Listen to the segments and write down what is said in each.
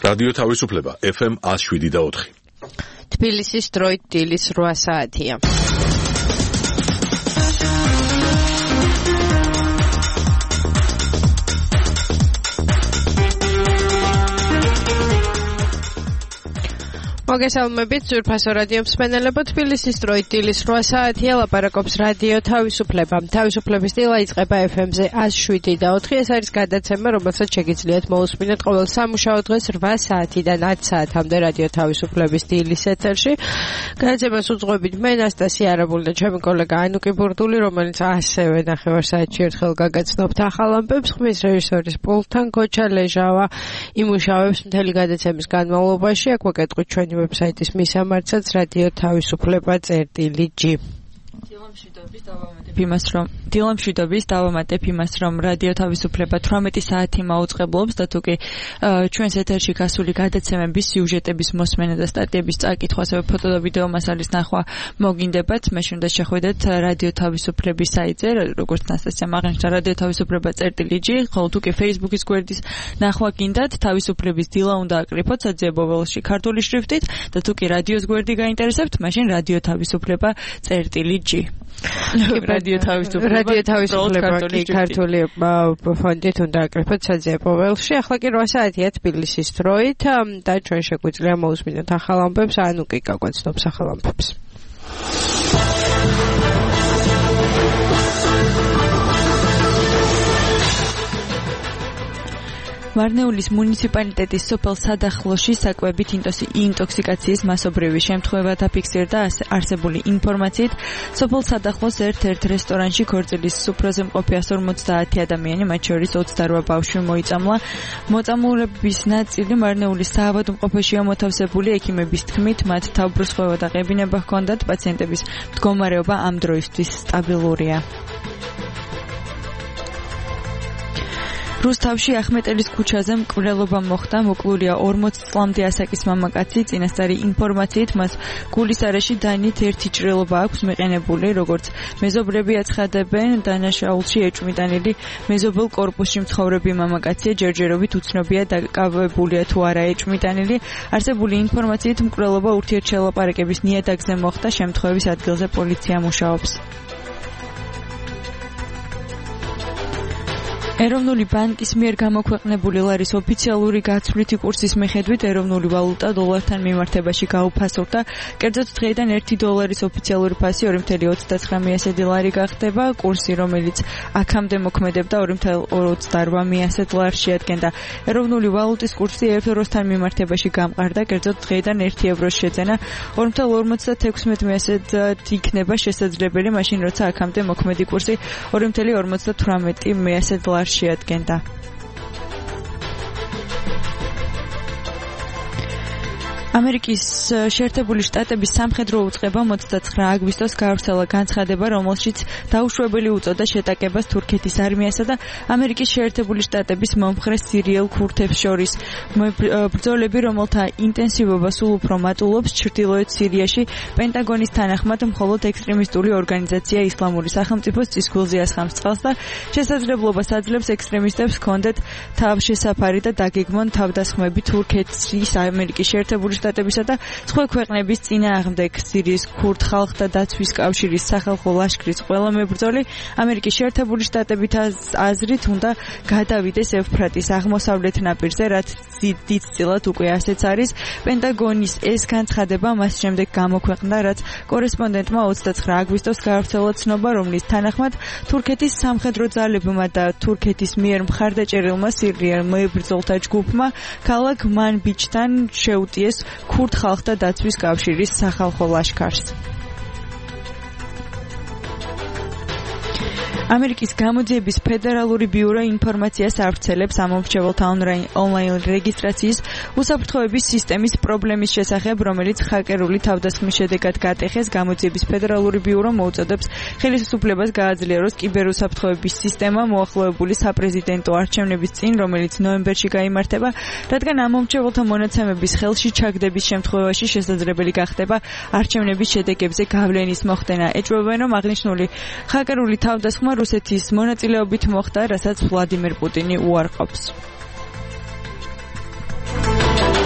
რადიო თავისუფლება FM 107.4. თბილისის დროით დილის 8 საათია. მოგესალმებით ძვირფასო რადიო მსმენელებო, თბილისის დროით დილის 8 საათია, ლაპარაკობს რადიო თავისუფლება. თავისუფლების დილა იწყება FM-ზე 107.4. ეს არის გადაცემა, რომელსაც შეგიძლიათ მოусმინოთ ყოველ სამუშაო დღეს 8 საათიდან 10 საათამდე რადიო თავისუფლების დილის ეთერში. გადაცემას უძღვებით მე ნასტასია არაბული და ჩემი კოლეგა ანუკი ბურდული, რომელიც ასევე ნახევარსაათში ერთხელ გაგაცნობთ ახალ ამბებს. ხმის რეჟისორის პულტთან ქოჩა ლეჟავა იმუშავებს მთელი გადაცემის განმავლობაში. აქ მოგეტყვით ჩვენი ვებსაიტის მისამართსაც რადიო თავისუფლება.gi. დილამშვიდობის დავამატებ იმას, რომ რადიო თავისუფლება 18 საათი მაუწყებლობს და თუკი ჩვენს ეთერში გასული გადაცემების სიუჟეტების მოსმენა და სტატიების წაკითხვა, ასევე ფოტო და ვიდეო მასალის ნახვა მოგინდებათ, მაშინ უნდა შეხვიდეთ რადიო თავისუფლების საიტზე, როგორც ნასტასიამ აღნიშნა, რადიო თავისუფლება.gi, ხოლო თუკი Facebook-ის გვერდის ნახვა გინდათ, თავისუფლების დილა უნდა აკრიფოთ საძიებო ველში ქართული შრიფტით და თუკი რადიოს გვერდი გაინტერესებთ, მაშინ რადიო თავისუფლება.gi. რადიო თავისუფლება ქართული ფონდით უნდა აკრიფოთ საძიებო ველში. ახლა კი 8 საათია თბილისის დროით და ჩვენ შეგვიძლია მოусმინოთ ახალ ამბებს, ანუკი გაგვაცნობს ახალ ამბებს. მარნეულის მუნიციპალიტეტის სოფელ სადახლოში საკვებით ინტოქსიკაციის მასობრივი შემთხვევა დაფიქსირდა. არსებული ინფორმაციით, სოფელ სადახლოს ერთ-ერთ რესტორანში ქორწილის სუფრაზე მყოფი 150 ადამიანი, მათ შორის 28 ბავშვი მოიწამლა. მოწამლულების ნაწილი მარნეულის საავადმყოფოშია მოთავსებული. ექიმების თქმით, მათ თავბრუსხვევა და ყებინება ჰქონდათ. პაციენტების მდგომარეობა ამ დროისთვის სტაბილურია. რუსთავში ახმეტელის ქუჩაზე მკვლელობა მოხდა. მოკლულია 40 წლამდე ასაკის მამაკაცი. წინასწარი ინფორმაციით, მას გულის არეში დანით ერთი ჭრილობა აქვს მიყენებული. როგორც მეზობრები აცხადებენ, დანაშაულში ეჭვმიტანილი მეზობელ კორპუსში მცხოვრები მამაკაცია. ჯერჯერობით უცნობია დაკავებულია თუ არა ეჭვმიტანილი. არსებული ინფორმაციით, მკვლელობა ურთიერთშელაპარაკების ნიადაგზე მოხდა. შემთხვევის ადგილზე პოლიცია მუშაობს. ეროვნული ბანკის მიერ გამოქვეყნებული ლარის ოფიციალური გაცვლითი კურსის მიხედვით ეროვნული ვალუტა დოლართან მიმართებაში გაუფასურდა. კერძოდ დღეიდან 1 დოლარის ოფიციალური ფასი 2.39 ლარი გახდება. კურსი, რომელიც აქამდე მოქმედებდა 2.28 ლარს შეადგენდა. ეროვნული ვალუტის კურსი 1 ევროსთან მიმართებაში გამყარდა. კერძოდ დღეიდან 1 ევროს შეძენა 2.56 იქნება შესაძლებელი, მაშინ როცა აქამდე მოქმედი კურსი 2.58 ლარს შეადგენდა. ამერიკის შეერთებული შტატების სამხედრო უწყებამ 29 აგვისტოს გავრცელა განცხადება, რომელშიც დაუშვებელი უწოდა შეტაკებას თურქეთის არმიასა და ამერიკის შეერთებული შტატების მომხრე სირიელ ქურთებს შორის. ბრძოლები, რომელთა ინტენსივობა სულ უფრო მატულობს ჩრდილოეთ სირიაში, პენტაგონის თანახმად მხოლოდ ექსტრემისტული ორგანიზაცია ისლამური სახელმწიფოს წისქვილზე ასხამს წყალს და შესაძლებლობას აძლევს ექსტრემისტებს ჰქონდეთ თავშესაფარი და დაგეგმონ თავდასხმები თურქეთის, ამერიკის შეერთებული შტატებისა და სხვა ქვეყნების წინააღმდეგ. სირიის ქურთ ხალხთა დაცვის კავშირის სახალხო ლაშქრის ყველა მებრძოლი ამერიკის შეერთებული შტატებით აზრით უნდა გადავიდეს ევფრატის აღმოსავლეთ ნაპირზე, რაც დიდწილად უკვე ასეც არის. პენტაგონის ეს განცხადება მას შემდეგ გამოქვეყნდა, რაც კორესპონდენტმა 29 აგვისტოს გავრცელა ცნობა, რომლის თანახმად თურქეთის სამხედრო ძალებმა და თურქეთის მიერ მხარდაჭერილმა სირიელ მებრძოლთა ჯგუფმა ქალაქ მანბიჯთან შეუტიეს ქურთ ხალხთა დაცვის კავშირის სახალხო ლაშქარს. ამერიკის გამოძიების ფედერალური ბიურო ინფორმაციას ავრცელებს ამომრჩეველთა ონლაინ რეგისტრაციის უსაფრთხოების სისტემის პრობლემის შესახებ, რომელიც ჰაკერული თავდასხმის შედეგად გატეხეს. გამოძიების ფედერალური ბიურო მოუწოდებს ხელისუფლებას გააძლიეროს კიბერუსაფრთხოების სისტემა მოახლოებული საპრეზიდენტო არჩევნების წინ, რომელიც ნოემბერში გაიმართება, რადგან ამომრჩეველთა მონაცემების ხელში ჩაგდების შემთხვევაში შესაძლებელი გახდება არჩევნების შედეგებზე გავლენის მოხდენა. ეჭვებიან, რომ აღნიშნული ჰაკერული თავდასხმა რუსეთის მონაწილეობით მოხდა, რასაც ვლადიმერ პუტინი უარყოფს.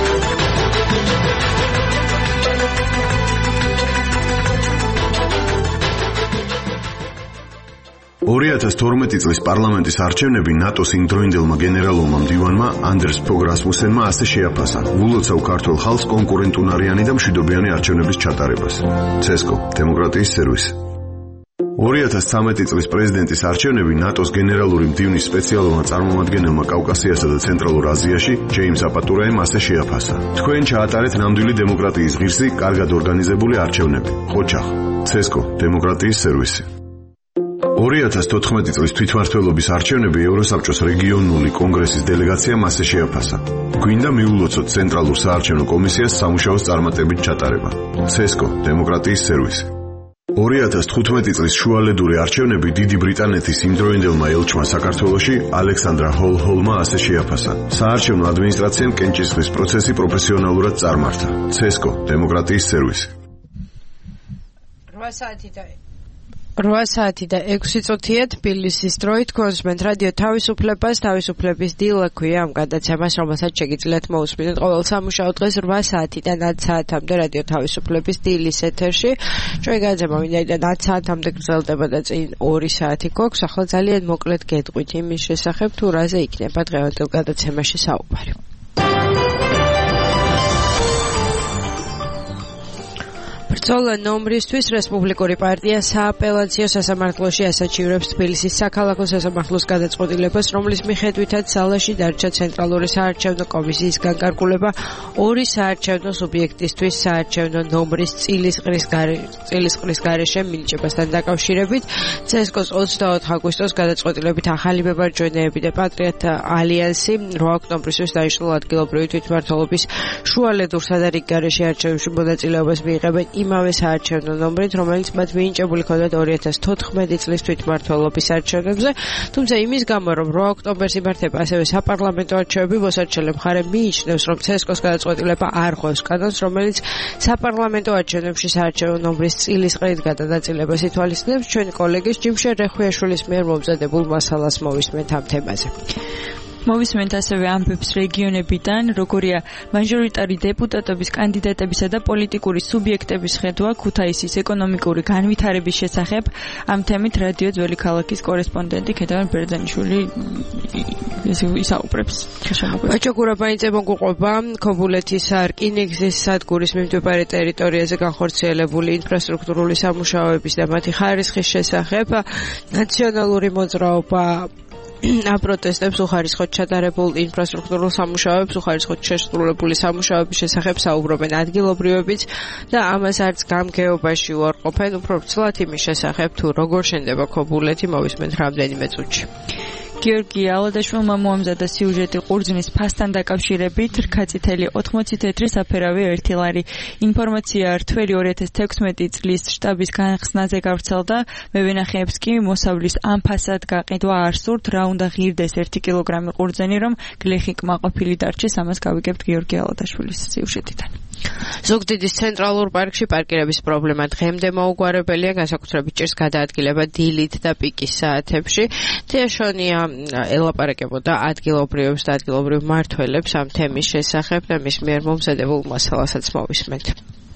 2012 წლის პარლამენტის არჩევნები ნატოს იმდროინდელმა გენერალურმა მდივანმა ანდერს ფოგ რასმუსენმა ასე შეაფასა. ვულოცავ ქართულ ხალხს კონკურენტუნარიანი და მშვიდობიანი არჩევნების ჩატარებას. ცესკო, დემოკრატიის სერვისი. 2013 წლის პრეზიდენტის არჩევნები ნატოს გენერალური მდივნის სპეციალურმა წარმომადგენელმა კავკასიასა და ცენტრალურ აზიაში ჯეიმს აპატურაემ ასე შეაფასა. თქვენ ჩაატარეთ ნამდვილი დემოკრატიის ღირსი, კარგად ორგანიზებული არჩევნები. ხოჩახ, ცესკო, დემოკრატიის სერვისი. 2014 წლის თვითმმართველობის არჩევნები ევროსაბჭოს რეგიონული კონგრესის დელეგაციამ ასე შეაფასა. გვინდა მიულოცოთ ცენტრალურ საარჩევნო კომისიას სამუშაოს წარმატებით ჩატარება. ცესკო, დემოკრატიის სერვისი. 2015 წლის შუალედური არჩევნები დიდი ბრიტანეთის იმდროინდელმა ელჩმა საქართველოში ალექსანდრა ჰოლჰოლმა ასე შეაფასა. საარჩევნო ადმინისტრაციამ კენჭისყრის პროცესი პროფესიონალურად წარმართა. ცესკო, დემოკრატიის სერვისი. 8 საათი და 6 წუთია თბილისის დროით კონსუმენტ რადიო თავისუფლებას თავისუფლების დილა ქვია ამ გადაცემას, რომელსაც შეგიძლიათ მოусმინოთ ყოველ სამუშაო დღეს 8 საათიდან 10 საათამდე რადიო თავისუფლების დილის ეთერში. ჩვენი გადაცემა ვინაიდან 10 საათამდე გრძელდება და წინ 2 საათი გვაქვს, ახლა ძალიან მოკლედ გეტყვით იმის შესახებ, თუ რაზე იქნება დღევანდელ გადაცემაში საუბარი. ბრძოლა ნომრისთვის რესპუბლიკური პარტია სააპელაციო სასამართლოში ასაჩივრებს თბილისის საქალაქო სასამართლოს გადაწყვეტილებას, რომლის მიხედვითაც ზალაში დარჩა ცენტრალური საარჩევნო კომისიის განკარგულება 2 საარჩევნო სუბიექტისთვის საარჩევნო ნომრის წილისყრის გარეშე მინიჭებასთან დაკავშირებით. ცესკოს 24 აგვისტოს გადაწყვეტილებით ახალი მემარჯვენეები და პატრიოტთა ალიანსი 8 ოქტომბრისთვის დაიშალა ადგილობრივი თვითმმართველობის შუალედურსა და რიგ გარეშე არჩევნებში მონაწილეობას მიიღებენ იმავე საარჩევნო ნომრით, რომელიც მათ მინიჭებული ჰქონდათ 2014 წლის თვითმმართველობის არჩევნებზე, თუმცა იმის გამო, რომ 8 ოქტომბერს იმართება ასევე საპარლამენტო არჩევნები, მოსარჩელე მხარე მიიჩნევს, რომ ცესკოს გადაწყვეტილება არ ხვევს კანონს, რომელიც საპარლამენტო არჩევნებში საარჩევნო ნომრის წილისყრით გადანაწილებას ითვალისწინებს. ჩვენი კოლეგის ჯიმშე რეხვიაშვილის მიერ მომზადებულ მასალას მოვისმენთ ამ თემაზე. მოვისმენთ ასევე ამბებს რეგიონებიდან, როგორია მაჟორიტარი დეპუტატობის კანდიდატებისა და პოლიტიკური სუბიექტების ხედვა ქუთაისის ეკონომიკური განვითარების შესახებ. ამ თემით რადიო ძველი ქალაქის კორესპონდენტი ქეთევან ბერძენიშვილი ისაუბრებს. აჭაგურაბანიძე მოგუყვება ქობულეთის რკინიგზის სადგურის მიმდებარე ტერიტორიაზე განხორციელებული ინფრასტრუქტურული სამუშაოების და მათი ხარისხის შესახებ. ნაციონალური მოძრაობა აპროტესტებს უხარისხოდ ჩატარებულ ინფრასტრუქტურულ სამუშაოებს, უხარისხოდ შესრულებული სამუშაოების შესახებ საუბრობენ ადგილობრივებიც და ამას არც გამგეობაში უარყოფენ. უფრო ცვლად იმის შესახებ, თუ როგორ შენდება ქობულეთი, მოვისმენთ რამდენიმე წუთში. გიორგი ალადაშვილმა მოამზადა სიუჟეტი ყურძნის ფასთან დაკავშირებით. რქაწითელი 80 თეთრი საფერავი 1 ლარი. ინფორმაცია რთველი 2016 წლის შტაბის განხსნაზე გავრცელდა. მევენახეებს კი მოსავლის ამ ფასად გაყიდვა არ სურთ, რა უნდა ღირდეს 1 კილოგრამი ყურძენი, რომ გლეხი კმაყოფილი დარჩეს. ამას გავიგებთ გიორგი ალადაშვილის სიუჟეტიდან. ზუგდიდის ცენტრალურ პარკში პარკირების პრობლემა დღემდე მოუგვარებელია, განსაკუთრებით ჭირს გადაადგილება დილით და პიკის საათებში. თეაშონია ელაპარაკებოდა ადგილობრივებს და ადგილობრივ მმართველებს ამ თემის შესახებ და მის მიერ მომზადებულ მასალასაც მოვისმენთ.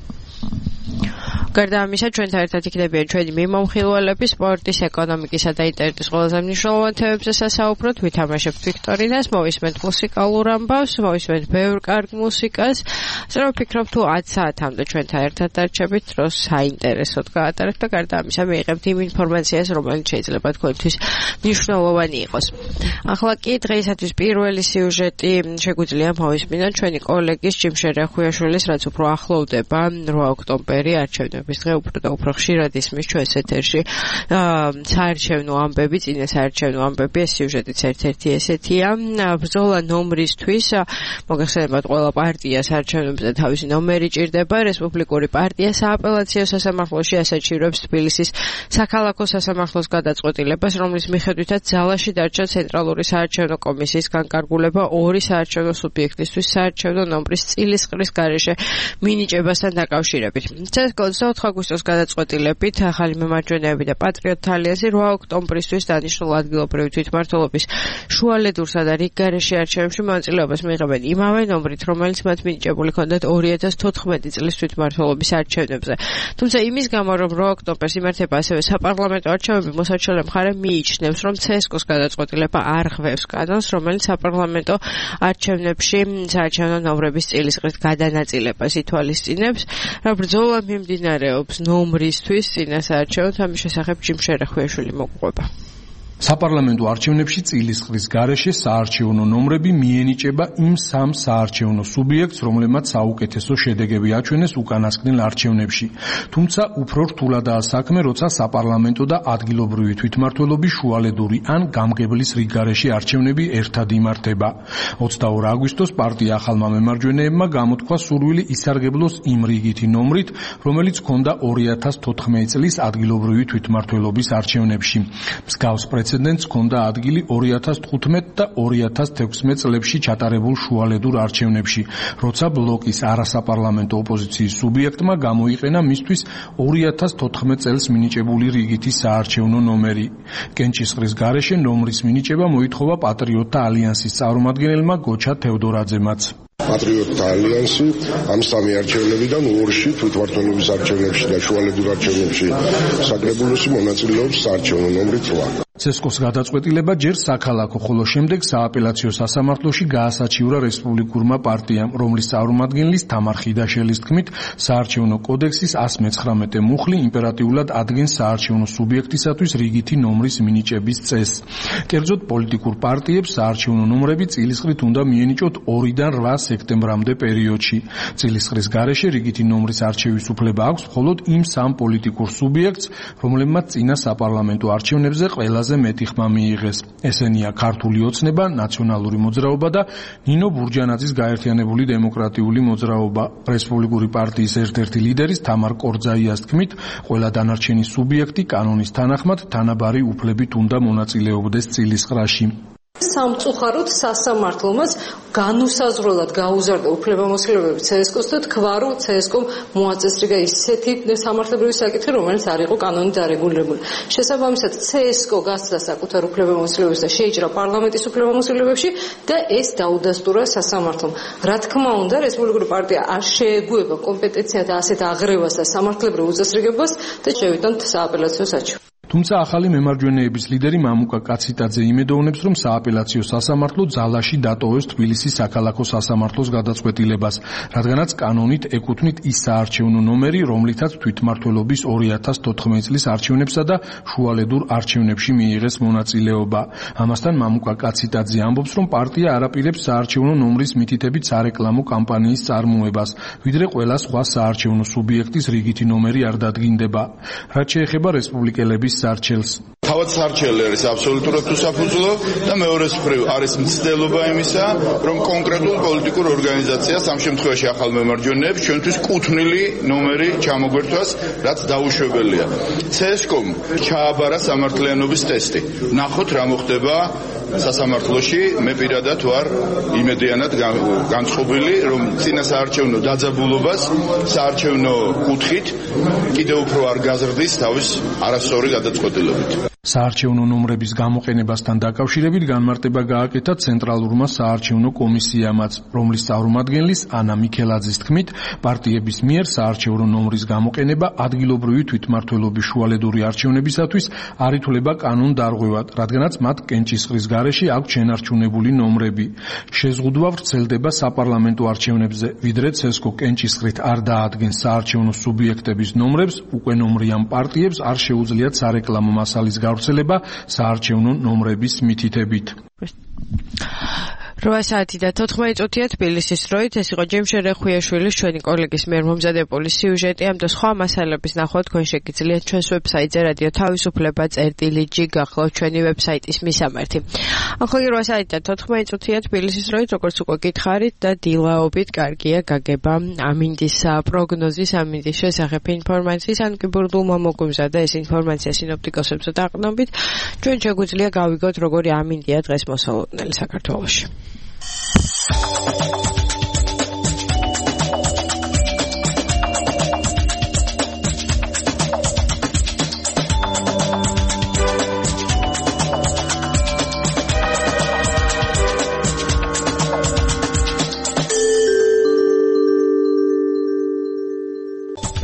გარდა ამისა, ჩვენთან ერთად იქნებიან ჩვენი მიმომხილველები სპორტის, ეკონომიკისა და ინტერნეტის ყველაზე მნიშვნელოვან თემებზე სასაუბროთ. ვითამაშებთ ვიქტორინას, მოვისმენთ მუსიკალურ ამბავს, მოვისმენთ ბევრ კარგ მუსიკას. ასე რომ ვფიქრობ, თუ 10 საათამდე ჩვენთან ერთად დარჩებით, დროს საინტერესოდ გაატარებთ და გარდა ამისა მიიღებთ იმ ინფორმაციას, რომელიც შეიძლება თქვენთვის მნიშვნელოვანი იყოს. ახლა კი დღეისათვის პირველი სიუჟეტი შეგვიძლია მოვისმინოთ ჩვენი კოლეგის ჯიმშე რეხვიაშვილის, რაც უფრო ახლოვდება 8 ოქტომბერი არჩევნების დღე, უფრო და უფრო ხშირად ისმის ჩვენს ეთერში საარჩევნო ამბები, წინა საარჩევნო ამბები. ეს სიუჟეტიც ერთ-ერთი ესეთია. ბრძოლა ნომრისთვის, მოგეხსენებათ, ყველა პარტია საარჩევნოებზე თავისი ნომერი ჭირდება. რესპუბლიკური პარტია სააპელაციო სასამართლოში ასაჩივრებს თბილისის საქალაქო სასამართლოს გადაწყვეტილებას, რომლის მიხედვითაც ზალაში დარჩა ცენტრალური საარჩევნო კომისიის განკარგულება 2 საარჩევნო სუბიექტისთვის საარჩევნო ნომრის წილისყრის გარეშე მინიჭებასთან დაკავშირებით. ცესკოს 24 აგვისტოს გადაწყვეტილებით ახალი მემარჯვენეები და პატრიოტთა ალიანსი 8 ოქტომბრისთვის დანიშნულ ადგილობრივი თვითმმართველობის შუალედურსა და რიგგარეშე არჩევნებში მონაწილეობას მიიღებენ იმავე ნომრით, რომელიც მათ მინიჭებული ჰქონდათ 2014 წლის თვითმმართველობის არჩევნებზე. თუმცა იმის გამო, რომ 8 ოქტომბერს იმართება ასევე საპარლამენტო არჩევნები, მოსარჩელე მხარე მიიჩნევს, რომ CSKO-ს გადაწყვეტილება არ ღვევს კანონს, რომელიც საპარლამენტო არჩევნებში საარჩევნო ნომრების წილისყრით გადანაწილებას ითვალისწინებს. რა ბრძოლა მიმდინარეობს ნომრისთვის წინასაარჩევნოდ, ამის შესახებ ჯიმ შერეხვიაშვილი მოგყვება. საპარლამენტო არჩევნებში წილისყრის გარეშე საარჩევნო ნომრები მიენიჭება იმ სამ საარჩევნო სუბიექტს, რომლებმაც საუკეთესო შედეგები აჩვენეს უკანასკნელ არჩევნებში. თუმცა უფრო რთულადაა საქმე, როცა საპარლამენტო და ადგილობრივი თვითმმართველობის შუალედური ან გამგებლის რიგგარეშე არჩევნები ერთად იმართება. 22 აგვისტოს პარტია ახალმა მემარჯვენეებმა გამოთქვა სურვილი ისარგებლოს იმ რიგითი ნომრით, რომელიც ჰქონდა 2014 წლის ადგილობრივი თვითმმართველობის არჩევნებში. მსგავს პრეცედენტს ჰქონდა ადგილი 2015 და 2016 წლებში ჩატარებულ შუალედურ არჩევნებში, როცა ბლოკის არასაპარლამენტო ოპოზიციის სუბიექტმა გამოიყენა მისთვის 2014 წელს მინიჭებული რიგითი საარჩევნო ნომერი. კენჭისყრის გარეშე ნომრის მინიჭება მოითხოვა პატრიოტთა ალიანსის წარმომადგენელმა გოჩა თევდორაძემაც. პატრიოტთა ალიანსი ამ სამი არჩევნებიდან ორში თვითმმართველობის არჩევნებში და შუალედურ არჩევნებში საკრებულოსი მონაწილეობს საარჩევნო ნომრით 8. CSKO-ს გადაწყვეტილება ჯერ საქალაქო, ხოლო შემდეგ სააპელაციო სასამართლოში გაასაჩივრა რესპუბლიკურმა პარტიამ, რომლის წარმომადგენლის თამარ ხიდაშელის თქმით, საარჩევნო კოდექსის 119 მუხლი იმპერატიულად ადგენს საარჩევნო სუბიექტისათვის რიგითი ნომრის მინიჭების წესს. კერძოდ, პოლიტიკურ პარტიებს საარჩევნო ნომრები წილისყრით უნდა მიენიჭოთ 2-დან 8 სექტემბრამდე პერიოდში. წილისყრის გარეშე რიგითი ნომრის არჩევის უფლება აქვს მხოლოდ იმ სამ პოლიტიკურ სუბიექტს, რომლებმაც წინა საპარლამენტო არჩევნებზე ყველაზე მეტი ხმა მიიღეს. ესენია ქართული ოცნება, ნაციონალური მოძრაობა და ნინო ბურჯანაძის გაერთიანებული დემოკრატიული მოძრაობა. რესპუბლიკური პარტიის ერთ-ერთი ლიდერის თამარ კორძაიას თქმით, ყველა დანარჩენი სუბიექტი კანონის თანახმად თანაბარი უფლებით უნდა მონაწილეობდეს წილისყრაში. სამწუხაროდ სასამართლომაც განუსაზღვრელად გაუზარდა უფლებამოსილებები CSKO-ს და თქვა, რომ CSKO-მ მოაწესრიგა ისეთი სამართლებრივი საკითხი, რომელიც არ იყო კანონით დარეგულირებული. შესაბამისად, CSKO გასცდა საკუთარ უფლებამოსილებებს და შეიჭრა პარლამენტის უფლებამოსილებებში და ეს დაუდასტურა სასამართლომ. რა თქმა უნდა, რესპუბლიკური პარტია არ შეეგუება კომპეტენციად ასეთ აღრევას და სამართლებრივ უწესრიგებას და შევიდათ სააპელაციო საჩივარში. თუმცა ახალი მემარჯვენეების ლიდერი მამუკა კაციტაძე იმედოვნებს, რომ სააპელაციო სასამართლო ძალაში დატოვებს თბილისის საქალაქო სასამართლოს გადაწყვეტილებას, რადგანაც კანონით ეკუთვნით ის საარჩევნო ნომერი, რომლითაც თვითმმართველობის 2014 წლის არჩევნებსა და შუალედურ არჩევნებში მიიღეს მონაწილეობა. ამასთან მამუკა კაციტაძე ამბობს, რომ პარტია არაპირებს საარჩევნო ნომრის მითითებით სარეკლამო კამპანიის წარმოებას, ვიდრე ყველა სხვა საარჩევნო სუბიექტის რიგითი ნომერი არ დადგინდება. რაც შეეხება რესპუბლიკელების სარჩელს. თავად სარჩელი არის აბსოლუტურად უსაფუძვლო და მეორეს მხრივ არის მცდელობა იმისა, რომ კონკრეტულ პოლიტიკურ ორგანიზაციას ამ შემთხვევაში ახალ მემარჯვენეებს ჩვენთვის კუთვნილი ნომერი ჩამოგვერთვას, რაც დაუშვებელია. CSKO-მ ჩააბარა სამართლიანობის ტესტი. ნახოთ რა მოხდება სასამართლოში. მე პირადად ვარ იმედიანად განწყობილი, რომ წინა საარჩევნო დაძაბულობას საარჩევნო კუთხით კიდევ უფრო არ გაზრდის თავის არასწორი გადაწყვეტილებით. საარჩევნო ნომრების გამოყენებასთან დაკავშირებით განმარტება გააკეთა ცენტრალურმა საარჩევნო კომისიამაც, რომლის წარმომადგენლის ანა მიქელაძის თქმით, პარტიების მიერ საარჩევნო ნომრის გამოყენება ადგილობრივი თვითმმართველობის შუალედური არჩევნებისათვის არ ითვლება კანონდარღვევად, რადგანაც მათ კენჭისყრის გარეშე აქვთ შენარჩუნებული ნომრები. შეზღუდვა ვრცელდება საპარლამენტო არჩევნებზე, ვიდრე CSKO კენჭისყრით არ დაადგენს საარჩევნო სუბიექტების ნომრებს, უკვე ნომრიან პარტიებს არ შეუძლიათ სარეკლამო მასალის გავრცელება საარჩევნო ნომრების მითითებით. 8 საათი და 14 წუთია თბილისის დროით. ეს იყო ჯიმ შერეხვიაშვილის ჩვენი კოლეგის მიერ მომზადებული სიუჟეტი. ამ და სხვა მასალების ნახვა თქვენ შეგიძლიათ ჩვენს ვებსაიტზე რადიო თავისუფლება.gi გახლავთ ჩვენი ვებსაიტის მისამართი. ახლა 8 საათი და 14 წუთია თბილისის დროით, როგორც უკვე გითხარით და დილაობით კარგია გაგება ამინდის პროგნოზის, ამინდის შესახებ ინფორმაციის, ან კიბურდულმა მოგუმზადა ეს ინფორმაცია სინოპტიკოსებსა და აყნობით. ჩვენ შეგვიძლია გავიგოთ როგორი ამინდია დღეს მოსალოდნელი საქართველოში.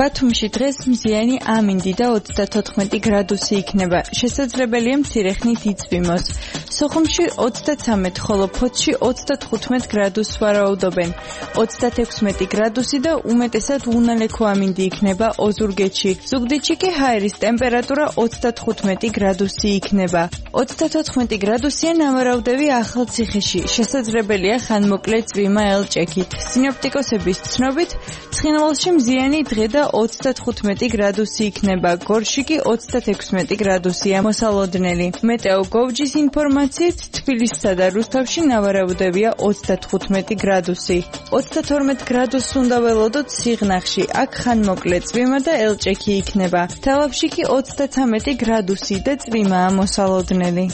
ბათუმში დღეს მზიანი ამინდი და 34 გრადუსი იქნება. შესაძლებელია მცირე ხნით იწვიმოს. სოხუმში 33, ხოლო ფოთში 35 გრადუსს ვარაუდობენ. 36 გრადუსი და უმეტესად უნალექო ამინდი იქნება ოზურგეთში. ზუგდიდში კი ჰაერის ტემპერატურა 35 გრადუსი იქნება. 34 გრადუსია ნავარაუდები ახალციხეში. შესაძლებელია ხანმოკლე წვიმა ელჭექით. სინოპტიკოსების ცნობით, ცხინვალში მზიანი დღე და 35 გრადუსი იქნება. გორში კი 36 გრადუსია მოსალოდნელი. მეტეო გოვჯის ინფორმაციით, თბილისსა და რუსთავში ნავარაუდებია 35 გრადუსი. 32 გრადუსს უნდა ველოდოთ სიღნაღში. აქ ხანმოკლე წვიმა და ელჭექი იქნება. თელავში კი 33 გრადუსი და წვიმაა მოსალოდნელი.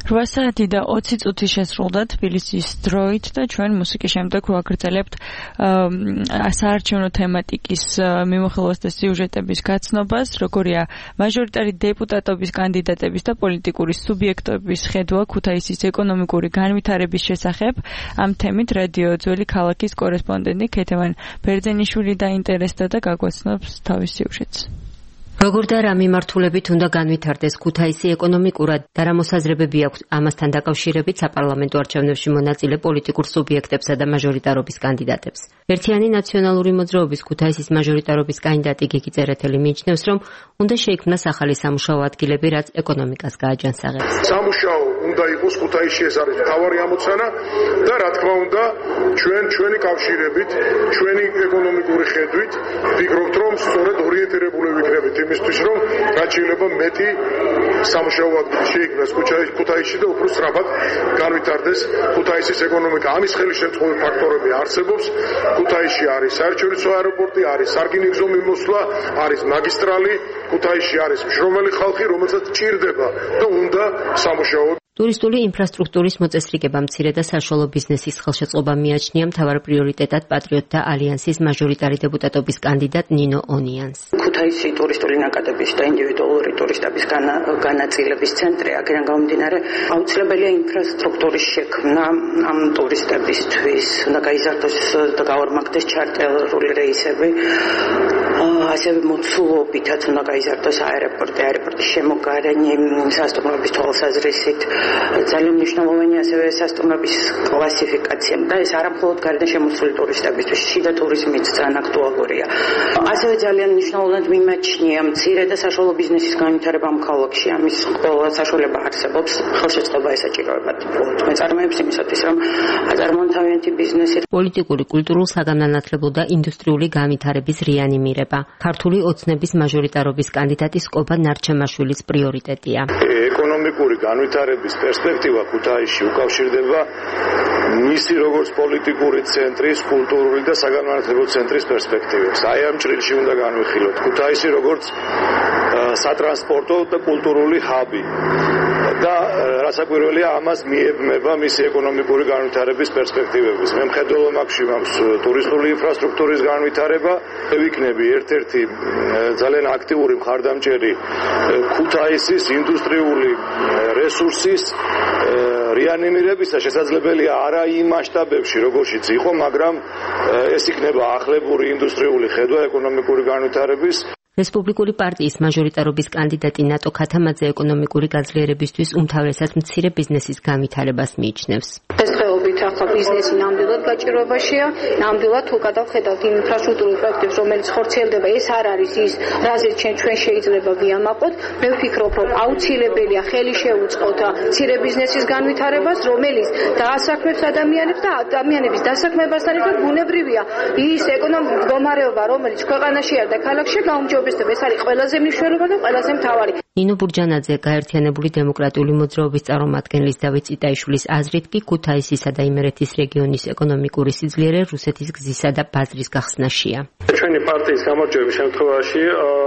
8 საათი და 20 წუთი შესრულდა თბილისის დროით და ჩვენ მუსიკის შემდეგ ვაგრძელებთ საარჩევნო თემატიკის მიმოხილვას და სიუჟეტების გაცნობას, როგორია მაჟორიტარი დეპუტატობის კანდიდატების და პოლიტიკური სუბიექტების ხედვა ქუთაისის ეკონომიკური განვითარების შესახებ. ამ თემით რადიო ძველი ქალაქის კორესპონდენტი ქეთევან ბერძენიშვილი დაინტერესდა და გაგვაცნობს თავის სიუჟეტს. როგორ და რა მიმართულებით უნდა განვითარდეს ქუთაისი ეკონომიკურად და რა მოსაზრებები აქვს ამასთან დაკავშირებით საპარლამენტო არჩევნებში მონაწილე პოლიტიკურ სუბიექტებსა და მაჟორიტარობის კანდიდატებს. ერთიანი ნაციონალური მოძრაობის ქუთაისის მაჟორიტარობის კანდიდატი გიგი წერეთელი მიიჩნევს, რომ უნდა შეიქმნას ახალი სამუშაო ადგილები, რაც ეკონომიკას გააჯანსაღებს. სამუშაო უნდა იყოს ქუთაისში, ეს არის მთავარი ამოცანა და რა თქმა უნდა ჩვენი კავშირებით, ჩვენი ეკონომიკური ხედვით ვფიქრობთ, რომ სწორედ ორიენტირებული ვიქნებით იმისთვის, რომ რაც შეიძლება მეტი სამუშაო ადგილი შეიქმნას ქუთაისში და უფრო სწრაფად განვითარდეს ქუთაისის ეკონომიკა. ამის ხელშემწყობი ფაქტორები არსებობს. ქუთაისში არის საერთაშორისო აეროპორტი, არის სარკინიგზო მიმოსვლა, არის მაგისტრალი, ქუთაისში არის მშრომელი ხალხი, რომელსაც ჭირდება და უნდა სამუშაო. ტურისტული ინფრასტრუქტურის მოწესრიგება მცირე და საშუალო ბიზნესის ხელშეწყობა მიაჩნია მთავარ პრიორიტეტად პატრიოტთა ალიანსის მაჟორიტარი დეპუტატობის კანდიდატ ნინო ონიანს. ქუთაისი ტურისტული ნაკადების და ინდივიდუალური ტურისტების განაწილების ცენტრი, აქედან გამომდინარე, აუცილებელია ინფრასტრუქტურის შექმნა ამ ტურისტებისთვის, უნდა გაიზარდოს და გავარმაგდეს ჩარტერული რეისები, ასევე მოცულობითაც უნდა გაიზარდოს აეროპორტის შემოგარენი, სასტუმროების თვალსაზრისით. ძალიან მნიშვნელოვანია ასევე სასტუმროების კლასიფიკაცია და ეს არა მხოლოდ გარედან შემოსული ტურისტებისთვის, შიდა ტურიზმიც ძალიან აქტუალურია. ასევე ძალიან მნიშვნელოვნად მიმაჩნია მცირე და საშუალო ბიზნესის განვითარება ამ ქალაქში. ამის ყველა საშუალება არსებობს, ხელშეწყობა ესაჭიროებათ მეწარმეებს იმისათვის, რომ აწარმოონ თავიანთი ბიზნესი. პოლიტიკური, კულტურულ, საგანმანათლებლო და ინდუსტრიული განვითარების რეანიმირება. ქართული ოცნების მაჟორიტარობის კანდიდატის კობა ნარჩემაშვილის პრიორიტეტია. ეკონომიკური განვითარების პერსპექტივა ქუთაისში უკავშირდება მისი როგორც პოლიტიკური ცენტრის, კულტურული და საგანმანათლებლო ცენტრის პერსპექტივებს. აი ამ ჭრილში უნდა განვიხილოთ ქუთაისი როგორც სატრანსპორტო და კულტურული ჰაბი. და რასაკვირველია ამას მიებმება მისი ეკონომიკური განვითარების პერსპექტივების. მე მხედველობ მაგში მაქვს ტურისტული ინფრასტრუქტურის განვითარება, ვიქნები ერთ-ერთი ძალიან აქტიური მხარდამჭერი ქუთაისის ინდუსტრიული რესურსის რეანიმირებისა. შესაძლებელია არა იმ მასშტაბებში, როგორშიც იყო, მაგრამ ეს იქნება ახლებური ინდუსტრიული ხედვა ეკონომიკური განვითარების. რესპუბლიკური პარტიის მაჟორიტარობის კანდიდატი ნატო ქათამაძე ეკონომიკური გაძლიერებისთვის უმთავრესად მცირე ბიზნესის განვითარებას მიიჩნევს. დღესდღეობით ახლა ბიზნესი ნამდვილად გაჭირვებაშია, ნამდვილად თუ გადავხედავთ იმ ინფრასტრუქტურულ პროექტებს, რომელიც ხორციელდება, ეს არ არის ის, რაზეც ჩვენ შეიძლება ვიამაყოთ. მე ვფიქრობ, რომ აუცილებელია ხელი შეუწყოთ მცირე ბიზნესის განვითარებას, რომელიც დაასაქმებს ადამიანებს და ადამიანების დასაქმებასთან ერთად ბუნებრივია ის ეკონომიკური მდგომარეობა, რომელიც ქვეყანაში არ და ქალაქში გაუმჯობესდება. ეს არის ყველაზე მნიშვნელოვანი და ყველაზე მთავარი. ნინო ბურჯანაძე გაერთიანებული დემოკრატიული მოძრაობის წარმომადგენლის დავით წიტაიშვილის აზრით კი ქუთაისისა და იმერეთის რეგიონის ეკონომიკური სიძლიერე რუსეთის გზისა და ბაზრის გახსნაშია. ჩვენი პარტიის გამარჯვების შემთხვევაში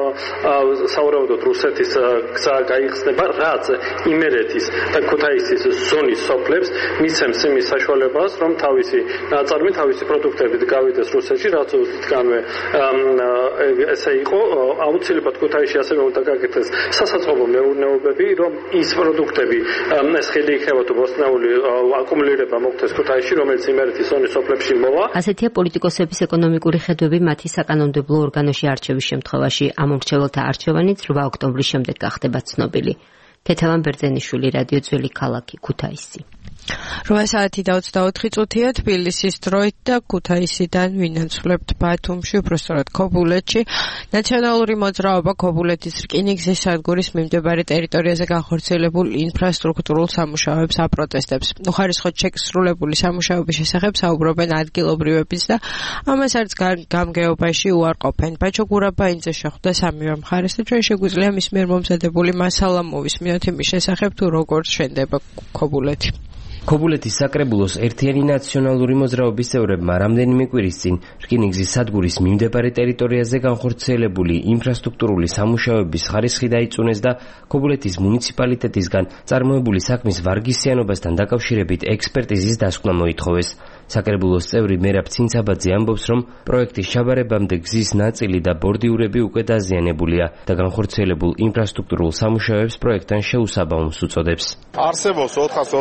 სავარაუდოდ რუსეთის გზა გაიხსნება, რაც იმერეთის და ქუთაისის ზონის სოფლებს მისცემს იმის საშუალებას, რომ თავისი ნაწარმი, თავისი პროდუქტებით გავიდეს რუსეთში, რაც უთითქანვე ესე იყო, აუცილებლად ქუთაისში ასევე უნდა გაკეთდეს სასაწყობო მეურნეობები, რომ ის პროდუქტები, ეს ხილი იქნება თუ ბოსტნეული აკუმულირება მოხდეს ქუთაისში, რომელიც იმერეთის ზონის სოფლებში მოვა. ასეთია პოლიტიკოსების ეკონომიკური ხედვები მათი საკანონმდებლო ორგანოში არჩევის შემთხვევაში. ამ მრჩეველთა არჩევანიც 8 ოქტომბრის შემდეგ გახდება ცნობილი. ქეთევან ბერძენიშვილი, რადიო ძველი ქალაქი, ქუთაისი. 8 საათი და 24 წუთია თბილისის დროით და ქუთაისიდან ვინაცვლებთ ბათუმში, უბრალოდ ქობულეთში. ნაციონალური მოძრაობა ქობულეთის რკინიგზის სადგურის მიმდებარე ტერიტორიაზე განხორციელებულ ინფრასტრუქტურულ სამუშაოებს აპროტესტებს. უხარისხოდ შეგსრულებული სამუშაოების შესახებ საუბრობენ ადგილობრივებიც და ამას არც გამგეობაში უარყოფენ. ბაჩო გურაბაინძე შეხვდა სამივე მხარეს და ჩვენ შეგვიძლია მის მიერ მომზადებული მასალა მოვისმინოთ იმის შესახებ თუ როგორ შენდება ქობულეთი. ქობულეთის საკრებულოს ერთიანი ნაციონალური მოძრაობის წევრებმა რამდენიმე კვირის წინ რკინიგზის სადგურის მიმდებარე ტერიტორიაზე განხორციელებული ინფრასტრუქტურული სამუშაოების ხარისხი დაიწუნეს და ქობულეთის მუნიციპალიტეტისგან წარმოებული საქმის ვარგისიანობასთან დაკავშირებით ექსპერტიზის დასკვნა მოითხოვეს. საკრებულოს წევრი მერაბ ცინცაბაძე ამბობს, რომ პროექტის ჩაბარებამდე გზის ნაწილი და ბორდიურები უკვე დაზიანებულია და განხორციელებულ ინფრასტრუქტურულ სამუშაოებს პროექტთან შეუსაბამოს უწოდებს. არსებობს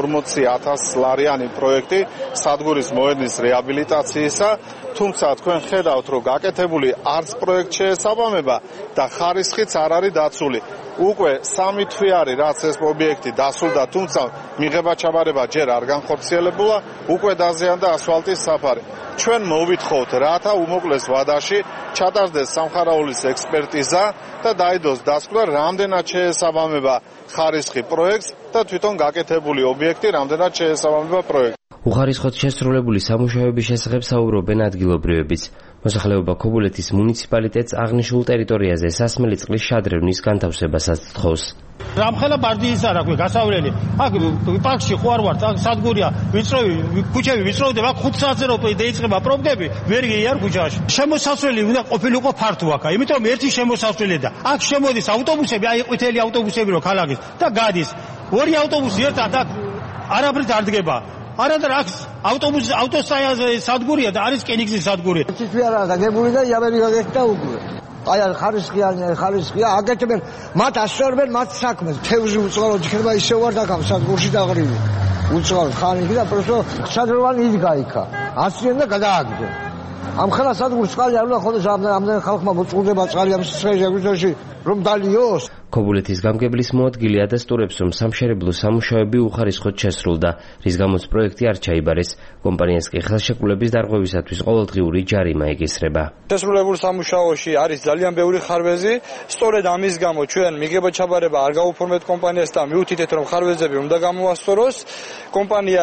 440,000 ლარიანი პროექტი სადგურის მოედნის რეაბილიტაციისა, თუმცა თქვენ ხედავთ, რომ გაკეთებული არც პროექტ შეესაბამება და ხარისხიც არ არის დაცული. უკვე 3 თვე არის რაც ეს ობიექტი დასრულდა, თუმცა მიღება ჩაბარება ჯერ არ განხორციელებულა, უკვე დაზიანდა ასფალტის საფარი. ჩვენ მოვითხოვთ, რათა უმოკლეს ვადაში ჩატარდეს სამხარაულის ექსპერტიზა და დაიდოს დასკვნა, რამდენად შეესაბამება ხარისხი პროექტს და თვითონ გაკეთებული ობიექტი რამდენად შეესაბამება პროექტს. უხარისხოდ შესრულებული სამუშაოების შესახებ საუბრობენ ადგილობრივებიც. მოსახლეობა ქობულეთის მუნიციპალიტეტს აღნიშნულ ტერიტორიაზე სასმელი წყლის შადრევნის განთავსებასაც თხოვს. რამხელა ბარდიის არ აქვს გასავლელი. აქ პარკში ხო არ ვარ, აქ სადგურია, ვიწროვი, ქუჩები ვიწროვდება, აქ 5 საათზე რო დაიწყება პრობლემები, ვერ გიარ ქუჩაში. შემოსასვლელი უნდა ყოფილიყო ფართო აქ, იმიტომ ერთი შემოსასვლელი და აქ შემოდის ავტობუსები, აი ყვითელი ავტობუსები რო ქალაქის და გადის. ორი ავტობუსი ერთად აქ არაფრით არ დგება. არადა აქ ავტობუსი ავტოსადგურია და არის რკინიგზის სადგური. ციცვი არა დაგებული და იაბები გაგექდა უკვე. აი ხარისხია აკეთებენ, მათ ასწორებენ მათ საქმეს. თევზი უწყალო იქნება ისე ვარ დაგამ სადგურში დაღრივი. უწყალო ხანი და პროსო სადროვანი იდგა იქა. აციან და გადააგდო. ამ ხელა სადგურს წყალი არ უნდა ხოლმე ამდენ ხალხმა მოწყურდება წყალი ამ სიცხეში რომ დალიოს. ქობულეთის გამგებლის მოადგილე ადასტურებს, რომ სამშენებლო სამუშაოები უხარისხოდ შესრულდა, რის გამოც პროექტი არ ჩაიბარეს. კომპანიას კი ხელშეკრულების დარღვევისათვის ყოველდღიური ჯარიმა ეკისრება. შესრულებულ სამუშაოში არის ძალიან ბევრი ხარვეზი, სწორედ ამის გამო ჩვენ მიგება ჩაბარება არ გაუფორმეთ კომპანიას და მივუთითეთ, რომ ხარვეზები უნდა გამოასწოროს. კომპანია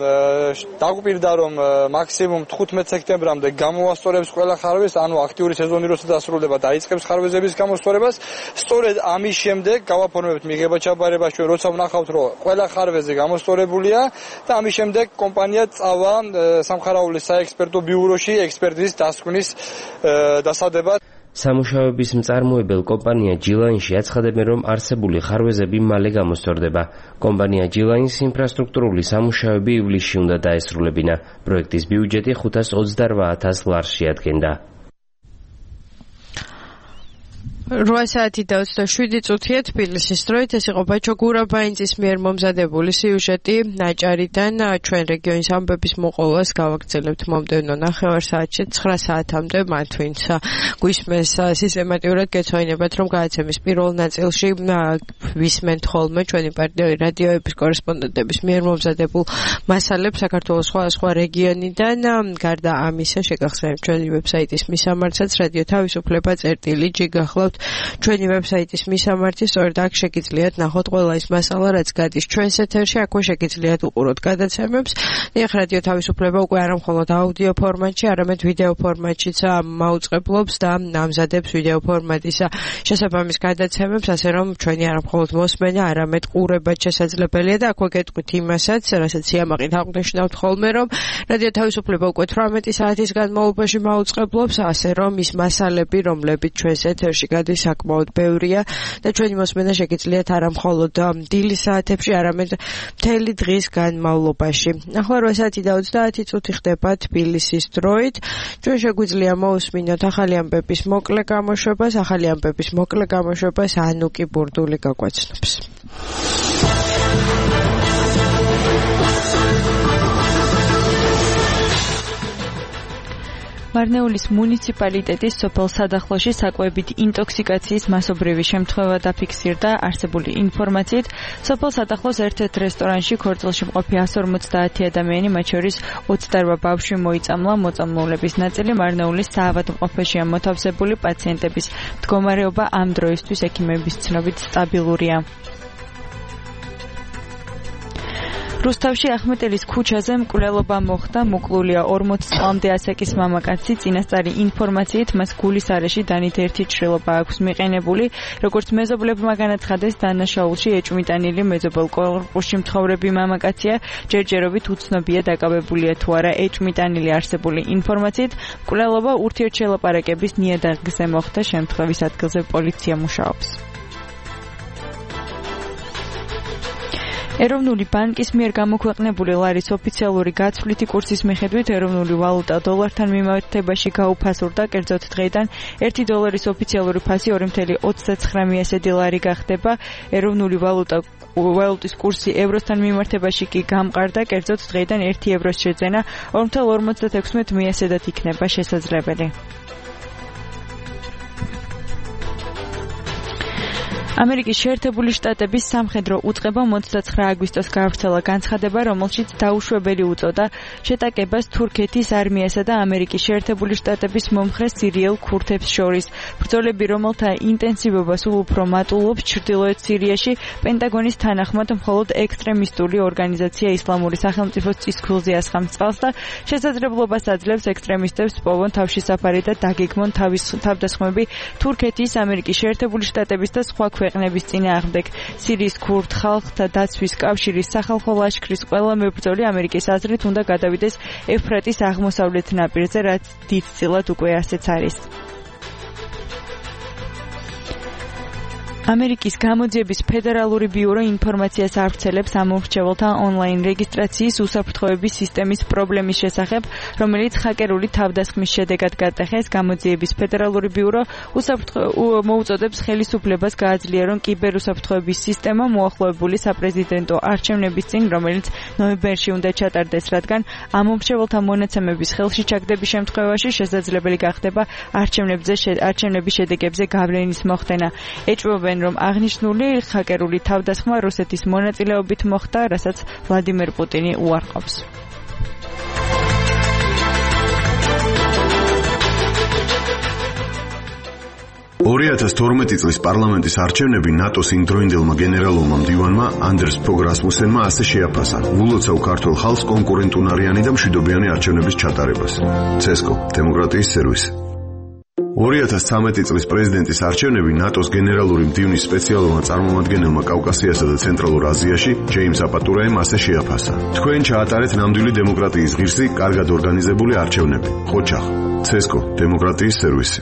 დაგვპირდა, რომ მაქსიმუმ 15 სექტემბრამდე გამოასწორებს ყველა ხარვეზს, ანუ აქტიური სეზონი როცა დასრულდება, დაიწყებს ხარვეზების გამოსწორებას. სწორედ ამის შემდეგ გავაფორმებთ მიღება ჩაბარებას, ჩვენ როცა ვნახავთ, რომ ყველა ხარვეზი გამოსწორებულია და ამის შემდეგ კომპანია წავა სამხარაულის საექსპერტო ბიუროში ექსპერტიზის დასკვნის დასადებად. სამუშაოების მწარმოებელ კომპანია ჯილაინში აცხადებენ, რომ არსებული ხარვეზები მალე გამოსწორდება. კომპანია ჯილაინს ინფრასტრუქტურული სამუშაოები ივლისში უნდა დაესრულებინა. პროექტის ბიუჯეტი 528,000 ლარს შეადგენდა. 8 საათი და 27 წუთია თბილისის დროით. ეს იყო ბაჩო გურაბაინძის მიერ მომზადებული სიუჟეტი ნაჭარიდან. ჩვენ რეგიონის ამბების მოყოლას გავაგრძელებთ მომდევნო ნახევარ საათში 9 საათამდე. მათ ვინც გვისმენს სისტემატურად გეცვენებათ, რომ გადაცემის პირველ ნაწილში ვისმენთ ხოლმე ჩვენი პარტნიორი რადიოების კორესპონდენტების მიერ მომზადებულ მასალებს საქართველოს სხვადასხვა რეგიონიდან. გარდა ამისა, შეგახსენებთ ჩვენი ვებსაიტის მისამართსაც რადიო თავისუფლება.წერტილი გახლავთ ჩვენი ვებსაიტის მისამართი, სწორედ აქ შეგიძლიათ ნახოთ ყველა ის მასალა, რაც გადის ჩვენს ეთერში, აქვე შეგიძლიათ უყუროთ გადაცემებს. ნახ რადიო თავისუფლება უკვე არა მხოლოდ აუდიო ფორმატში, არამედ ვიდეო ფორმატშიც მაუწყებლობს და ამზადებს ვიდეო ფორმატის შესაბამის გადაცემებს, ასე რომ ჩვენი არა მხოლოდ მოსმენა, არამედ ყურებაც შესაძლებელია და აქვე გეტყვით იმასაც, რასაც იამაყით აღნიშნავთ ხოლმე, რომ რადიო თავისუფლება უკვე 18 საათის განმავლობაში მაუწყებლობს, ასე რომ ის მასალები, რომლებიც ჩვენს ეთერში გადის საკმაოდ ბევრია და ჩვენი მოსმენა შეგიძლიათ არა მხოლოდ დილის საათებში, არამედ მთელი დღის განმავლობაში. ახლა 8 საათი და 30 წუთი ხდება თბილისის დროით. ჩვენ შეგვიძლია მოусმინოთ ახალი ამბების მოკლე გამოშვებას, ანუკი ბურდული გაგვაცნობს. მარნეულის მუნიციპალიტეტის სოფელ სადახლოში საკვებით ინტოქსიკაციის მასობრივი შემთხვევა დაფიქსირდა. არსებული ინფორმაციით, სოფელ სადახლოს ერთ-ერთ რესტორანში ქორწილში მყოფი 150 ადამიანი, მათ შორის 28 ბავშვი მოიწამლა. მოწამლულების ნაწილი მარნეულის საავადმყოფოშია მოთავსებული. პაციენტების მდგომარეობა ამ დროისთვის ექიმების ცნობით სტაბილურია. რუსთავში ახმეტელის ქუჩაზე მკვლელობა მოხდა. მოკლულია 40 წლამდე ასაკის მამაკაცი. წინასწარი ინფორმაციით მას გულის არეში დანით ერთი ჭრილობა აქვს მიყენებული. როგორც მეზობლებმა განაცხადეს, დანაშაულში ეჭვმიტანილი მეზობელ კორპუსში მცხოვრები მამაკაცია. ჯერჯერობით უცნობია დაკავებულია თუ არა ეჭვმიტანილი არსებული ინფორმაციით. მკვლელობა ურთიერთშელაპარაკების ნიადაგზე მოხდა. შემთხვევის ადგილზე პოლიცია მუშაობს. ეროვნული ბანკის მიერ გამოქვეყნებული ლარის ოფიციალური გაცვლითი კურსის მიხედვით ეროვნული ვალუტა დოლართან მიმართებაში გაუფასურდა. კერძოდ დღეიდან 1 დოლარის ოფიციალური ფასი 2.39 ლარი გახდება. ეროვნული ვალუტის კურსი ევროსთან მიმართებაში კი გამყარდა. კერძოდ დღეიდან 1 ევროს შეძენა 2.56 იქნება შესაძლებელი. ამერიკის შეერთებული შტატების სამხედრო უწყებამ 29 აგვისტოს გაავრცელა განცხადება, რომელშიც დაუშვებელი უწოდა შეტაკებას თურქეთის არმიასა და ამერიკის შეერთებული შტატების მომხრე სირიელ ქურთებს შორის. ბრძოლები, რომელთა ინტენსივობა სულ უფრო მატულობს ჩრდილოეთ სირიაში, პენტაგონის თანახმად მხოლოდ ექსტრემისტული ორგანიზაცია ისლამური სახელმწიფოს წისქვილზე ასხამს წყალს და შესაძლებლობას აძლევს ექსტრემისტებს პოვონ თავშესაფარი და დაგეგმონ თავდასხმები თურქეთის, ამერიკის შეერთებული შტატების და სხვა ქვეყნების წინააღმდეგ. სირიის ქურდ ხალხთა დაცვის კავშირის სახალხო ლაშქრის ყველა მებრძოლი ამერიკის აზრით უნდა გადავიდეს ევრფრატის აღმოსავლეთ ნაპირზე, რაც დიდწილად უკვე ასეც არის. ამერიკის გამოძიების ფედერალური ბიურო ინფორმაციას ავრცელებს ამომრჩეველთა ონლაინ რეგისტრაციის უსაფრთხოების სისტემის პრობლემის შესახებ, რომელიც ჰაკერული თავდასხმის შედეგად გადაიხეს. გამოძიების ფედერალური ბიურო მოუწოდებს ხელისუფლებას გააძლიერონ კიბერუსაფრთხოების სისტემა მოახლოებული საპრეზიდენტო არჩევნების წინ, რომელიც ნოემბერში უნდა ჩატარდეს, რადგან ამომრჩეველთა მონაცემების ხელში ჩაგდების შემთხვევაში შესაძლებელი გახდება არჩევნების შედეგებზე გავლენის მოხდენა. ეჭვობენ, რომ აღნიშნული ჰაკერული თავდასხმა რუსეთის მონაწილეობით მოხდა, რასაც ვლადიმერ პუტინი უარყოფს. 2012 წლის პარლამენტის არჩევნები ნატოს იმდროინდელმა გენერალურმა მდივანმა ანდერს ფოგ რასმუსენმა ასე შეაფასა: "ვულოცავ ქართულ ხალხს კონკურენტუნარიანი და მშვიდობიანი არჩევნების ჩატარებას." ცესკო, დემოკრატიის სერვისი. 2013 წლის პრეზიდენტის არჩევნები ნატოს გენერალური მდივნის სპეციალურმა წარმომადგენელმა კავკასიასა და ცენტრალურ აზიაში, ჯეიმს აპატურაემ ასე შეაფასა: "თქვენ ჩაატარეთ ნამდვილი დემოკრატიის ღირსი, კარგად ორგანიზებული არჩევნები." ხოჩახ, ცესკო, დემოკრატიის სერვისი.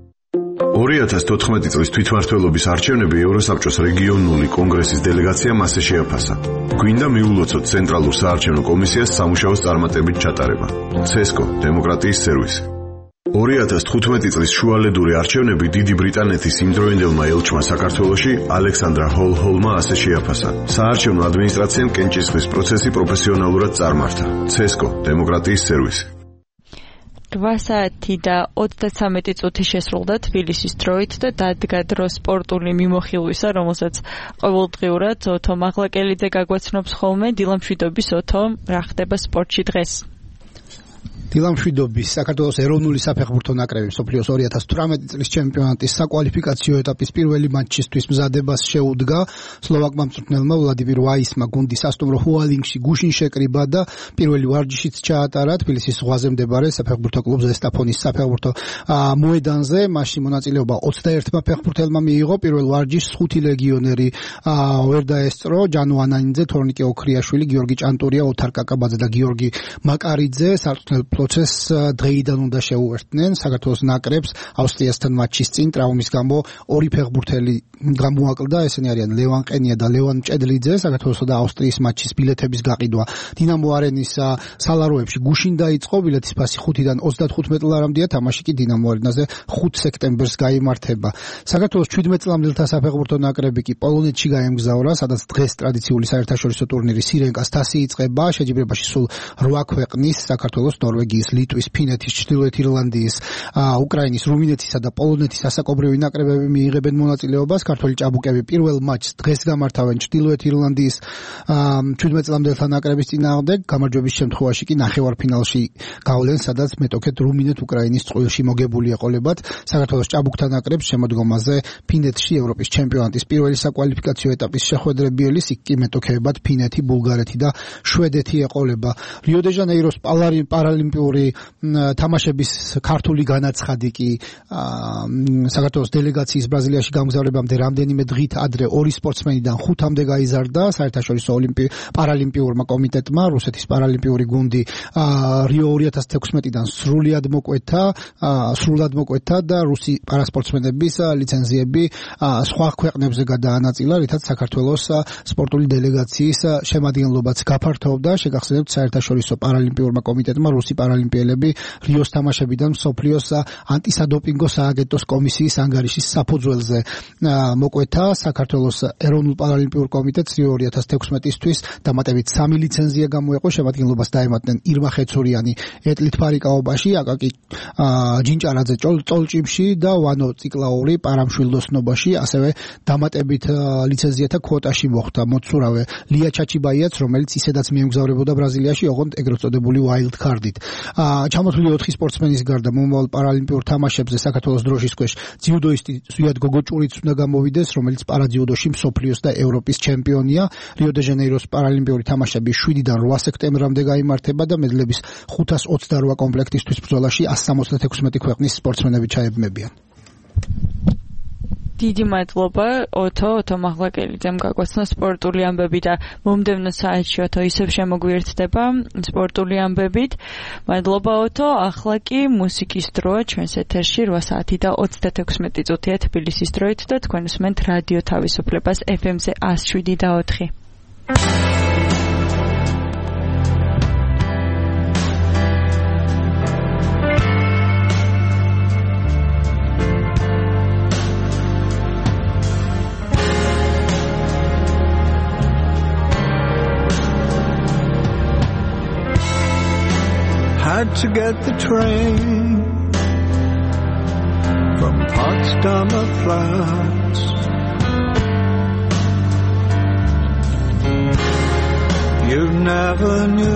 2014 წლის თვითმმართველობის არჩევნები ევროსაბჭოს რეგიონული კონგრესის დელეგაციამ ასე შეაფასა: "გვინდა მიულოცოთ ცენტრალურ საარჩევნო კომისიას სამუშაოს წარმატებით ჩატარება." ცესკო, დემოკრატიის სერვისი. 2015 წლის შუალედური არჩევნები დიდი ბრიტანეთის იმდროინდელმა ელჩმა საქართველოში, ალექსანდრა ჰოლჰოლმა ასე შეაფასა: "საარჩევნო ადმინისტრაციამ კენჭისყრის პროცესი პროფესიონალურად წარმართა." ცესკო, დემოკრატიის სერვისი. 8 საათი და 33 წუთი შესრულდა თბილისის დროით და დადგა დრო სპორტული მიმოხილვისა, რომელსაც ყოველდღიურად ოთო მაღლაკელიძე გაგვაცნობს ხოლმე. დილამშვიდობის ოთო, რა ხდება სპორტში დღეს? დილამშვიდობის. საქართველოს ეროვნული საფეხბურთო ნაკრები მსოფლიოს 2018 წლის ჩემპიონატის საკვალიფიკაციო ეტაპის პირველი მატჩისთვის მზადებას შეუდგა. სლოვაკმა მწვრთნელმა ვლადიმირ ვაისმა გუნდი სასტუმრო ჰუალინგში გუშინ შეკრიბა და პირველი ვარჯიშიც ჩაატარა თბილისის ზღვაზე მდებარე საფეხბურთო კლუბ ზესტაფონის საფეხბურთო მოედანზე. მასში მონაწილეობა 21-მა ფეხბურთელმა მიიღო. პირველ ვარჯიშს 5 ლეგიონერი ვერ დაესწრო: ჯანო ანანიძე, თორნიკე ოქრიაშვილი, გიორგი ჭანტურია, ოთარ კაკაბაძე და გიორგი მაკარიძე. სარწმუნო პროცესს დღეიდან უნდა შეუერთდნენ. საქართველოს ნაკრებს ავსტრიასთან მატჩის წინ ტრავმის გამო ორი ფეხბურთელი გამოაკლდა. ესენი არიან ლევან ყენია და ლევან მჭედლიძე. საქართველოსა და ავსტრიის მატჩის ბილეთების გაყიდვა დინამო არენის სალაროებში გუშინ დაიწყო. ბილეთის ფასი 5-დან 35 ლარამდეა. თამაში კი დინამო არენაზე 5 სექტემბერს გაიმართება. საქართველოს 17 წლამდელთა საფეხბურთო ნაკრები კი პოლონეთში გაემგზავრა, სადაც დღეს ტრადიციული საერთაშორისო ტურნირი სირენკას თასი იწყება. შეჯიბრებაში სულ 8 ქვეყნის საქართველოს, ნორვეგიის ნორვეგიის, ლიტვის, ფინეთის, ჩრდილოეთ ირლანდიის, უკრაინის, რუმინეთისა და პოლონეთის ასაკობრივი ნაკრებები მიიღებენ მონაწილეობას. ქართველი ჭაბუკები პირველ მატჩს დღეს გამართავენ ჩრდილოეთ ირლანდიის 17 წლამდელთა ნაკრების წინააღმდეგ. გამარჯვების შემთხვევაში კი ნახევარფინალში გავლენ, სადაც მეტოქეთ რუმინეთ უკრაინის წყვილში მოგებული ეყოლებათ. საქართველოს ჭაბუკთა ნაკრებს შემოდგომაზე ფინეთში ევროპის ჩემპიონატის პირველი საკვალიფიკაციო ეტაპის შეხვედრებიელი, იქ კი მეტოქეებად ფინეთი, ბულგარეთი და შვედეთი ეყოლება. რიო-დე-ჟანეიროს პარალიმპიური თამაშების ქართული განაცხადი კი საქართველოს დელეგაციის ბრაზილიაში გამგზავრებამდე რამდენიმე დღით ადრე 2 სპორტსმენიდან 5-მდე გაიზარდა. საერთაშორისო პარალიმპიურმა კომიტეტმა რუსეთის პარალიმპიური გუნდი რიო 2016-დან სრულად მოკვეთა და რუსი პარასპორტსმენების ლიცენზიები სხვა ქვეყნებზე გადაანაწილა, რითაც საქართველოს სპორტული დელეგაციის შემადგენლობაც გაფართოვდა. შეგახსენებთ, საერთაშორისო პარალიმპიურმა კომიტეტმა რუსი პარალიმპიელები რიოს თამაშებიდან მსოფლიოს ანტისადოპინგო სააგენტოს კომისიის ანგარიშის საფუძველზე მოკვეთა. საქართველოს ეროვნულ პარალიმპიურ კომიტეტს რიო 2016-ისთვის დამატებით 3 ლიცენზია გამოეყო. შემადგენლობას დაემატნენ ირმა ხეცურიანი ეტლით ფარიკაობაში, აკაკი ჯინჭარაძე წოლჭიმში და ვანო ციკლაური პარამშვილდოსნობაში. ასევე დამატებით ლიცენზიათა კვოტაში მოხვდა მოცურავე ლია ჩაჩიბაიაც, რომელიც ისედაც მიემგზავრებოდა ბრაზილიაში, ოღონდ ეგრეთ წოდებული wild card-ით. ჩამოთვლილი 4 სპორტსმენის გარდა მომავალ პარალიმპიურ თამაშებზე საქართველოს დროშის ქვეშ ძიუდოისტი ზვიად გოგოჭურიც უნდა გამოვიდეს, რომელიც პარაძიუდოში მსოფლიოს და ევროპის ჩემპიონია. რიო-დე-ჟანეიროს პარალიმპიური თამაშები 7-დან 8 სექტემბრამდე გაიმართება და მედლების 528 კომპლექტისთვის ბრძოლაში 176 ქვეყნის სპორტსმენები ჩაებმებიან. დიდი მადლობა ოთო მაღლაკელიძემ გაგვაცნო სპორტული ამბები და მომდევნო საათში ოთო ისევ შემოგვიერთდება სპორტული ამბებით. მადლობა ოთო. ახლა კი მუსიკის დროა ჩვენს ეთერში 8 საათი და 36 წუთია თბილისის დროით და თქვენ უსმენთ რადიო თავისუფლებას FM-ზე 107.4. Had to get the train from Potsdamer Platz. You never knew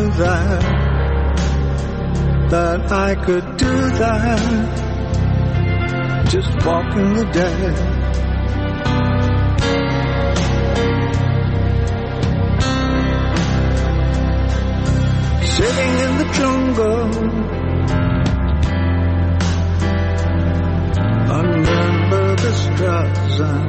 that I could do that, just walking the dead. Sitting in the jungle under the Streisand,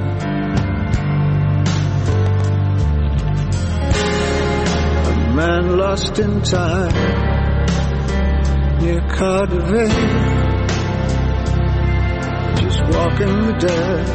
a man lost in time near Cardiff, just walking the dead.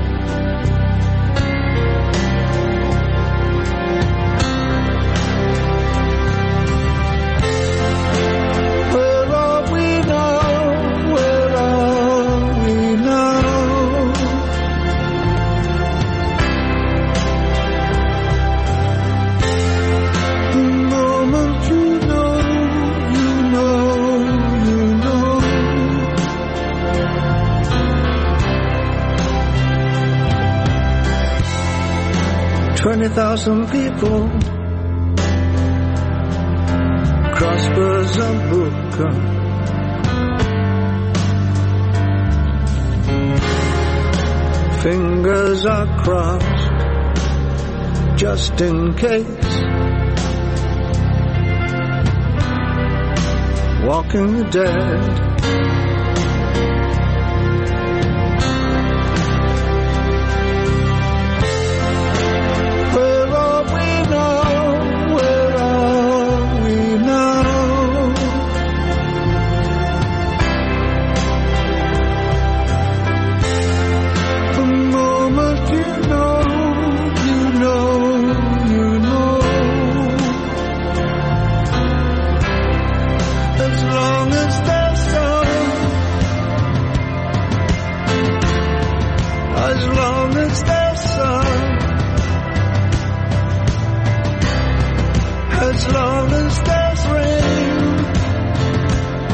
$20,000 people, crossbows are broken. Fingers are crossed, just in case. Walking the dead. As long as there's rain,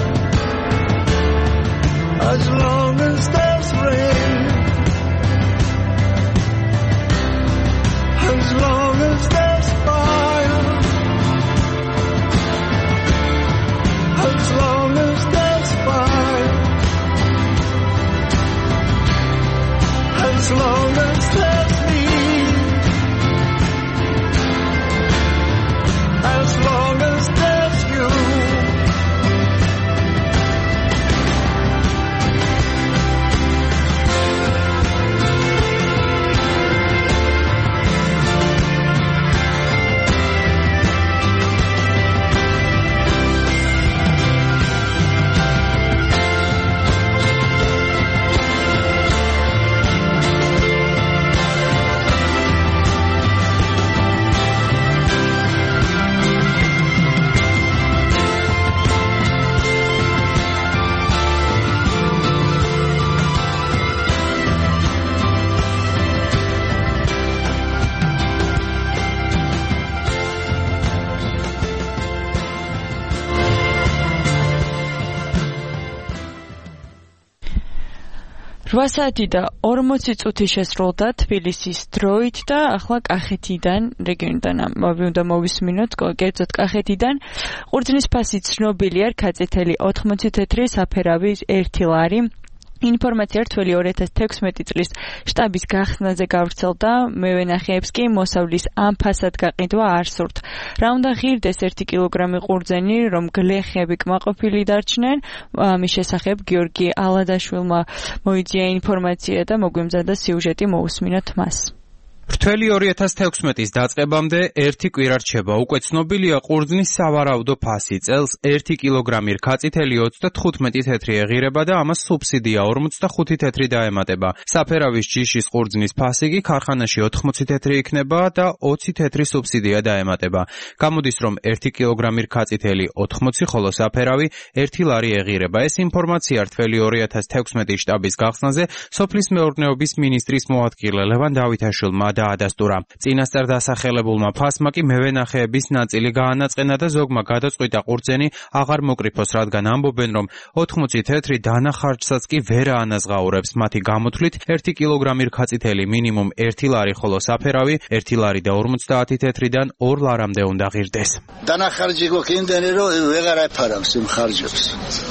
8 საათი და 40 წუთი შესრულდა თბილისის დროით და ახლა კახეთიდან რეგიონიდან უნდა მოვისმინოთ, კერძოდ კახეთიდან ყურძნის ფასი ცნობილია რქაწითელი 80 თეთრი საფერავი 1 ლარი. ინფორმაცია რთველი 2016 წლის შტაბის გახსნაზე გავრცელდა, მევენახეებს კი მოსავლის ამ ფასად გაყიდვა არ სურთ. რა უნდა ღირდეს 1 კილოგრამი ყურძენი, რომ გლეხები კმაყოფილი დარჩნენ? ამის შესახებ გიორგი ალადაშვილმა მოიძია ინფორმაცია და მოგვიმზადა სიუჟეტი, მოусმინოთ მას. რთველი 2016-ის დაწყებამდე 1 კვირა რჩება. უკვე ცნობილია ყურძნის სავარაუდო ფასი. წელს 1 კილოგრამი რქაწითელი 35 თეთრი ეღირება და ამას სუბსიდია 45 თეთრი დაემატება. საფერავის ჯიშის ყურძნის ფასი კი ქარხანაში 80 თეთრი იქნება და 20 თეთრი სუბსიდია დაემატება. გამოდის, რომ 1 კილოგრამი რქაწითელი 80, ხოლო საფერავი 1 ლარი ეღირება. ეს ინფორმაცია რთველი 2016 შტაბის გახსნაზე სოფლის მეურნეობის მინისტრის მოადგილე ლევან დავითაშვილმა დაადასტურა. წინასწარ დასახელებულმა ფასმა კი მევენახეების ნაწილი გაანაწყენა და ზოგმა გადაწყვიტა ყურძენი აღარ მოკრიფოს, რადგან ამბობენ, რომ 80 თეთრი დანახარჯსაც კი ვერ აანაზღაურებს. მათი გამოთვლით 1 კილოგრამი რქაწითელი მინიმუმ 1 ლარი, ხოლო საფერავი 1 ლარი და 50 თეთრიდან 2 ლარამდე უნდა ღირდეს. დანახარჯი გვაქვს იმდენი, რომ ვეღარ აფარავს იმ ხარჯებს.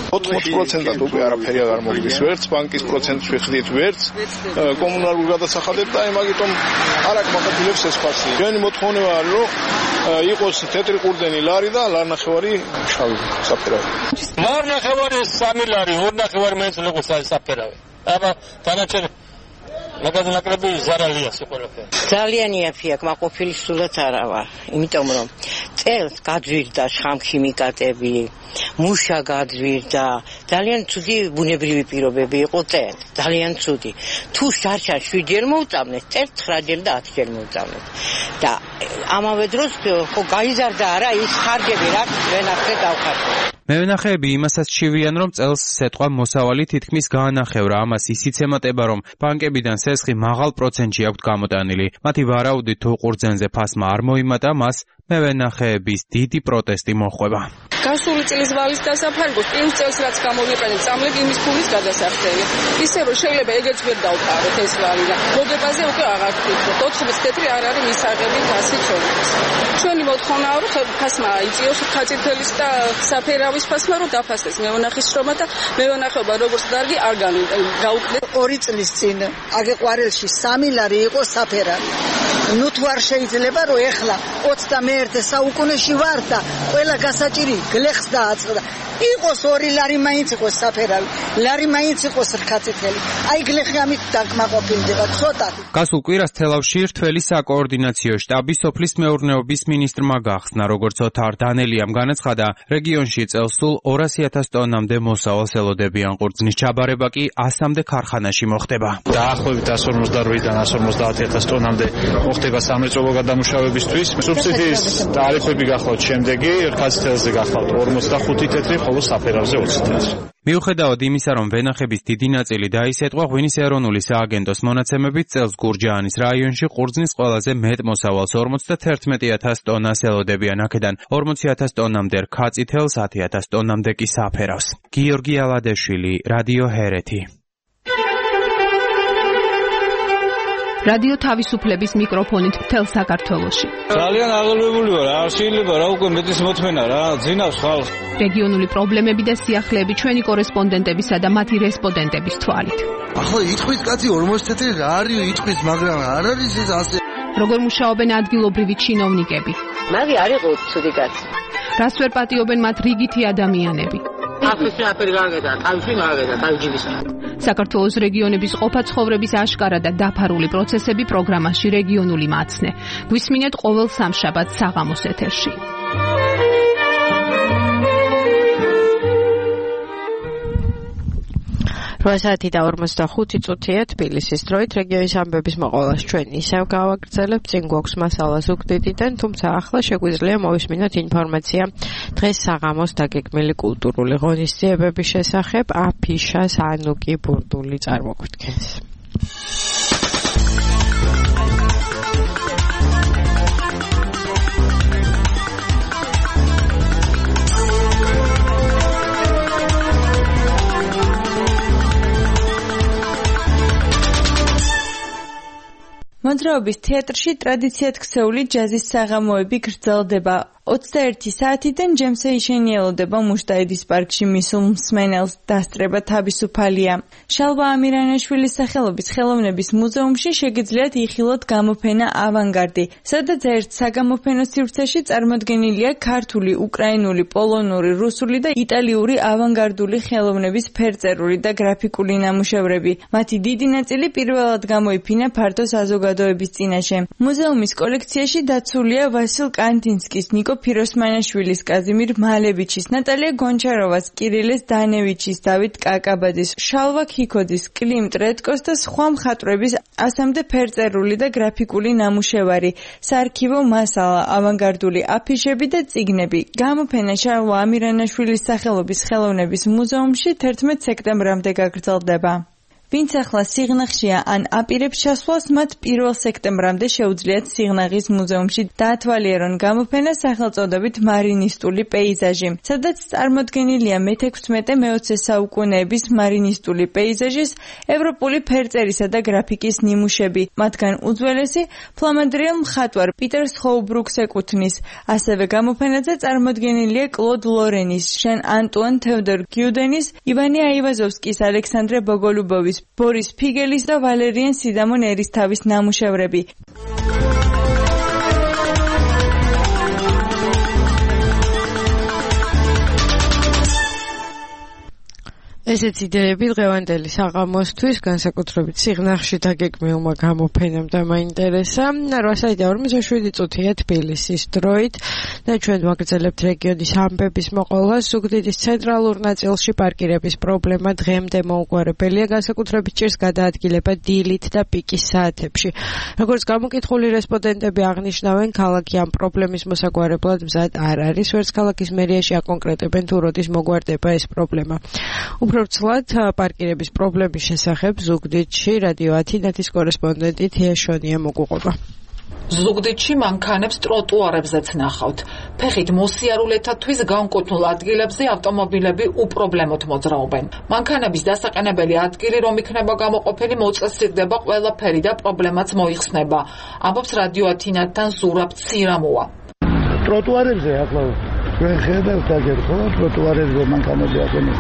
80%-ად უკვე არაფერი აღარ მოგდის ვერც, ბანკის პროცენტს ვიხდით ვერც, კომუნალურ გადასახადებს და იმაგიტომ არ აკმაყოფილებს ეს ფასი. ჩვენი მოთხოვნა არის, რომ იყოს თეთრი ყურძენი ლარი და ლარნახევარი შავი საფერავი. ლარნახევარი 3 ლარი, 2 მეც ლოგოს არის საფერავი. აბა დანარჩენი მაგაზნაკლები ზარალია ყველაფერი. ძალიან იაფია, კმაყოფილი სულაც არა ვარ, იმიტომ რომ წელს გაძვირდა შხამქიმიკატები, მუშა გაძვირდა, ძალიან ცუდი ბუნებრივი პირობები იყო წელს, ძალიან ცუდი. თუ შარშან 7-ჯერ მოვწამნეთ, წელს 9-ჯერ და 10-ჯერ მოვწამნეთ. და ამავე დროს ხო გაიზარდა არა ის ხარჯები, რაც ვენახე დავხარჯეთ. მევენახეები იმასაც შივიან, რომ წელს სეტყვა მოსავალი თითქმის გაანახევრა. ამას ისიც ემატება, რომ ბანკებიდან სესხი მაღალ პროცენტში აქვთ გამოტანილი. მათი ვარაუდით, თუ ყურძენზე ფასმა არ მოიმატა, მას მევენახეების დიდი პროტესტი მოჰყვება. გასული წლის ვალის დასაფარგოს პირველ წელს რაც გამოვიყენეთ წამლებ იმის ფულის გადასახდელი. ისე რომ შეიძლება ეგეც ვერ დავყაროთ ეს ვალი და მოდებაზე უკვე აღარ ვფიქრობ. 80 თეთრი არ არის მისაღები ფასი ჩვენთვის. ჩვენი მოთხოვნაა რომ ფასმა აიწიოს რქაწითელის და საფერავის ფასმა რომ დაფასდეს მევენახის შრომა და მევენახეობა როგორც დარგი არ გაუკლდეს. 2 წლის წინ აგეყვარელში 3 ლარი იყო საფერავი. ნუ თუ არ შეიძლება რომ ეხლა 21 საუკუნეში ვარ და ყველა გასაჭირი გლეხს დააწყდა. იყოს 2 ლარი მაინც იყოს საფერავი, ლარი მაინც იყოს რქაწითელი. აი გლეხი ამით დაკმაყოფილდება ცოტათი. გასულ კვირას თელავში რთველი საკოორდინაციო შტაბი სოფლის მეურნეობის მინისტრმა გახსნა. როგორც ოთარ დანელიამ განაცხადა, რეგიონში წელს სულ 200,000 ტონამდე მოსავალს ელოდებიან ყურძნის ჩაბარება კი 100-მდე ქარხანაში მოხდება. დაახლოებით 158-დან 150,000 ტონამდე მოხდება სამრეწველო გადამუშავებისთვის. სუბსიდიის ტარიფები გახლავთ შემდეგი, რქაწითელზე გახლავთ 45 თეთრი, ხოლო საფერავზე 20 თეთრი. მიუხედავად იმისა, რომ ვენახების დიდი ნაწილი დაისეტყვა, ღვინის ეროვნული სააგენტოს მონაცემებით წელს გურჯაანის რაიონში ყურძნის ყველაზე მეტ მოსავალს 51,000 ტონას ელოდებიან. აქედან 40,000 ტონამდე რქაწითელს, 10,000 ტონამდე კი საფერავს. გიორგი ალადაშვილი, რადიო ჰერეთი. რადიო თავისუფლების მიკროფონით მთელ საქართველოში. ძალიან აღელვებული ვარ, არ შეიძლება რა უკვე მეტის მოთმენა რა, ძინავს ხალხს. რეგიონული პრობლემები და სიახლეები ჩვენი კორესპონდენტებისა და მათი რესპონდენტების თვალით. ახლა იტყვის კაცი 40 თეთრი რა არის იტყვის, მაგრამ არ არის ეს ასე. როგორ მუშაობენ ადგილობრივი ჩინოვნიკები? მაგი არ იყო ცუდი კაცი. რას ვერ პატიობენ მათ რიგითი ადამიანები? საქართველოს რეგიონების ყოფა ცხოვრების აშკარა და დაფარული პროცესები პროგრამაში რეგიონული მაცნე. გვისმინეთ ყოველ სამშაბათს საღამოს ეთერში. საათი და 45 წუთია თბილისის დროით. რეგიონის ამბების მოყოლას ჩვენ ისევ გავაგრძელებთ. წინ გვაქვს მასალას უკდიდიდან, თუმცა ახლა შეგვიძლია მოვისმინოთ ინფორმაცია დღეს საღამოს დაგეგმილი კულტურული ღონისძიებების შესახებ. აფიშას ანუკი ბურდული წარმოგვიდგენს. მოძრაობის თეატრში ტრადიციად ქცეული ჯაზის საღამოები გრძელდება. 21 საათიდან ჯემსე იშენიელოდება მუშტაიდის პარკში მისულ მსმენელს დასწრება თავისუფალია. შალვა ამირანაშვილის სახელობის ხელოვნების მუზეუმში შეგიძლიათ იხილოთ გამოფენა ავანგარდი, სადაც ერთ საგამოფენო სივრცეში წარმოდგენილია ქართული, უკრაინული, პოლონური, რუსული და იტალიური ავანგარდული ხელოვნების ფერწერული და გრაფიკული ნამუშევრები. მათი დიდი ნაწილი პირველად გამოიფინა ფართო საზოგადოების წინაშე. მუზეუმის კოლექციაში დაცულია ვასილ კანდინსკის, ნიკო ფიროსმანაშვილის, კაზიმირ მალევიჩის, ნატალია გონჩაროვას, კირილეს დანევიჩის, დავით კაკაბაძის, შალვა ქიქოძის, კლიმ ტრეტკოს და სხვა მხატვრების 100-მდე ფერწერული და გრაფიკული ნამუშევარი, საარქივო მასალა, ავანგარდული აფიშები და წიგნები. გამოფენა შალვა ამირანაშვილის სახელობის ხელოვნების მუზეუმში 11 სექტემბრამდე გაგრძელდება. ვინც ახლა სიღნაღშია ან აპირებს ჩასვლას, მათ 1 სექტემბრამდე შეუძლიათ სიღნაღის მუზეუმში დაათვალიერონ გამოფენა სახელწოდებით მარინისტული პეიზაჟი, სადაც წარმოდგენილია მე-16-მე-20 საუკუნეების მარინისტული პეიზაჟის ევროპული ფერწერისა და გრაფიკის ნიმუშები. მათგან უძველესი ფლამანდრიელ მხატვარ პიტერ სხოუბრუკს ეკუთვნის. ასევე გამოფენაზე წარმოდგენილია კლოდ ლორენის, ჟან ანტუან თევდორ გიუდენის, ივანე აივაზოვსკის, ალექსანდრე ბოგოლუბოვის, ბორის ფიგელის და ვალერიან სიდამონ ერისთავის ნამუშევრები. ესეც იდეები დღევანდელი საღამოსთვის, განსაკუთრებით სიღნაღში დაგეგმილმა გამოფენამ და მაინტერესა. 8:47 წუთია თბილისის დროით და ჩვენ ვაგრძელებთ რეგიონის ამბების მოყოლას. ზუგდიდის ცენტრალურ ნაწილში პარკირების პრობლემა დღემდე მოუგვარებელია, განსაკუთრებით ჭირს გადაადგილება დილით და პიკის საათებში. როგორც გამოკითხული რესპონდენტები აღნიშნავენ, ქალაქი ამ პრობლემის მოსაგვარებლად მზად არ არის. ვერც ქალაქის მერიაში აკონკრეტებენ თუ როდის მოგვარდება ეს პრობლემა. Უბრალოდ პარკირების პრობლემის შესახებ ზუგდიდში რადიო ათინათის კორესპონდენტი თია შონია მოგუყობა. ზუგდიდში მანქანებს ტროტუარებზეც ნახავთ. ფეხით მოსიარულეთათვის განკუთვნილ ადგილებზე ავტომობილები უპრობლემოდ მოძრაობენ. მანქანების დასაყენებელი ადგილი რომ იქნება გამოყოფილი, მოწესრიგდება ყველაფერი და პრობლემაც მოიხსნება. ამბობს რადიო ათინათთან ზურაბ ცირამოა. ტროტუარებზე ახლა ჩვენ ხედავთ აგერ ხო ტროტუარებზე მანქანები აყენებს.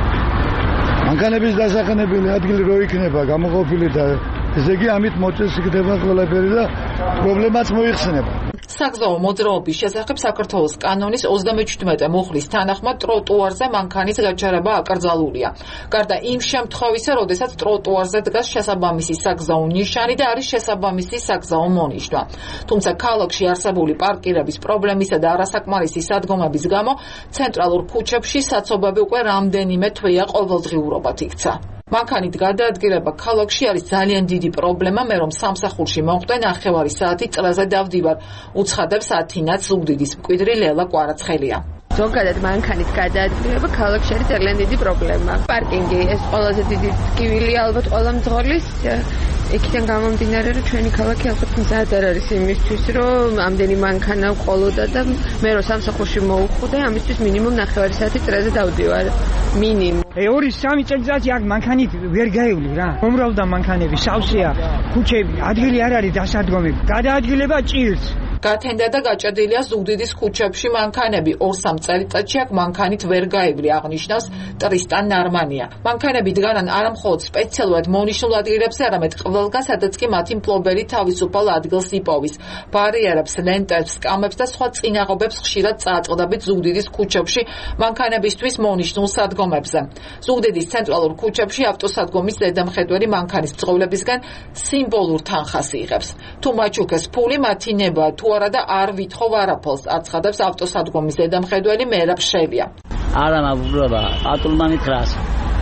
მანქანების დასაყენებელი ადგილი რო იქნება გამოყოფილი და ესე იგი ამით მოწესრიგდება ყველაფერი და პრობლემაც მოიხსნება. საგზაო მოძრაობის შესახებ საქართველოს კანონის 37 მუხლის თანახმად ტროტუარზე მანქანის გაჩერება აკრძალულია. გარდა იმ შემთხვევისა, როდესაც ტროტუარზე დგას შესაბამისი საგზაო ნიშანი და არის შესაბამისი საგზაო მონიშნა. თუმცა ქალაქში არსებული პარკირების პრობლემისა და არასაკმარისი სადგომების გამო ცენტრალურ ქუჩებში საცობები უკვე რამდენიმე თვეა ყოველდღიურობად იქცა. მანქანით გადაადგილება ქალაქში არის ძალიან დიდი პრობლემა, მე რომ სამსახურში მოხვდე ნახევარი საათი წრეზე დავდივარ, უცხადებს ათინათს ზუგდიდის მკვიდრი ლელა კვარაცხელია. ზოგადად მანქანით გადაადგილება ქალაქში არის ძალიან დიდი პრობლემა. პარკინგი ეს ყველაზე დიდი ტკივილი ალბათ ყველა მძღოლის. იქიდან გამომდინარე, რომ ჩვენი ქალაქი ალბათ მზად არ არის იმისთვის, რომ ამდენი მანქანა ვყოლოდა და მე რომ სამსახურში მოვხვდე, ამისთვის მინიმუმ ნახევარი საათი წრეზე დავდივარ. მინიმუმ. 2-3 წელიწადში აქ მანქანით ვერ გაივლი რა. მომრავლდა მანქანები, სავსეა, ქუჩები, ადგილი არ არის დასადგომები. გადაადგილება ჭირს. გათენდა და გაჭედილია ზუგდიდის ქუჩებში მანქანები. 2-3 წელიწადში აქ მანქანით ვერ გაივლი, აღნიშნავს ტრისტან ნარმანია. მანქანები დგანან არა მხოლოდ სპეციალურად მონიშნულ ადგილებზე, არამედ ყველგან, სადაც კი მათი მფლობელი თავისუფალ ადგილს იპოვის. ბარიერებს, ლენტებს, სკამებს და სხვა წინაღობებს ხშირად წააწყდებით ზუგდიდის ქუჩებში მანქანებისთვის მონიშნულ სადგომებზე. ზუგდიდის ცენტრალურ ქუჩებში ავტოსადგომის ზედამხედველი მანქანის მძღოლებისგან სიმბოლურ თანხას იღებს. თუ მაჩუქეს ფული, მათი ნება თუ არა და არ ვითხოვ არაფერს, აცხადებს ავტოსადგომის ზედამხედველი მერაბ შელია. არა მაბურობა, ატულმანი ხრას.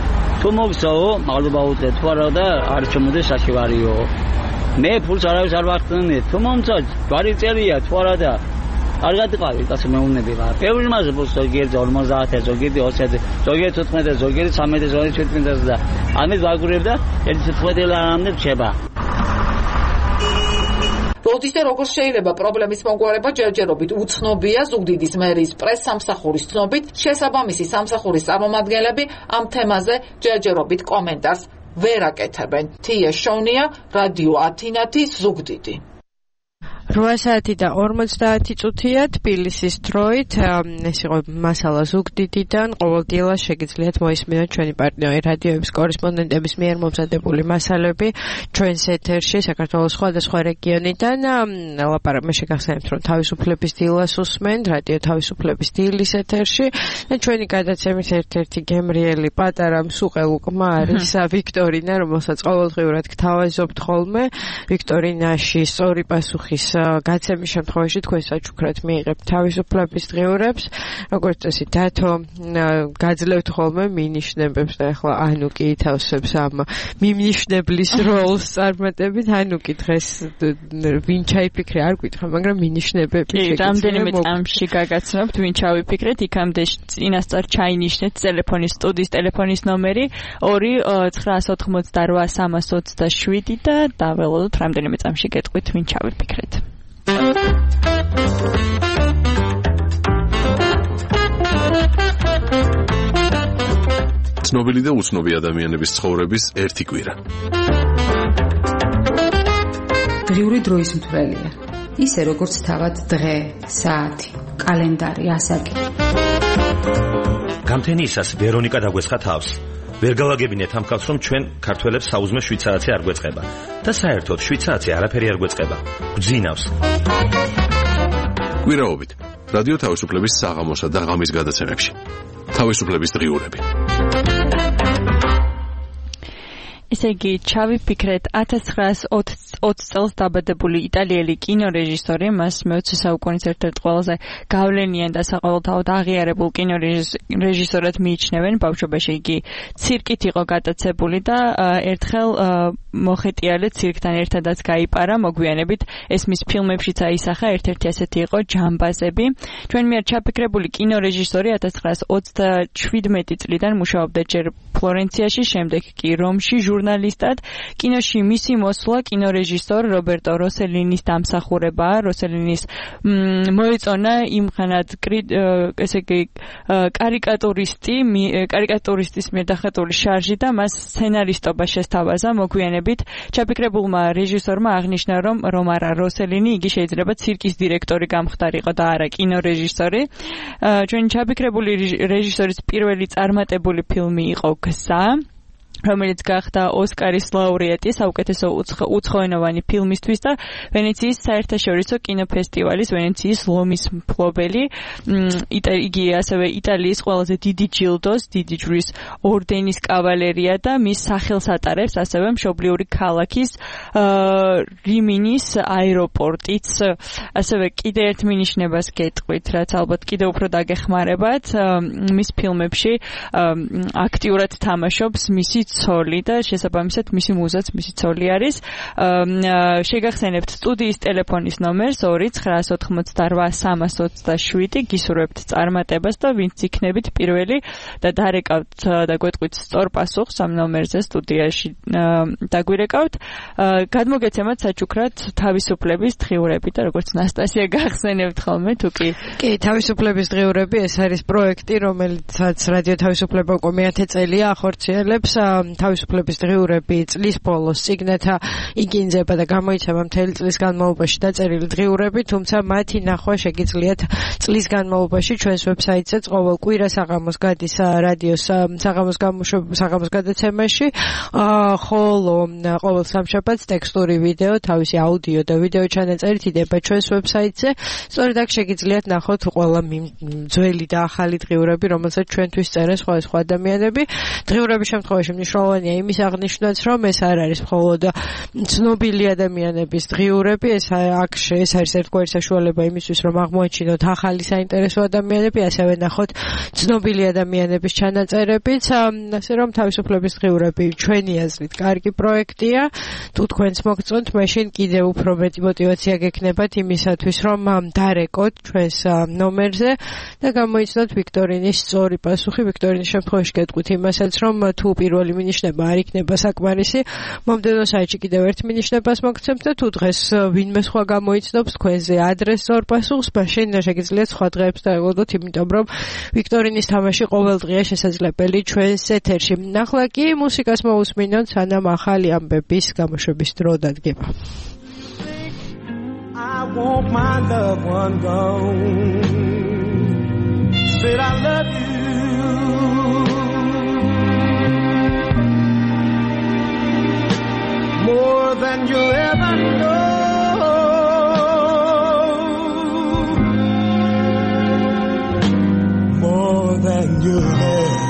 თუ მოგწოვო, მადლობა უთე თუ არა და არ ჩომოდეს საშევარიო. მე ფულს არავის არ ვახდენე. თუ მომწო, გვარი წერია თუ არა და არ გადაყავი, ასე მეუბნები რა. ბევრი მასე ფულს ზოგიერთი 50, ზოგიერთი 20, ზოგიერთი 15, ზოგიერთი 13, ზოგიერთი 17 და ამით ვაგურებ და 1.14 ლარამდე რჩება. როდის და როგორ შეიძლება პრობლემის მოგვარება ჯერჯერობით უცნობია. ზუგდიდის მერიის პრეს-სამსახურის ცნობით, შესაბამისი სამსახურის წარმომადგენლები ამ თემაზე ჯერჯერობით კომენტარს ვერ აკეთებენ. თია შონია, რადიო ათინათის ზუგდიდი. 8 საათი და 50 წუთია თბილისის დროით. ეს იყო მასალა ზუგდიდიდან. ყოველდღიურად შეგიძლიათ მოისმინოთ ჩვენი პარტნიორი რადიოების კორესპონდენტების მიერ მომზადებული მასალები ჩვენს ეთერში საქართველოს სხვადასხვა რეგიონიდან. ლაპარაკი შეგახსენებთ, რომ თავისუფლების დილას უსმენთ რადიო თავისუფლების დილის ეთერში. ჩვენი გადაცემის ერთ-ერთი გემრიელი პატარა მსუყელ უკმა არის ვიქტორინა, რომელსაც ყოველდღიურად გთავაზობთ ხოლმე. ვიქტორინაში სწორი პასუხის გაცემის შემთხვევაში თქვენ საჩუქრად მიიღებთ თავისუფლების დღიურებს. როგორც წესი, დათო გაძლევთ ხოლმე მინიშნებებს და ახლა ანუკი ითავსებს ამ მიმნიშნებლის როლს წარმატებით. ანუკი დღეს ვინ ჩაიფიქრე არ გითხრა, მაგრამ მინიშნებები შეგიძლია. რამდენიმე წამში გაგაცნობთ ვინ ჩავიფიქრეთ, იქამდე წინასწარ ჩაინიშნეთ ტელეფონის სტუდიის ტელეფონის ნომერი 2-988-327 და დაველოდოთ რამდენიმე წამში გეტყვით ვინ ჩავიფიქრეთ. ცნობილი და უცნობი ადამიანების ცხოვრების ერთი კვირა. დღიური დროის მთვრელია. ისე როგორც თავად დღე, საათი, კალენდარი, ასაკი. გამთენიისას ვერონიკა დაგვესხა თავს. ვერ გავაგებინეთ ამ ხალხს, რომ ჩვენ ქართველებს საუზმე შვიცარացი არ გვეწყება და საერთოდ შვიცარացი არაფერი არ გვეწყება. გძინავს. კვირაობით რადიო თავისუფლების საღამოსა და ღამის გადაცემებში. თავისუფლების დღიურები. ესე იგი, ჩავიფიქრეთ 1920 წელს დაბადებული იტალიელი კინორეჟისორი, მას მე-20 საუკუნის ერთ-ერთ ყველაზე გავლენიან და საყოველთაოდ აღიარებულ კინორეჟისორად მიიჩნევენ. ბავშვობაში იგი ცირკით იყო გატაცებული და ერთხელ მოხეტიალე ცირკთან ერთადაც გაიპარა. მოგვიანებით ეს მის ფილმებშიც აისახა, ერთ-ერთი ასეთი იყო ჯამბაზები. ჩვენ მიერ ჩაფიქრებული კინორეჟისორი 1927 წლიდან მუშაობდა ჯერ ფლორენციაში, შემდეგ კი რომში ჟურნალისტად. კინოში მისი მოსვლა კინორეჟისორ რობერტო როსელინის დამსახურებაა. როსელინის მოეწონა იმხანად ესე იგი კარიკატურისტის მიერ დახატული შარჟი და მას სცენარისტობა შესთავაზა. მოგვიანებით ჩაფიქრებულმა რეჟისორმა აღნიშნა, რომ არა როსელინი, იგი შეიძლება ცირკის დირექტორი გამხდარიყო და არა კინორეჟისორი. ჩვენი ჩაფიქრებული რეჟისორის პირველი წარმატებული ფილმი იყო გზა, რომელიც გახდა ოსკარის ლაურეატი საუკეთესო უცხოენოვანი ფილმისთვის და ვენეციის საერთაშორისო კინოფესტივალის ვენეციის ლომის მფლობელი. იგი ასევე იტალიის ყველაზე დიდი ჯილდოს, დიდი ჯვრის ორდენის კავალერია და მის სახელს ატარებს ასევე მშობლიური ქალაქის რიმინის აეროპორტიც. ასევე კიდე ერთ მინიშნებას გეტყვით, რაც ალბათ კიდე უფრო დაგეხმარებათ. მის ფილმებში აქტიურად თამაშობს მისი ცოლი და შესაბამისად მისი მუზაც მისი ცოლი არის. შეგახსენებთ სტუდიის ტელეფონის ნომერს 2-988-327 გისურვებთ წარმატებას და ვინც იქნებით პირველი და დარეკავთ და გვეტყვით სწორ პასუხს ამ ნომერზე სტუდიაში დაგვირეკავთ. გადმოგეცემათ საჩუქრად თავისუფლების დღიურები და როგორც ნასტასია გახსენებთ ხოლმე თუ კი. კი, თავისუფლების დღიურები ეს არის პროექტი, რომელიცაც რადიო თავისუფლება უკვე მე-10 წელია ახორციელებს. თავისუფლების დღიურები წლის ბოლოს წიგნეთა იგინძება და გამოიცემა მთელი წლის განმავლობაში დაწერილი დღიურები, თუმცა მათი ნახვა შეგიძლიათ წლის განმავლობაში ჩვენს ვებსაიტზე ყოველ კვირა საღამოს გადის რადიოს საღამოს გადაცემაში, ხოლო ყოველ სამშაბათს ტექსტური ვიდეო, თავისი აუდიო და ვიდეო ჩანაწერით იდება ჩვენს ვებსაიტზე. სწორედ აქ შეგიძლიათ ნახოთ ყველა ძველი და ახალი დღიურები, რომელსაც ჩვენთვის წერენ სხვადასხვა ადამიანები. დღიურების შემთხვევაში მნიშვნელოვანია იმის აღნიშვნაც, რომ ეს არ არის მხოლოდ ცნობილი ადამიანების დღიურები, ეს არის ერთგვარი საშუალება იმისთვის, რომ აღმოაჩინოთ ახალი საინტერესო ადამიანები, ასევე ნახოთ ცნობილი ადამიანების ჩანაწერებიც. ასე რომ თავისუფლების დღიურები ჩვენი აზრით კარგი პროექტია. თუ თქვენც მოგწონთ, მაშინ კიდევ უფრო მეტი мотиваცია გექნებათ იმისათვის, რომ დარეკოთ ჩვენს ნომერზე და გამოიცნოთ ვიქტორინის სწორი პასუხი. ვიქტორინის შემთხვევაში გეტყვით იმასაც, რომ თუ პირველი მინიშნება არ იქნება საკმარისი. მომდევნო საიტში კიდევ ერთ მინიშნებას მოგცემთ და თუ დღეს ვინმე სხვა გამოიცნობს თქვენზე ადრესს ორ პასუხს, მაშინ შეგიძლიათ სხვა დღეებს დაეღოდოთ, იმიტომ რომ ვიქტორინის თამაში ყოველდღია შესაძლებელი ჩვენს ეთერში. ახლა კი მუსიკას მოусმინოთ, სანამ ახალი ამბების გამოშვების დრო დადგება. I want my loved one gone. Said I love you more than you ever know. More than you ever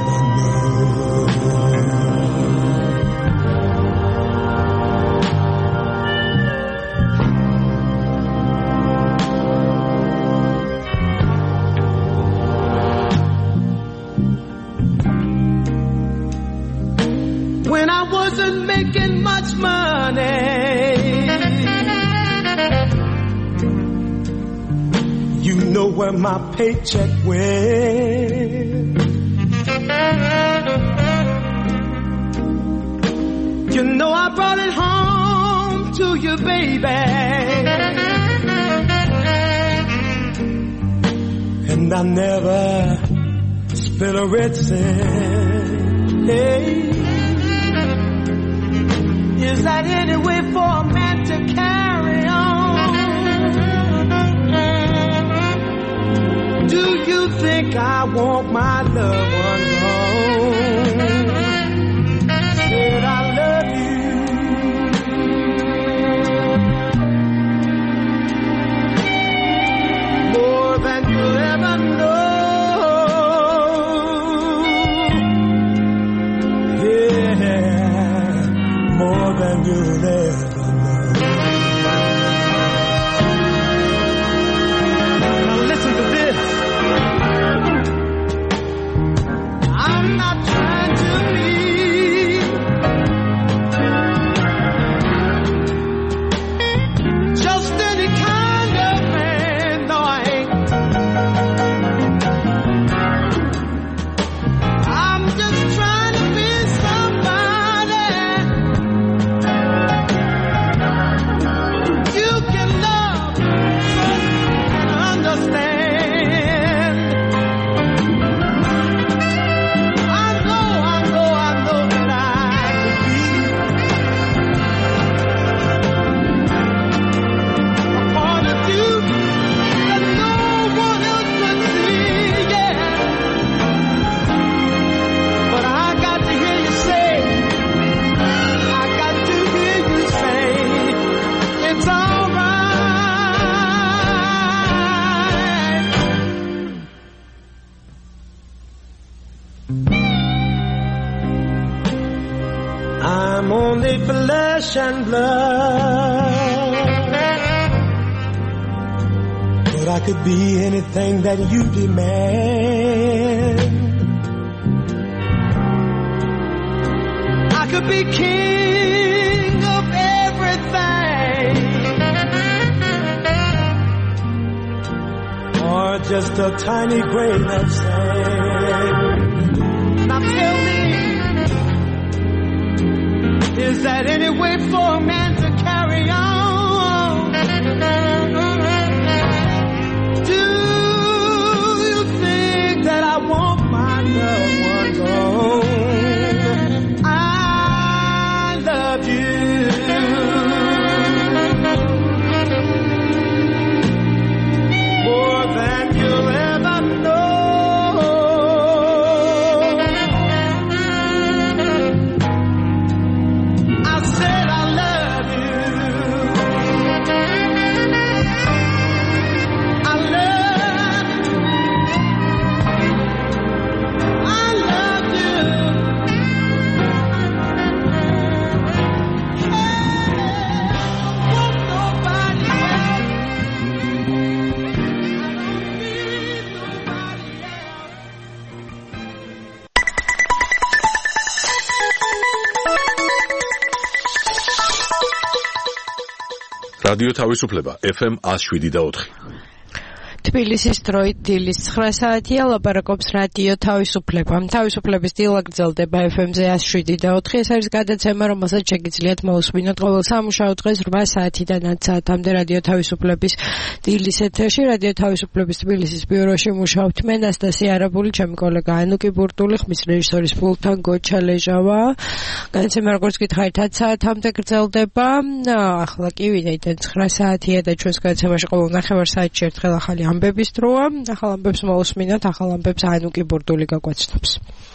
when I wasn't making much money, you know where my paycheck went. You know I brought it home to you, baby, and I never spent a red cent. Hey. Is that any way for a man to carry on? Do you think I want my loved one home? Said I love you more than you'll ever know. More than you'll ever know. Now listen to this. I'm not trying to be just any kind of man. No, I ain't. I'm just trying to be somebody you can love, trust, and understand. I know that I could be a part of you that no one else can see, yeah. But I got to hear you say, I got to hear you say, it's alright. I'm only flesh and blood, but I could be anything that you demand. I could be king of everything, or just a tiny grain of sand. Now tell me, is that any way for a man to carry on? Do you think that I want my loved one gone? I love you more than you'll ever know. I said I love you. I love you. I love you. რადიო თავისუფლება FM 107 და 4. თბილისის დროით დილის 9 საათია, ლაპარაკობს რადიო თავისუფლება. თავისუფლების დილა გრძელდება FM-ზე 107.4. ეს არის გადაცემა, რომელსაც შეგიძლიათ მოусმინოთ ყოველ სამუშაო დღეს 8 საათიდან 10 საათამდე რადიო თავისუფლების დილის ეთერში. რადიო თავისუფლების თბილისის ბიუროში მუშაობთ მე, ნასტასია არაბული, ჩემი კოლეგა ანუკი ბურტული, ხმის რეჟისორის პულტთან გოჩა ლეჟავა. გადაცემა როგორც გითხარით 10 საათამდე გრძელდება. ახლა კი ვინაიდან 9 საათია და ჩვენს გადაცემაში ყოველ ნახევარ საათში ერთხელ ახალი ამბების დროა. ახალ ამბებს მოусმინოთ, ახალ ამბებს ანუკი ბურდული გაგვაცნობს.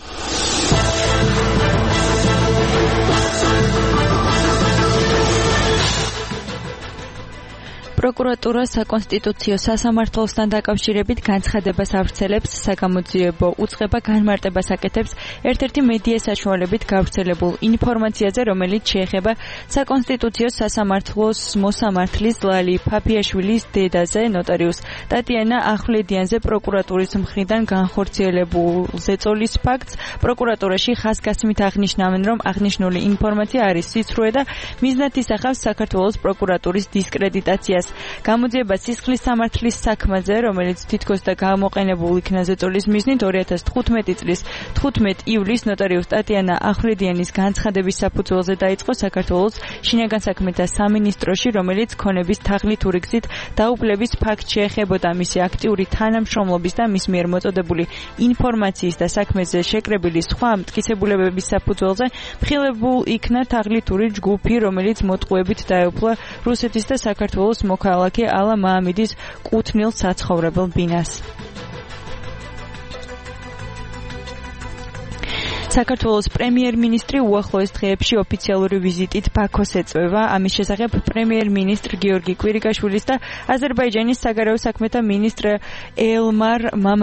პროკურატურა საკონსტიტუციო სასამართლოსთან დაკავშირებით განცხადებას ავრცელებს, საგამოძიებო უწყება განმარტებას აკეთებს ერთ-ერთი მედია საშუალებით გავრცელებულ ინფორმაციაზე, რომელიც შეეხება საკონსტიტუციო სასამართლოს მოსამართლის ლალი ფაფიაშვილის დედაზე, ნოტარიუს ტატიანა ახვლედიანზე პროკურატურის მხრიდან განხორციელებულ ზეწოლის ფაქტს. პროკურატურაში ხაზგასმით აღნიშნავენ, რომ აღნიშნული ინფორმაცია არის სიცრუე და მიზნად ისახავს საქართველოს პროკურატურის დისკრედიტაციას. გამოძიება სისხლის სამართლის საქმეზე, რომელიც თითქოს და გამოყენებულ იქნა ზეწოლის მიზნით 2015 წლის 15 ივლისს ნოტარიუს ტატიანა ახვლედიანის განცხადების საფუძველზე დაიწყო საქართველოს შინაგან საქმეთა სამინისტროში, რომელიც ქონების თაღლითური გზით დაუფლების ფაქტ შეეხებოდა მისი აქტიური თანამშრომლობის და მის მიერ მოწოდებული ინფორმაციის და საქმეზე შეკრებილი სხვა მტკიცებულებების საფუძველზე მხილებულ იქნა თაღლითური ჯგუფი, რომელიც მოტყუებით დაეუფლა რუსეთის და საქართველოს მოქალაქე ალა მაამიდის კუთვნილ საცხოვრებელ ბინას. საქართველოს პრემიერ-მინისტრი უახლოეს დღეებში ოფიციალური ვიზიტით ბაქოს ეწვევა. ამის შესახებ პრემიერ-მინისტრ გიორგი კვირიკაშვილის და აზერბაიჯანის საგარეო საქმეთა მინისტრ ელმარ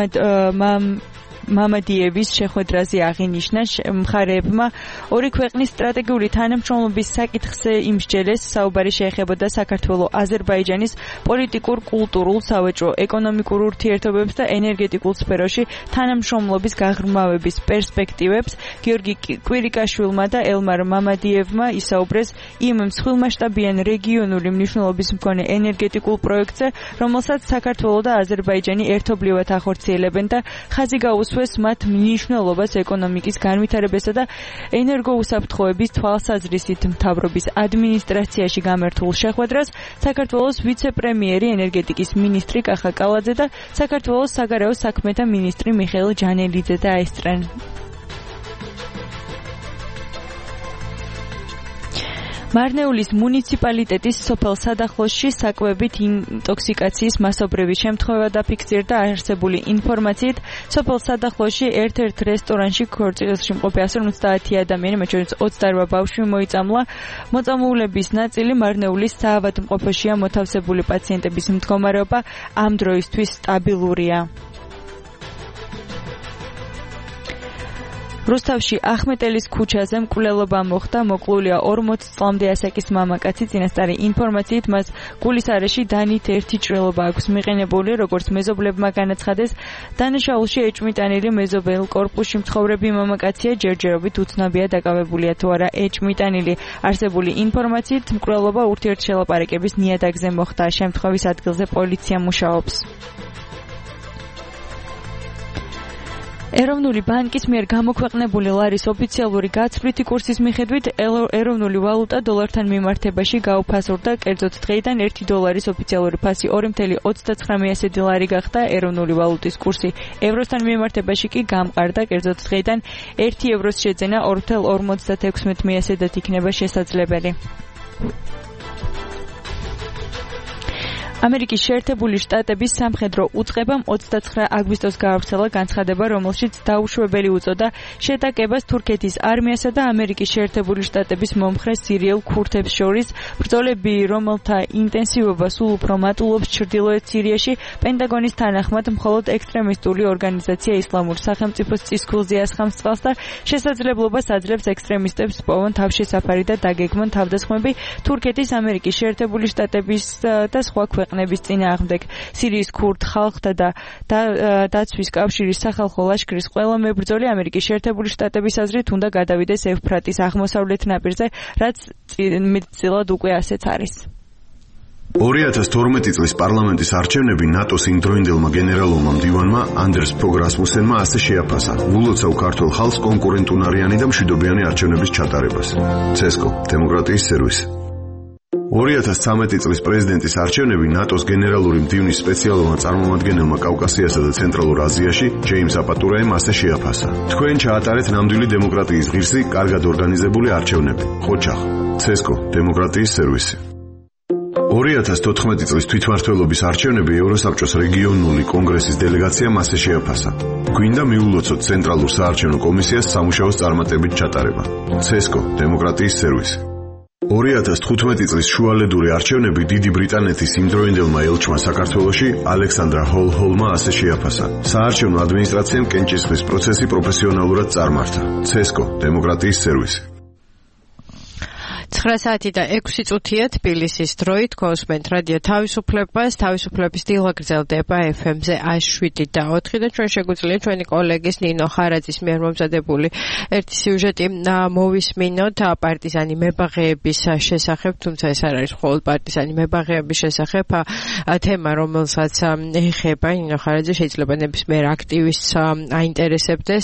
მამადიევის შეხვედრაზე აღინიშნა. მხარეებმა ორი ქვეყნის სტრატეგიული თანამშრომლობის საკითხზე იმსჯელეს. საუბარი შეეხებოდა საქართველო-აზერბაიჯანის პოლიტიკურ, კულტურულ, სავაჭრო, ეკონომიკურ ურთიერთობებს და ენერგეტიკულ სფეროში თანამშრომლობის გაღრმავების პერსპექტივებს. გიორგი კვირიკაშვილმა და ელმარ მამადიევმა ისაუბრეს იმ მსხვილმასშტაბიან რეგიონული მნიშვნელობის მქონე ენერგეტიკულ პროექტზე, რომელსაც საქართველო და აზერბაიჯანი ერთობლივად ახორციელებენ და ხაზი გაუსვეს მათ მნიშვნელობას ეკონომიკის განვითარებასა და ენერგოუსაფრთხოების თვალსაზრისით. მთავრობის ადმინისტრაციაში გამართულ შეხვედრას საქართველოს ვიცე-პრემიერი ენერგეტიკის მინისტრი კახა კალაძე და საქართველოს საგარეო საქმეთა მინისტრი მიხეილ ჯანელიძე დაესწრნენ. მარნეულის მუნიციპალიტეტის სოფელ სადახლოში საკვებით ინტოქსიკაციის მასობრივი შემთხვევა დაფიქსირდა. არსებული ინფორმაციით სოფელ სადახლოში ერთ-ერთ რესტორანში ქორწილში მყოფი 150 ადამიანი, მათ შორის 28 ბავშვი მოიწამლა. მოწამულების ნაწილი მარნეულის საავადმყოფოშია. მოთავსებული პაციენტების მდგომარეობა ამ დროისთვის სტაბილურია. რუსთავში ახმეტელის ქუჩაზე მკვლელობა მოხდა. მოკლულია 40 წლამდე ასაკის მამაკაცი. წინასწარი ინფორმაციით მას გულის არეში დანით ერთი ჭრილობა აქვს მიყენებული. როგორც მეზობლებმა განაცხადეს, დანაშაულში ეჭმიტანილი მეზობელ კორპუსში მცხოვრები მამაკაცია. ჯერჯერობით უცნობია დაკავებულია თუ არა ეჭმიტანილი. არსებული ინფორმაციით მკვლელობა ურთიერთშელაპარაკების ნიადაგზე მოხდა. შემთხვევის ადგილზე პოლიცია მუშაობს. ეროვნული ბანკის მიერ გამოქვეყნებული ლარის ოფიციალური გაცვლითი კურსის მიხედვით ეროვნული ვალუტა დოლართან მიმართებაში გაუფასურდა. კერძოდ დღეიდან 1 დოლარის ოფიციალური ფასი 2.39 ლარი გახდა. ეროვნული ვალუტის კურსი ევროსთან მიმართებაში კი გამყარდა. კერძოდ დღეიდან 1 ევროს შეძენა 2.56 იქნება შესაძლებელი. ამერიკის შეერთებული შტატების სამხედრო უწყებამ 29 აგვისტოს გაავრცელა განცხადება, რომელშიც დაუშვებელი უწოდა შეტაკებას თურქეთის არმიასა და ამერიკის შეერთებული შტატების მომხრე სირიელ ქურთებს შორის. ბრძოლები, რომელთა ინტენსივობა სულ უფრო მატულობს ჩრდილოეთ სირიაში, პენტაგონის თანახმად მხოლოდ ექსტრემისტული ორგანიზაცია ისლამურ სახელმწიფოს წისქვილზე ასხამს წყალს და შესაძლებლობას აძლევს ექსტრემისტებს პოვონ თავშესაფარი და დაგეგმონ თავდასხმები თურქეთის, ამერიკის შეერთებული შტატების და სხვა ქვეყნების წინააღმდეგ. სირიის ქურთ ხალხთა და დაცვის კავშირის სახალხო ლაშქრის ყველა მებრძოლი ამერიკის შეერთებული შტატების აზრით უნდა გადავიდეს ევფრატის აღმოსავლეთ ნაპირზე, რაც მეტწილად უკვე ასეც არის. 2012 წლის პარლამენტის არჩევნები ნატოს იმდროინდელმა გენერალურმა მდივანმა ანდერს ფოგ რასმუსენმა ასე შეაფასა ულოცავ ქართულ ხალხს კონკურენტუნარიანი და მშვიდობიანი არჩევნების ჩატარებას. ცესკო, დემოკრატიის სერვისი. 2013 წლის პრეზიდენტის არჩევნები ნატოს გენერალური მდივნის სპეციალურმა წარმომადგენელმა კავკასიასა და ცენტრალურ აზიაში ჯეიმს აპატურაემ ასე შეაფასა. თქვენ ჩაატარეთ ნამდვილი დემოკრატიის ღირსი, კარგად ორგანიზებული არჩევნები. ხოჩახ, ცესკო, დემოკრატიის სერვისი. 2014 წლის თვითმმართველობის არჩევნები ევროსაბჭოს რეგიონული კონგრესის დელეგაციამ ასე შეაფასა. გვინდა მიულოცოთ ცენტრალურ საარჩევნო კომისიას სამუშაოს წარმატებით ჩატარება. ცესკო, დემოკრატიის სერვისი. 2015 წლის შუალედური არჩევნები დიდი ბრიტანეთის იმდროინდელმა ელჩმა საქართველოში ალექსანდრა ჰოლჰოლმა ასე შეაფასა. საარჩევნო ადმინისტრაციამ კენჭისყრის პროცესი პროფესიონალურად წარმართა. ცესკო, დემოკრატიის სერვისი. 9 საათი და 6 წუთია თბილისის დროით გოსმენთ რადიო თავისუფლებას თავისუფლების დილა გრძელდება FM-ზე 107 და 4 და ჩვენ შეგვიძლია ჩვენი კოლეგის ნინო ხარაძის მიერ მომზადებული ერთი სიუჟეტი მოვისმინოთ პარტიზანი მებაღეების შესახებ, თუმცა ეს არ არის მხოლოდ პარტიზანი მებაღეების შესახებ თემა, რომელსაც ეხება ნინო ხარაძე, შეიძლება ნებისმიერ აქტივისტს აინტერესებდეს.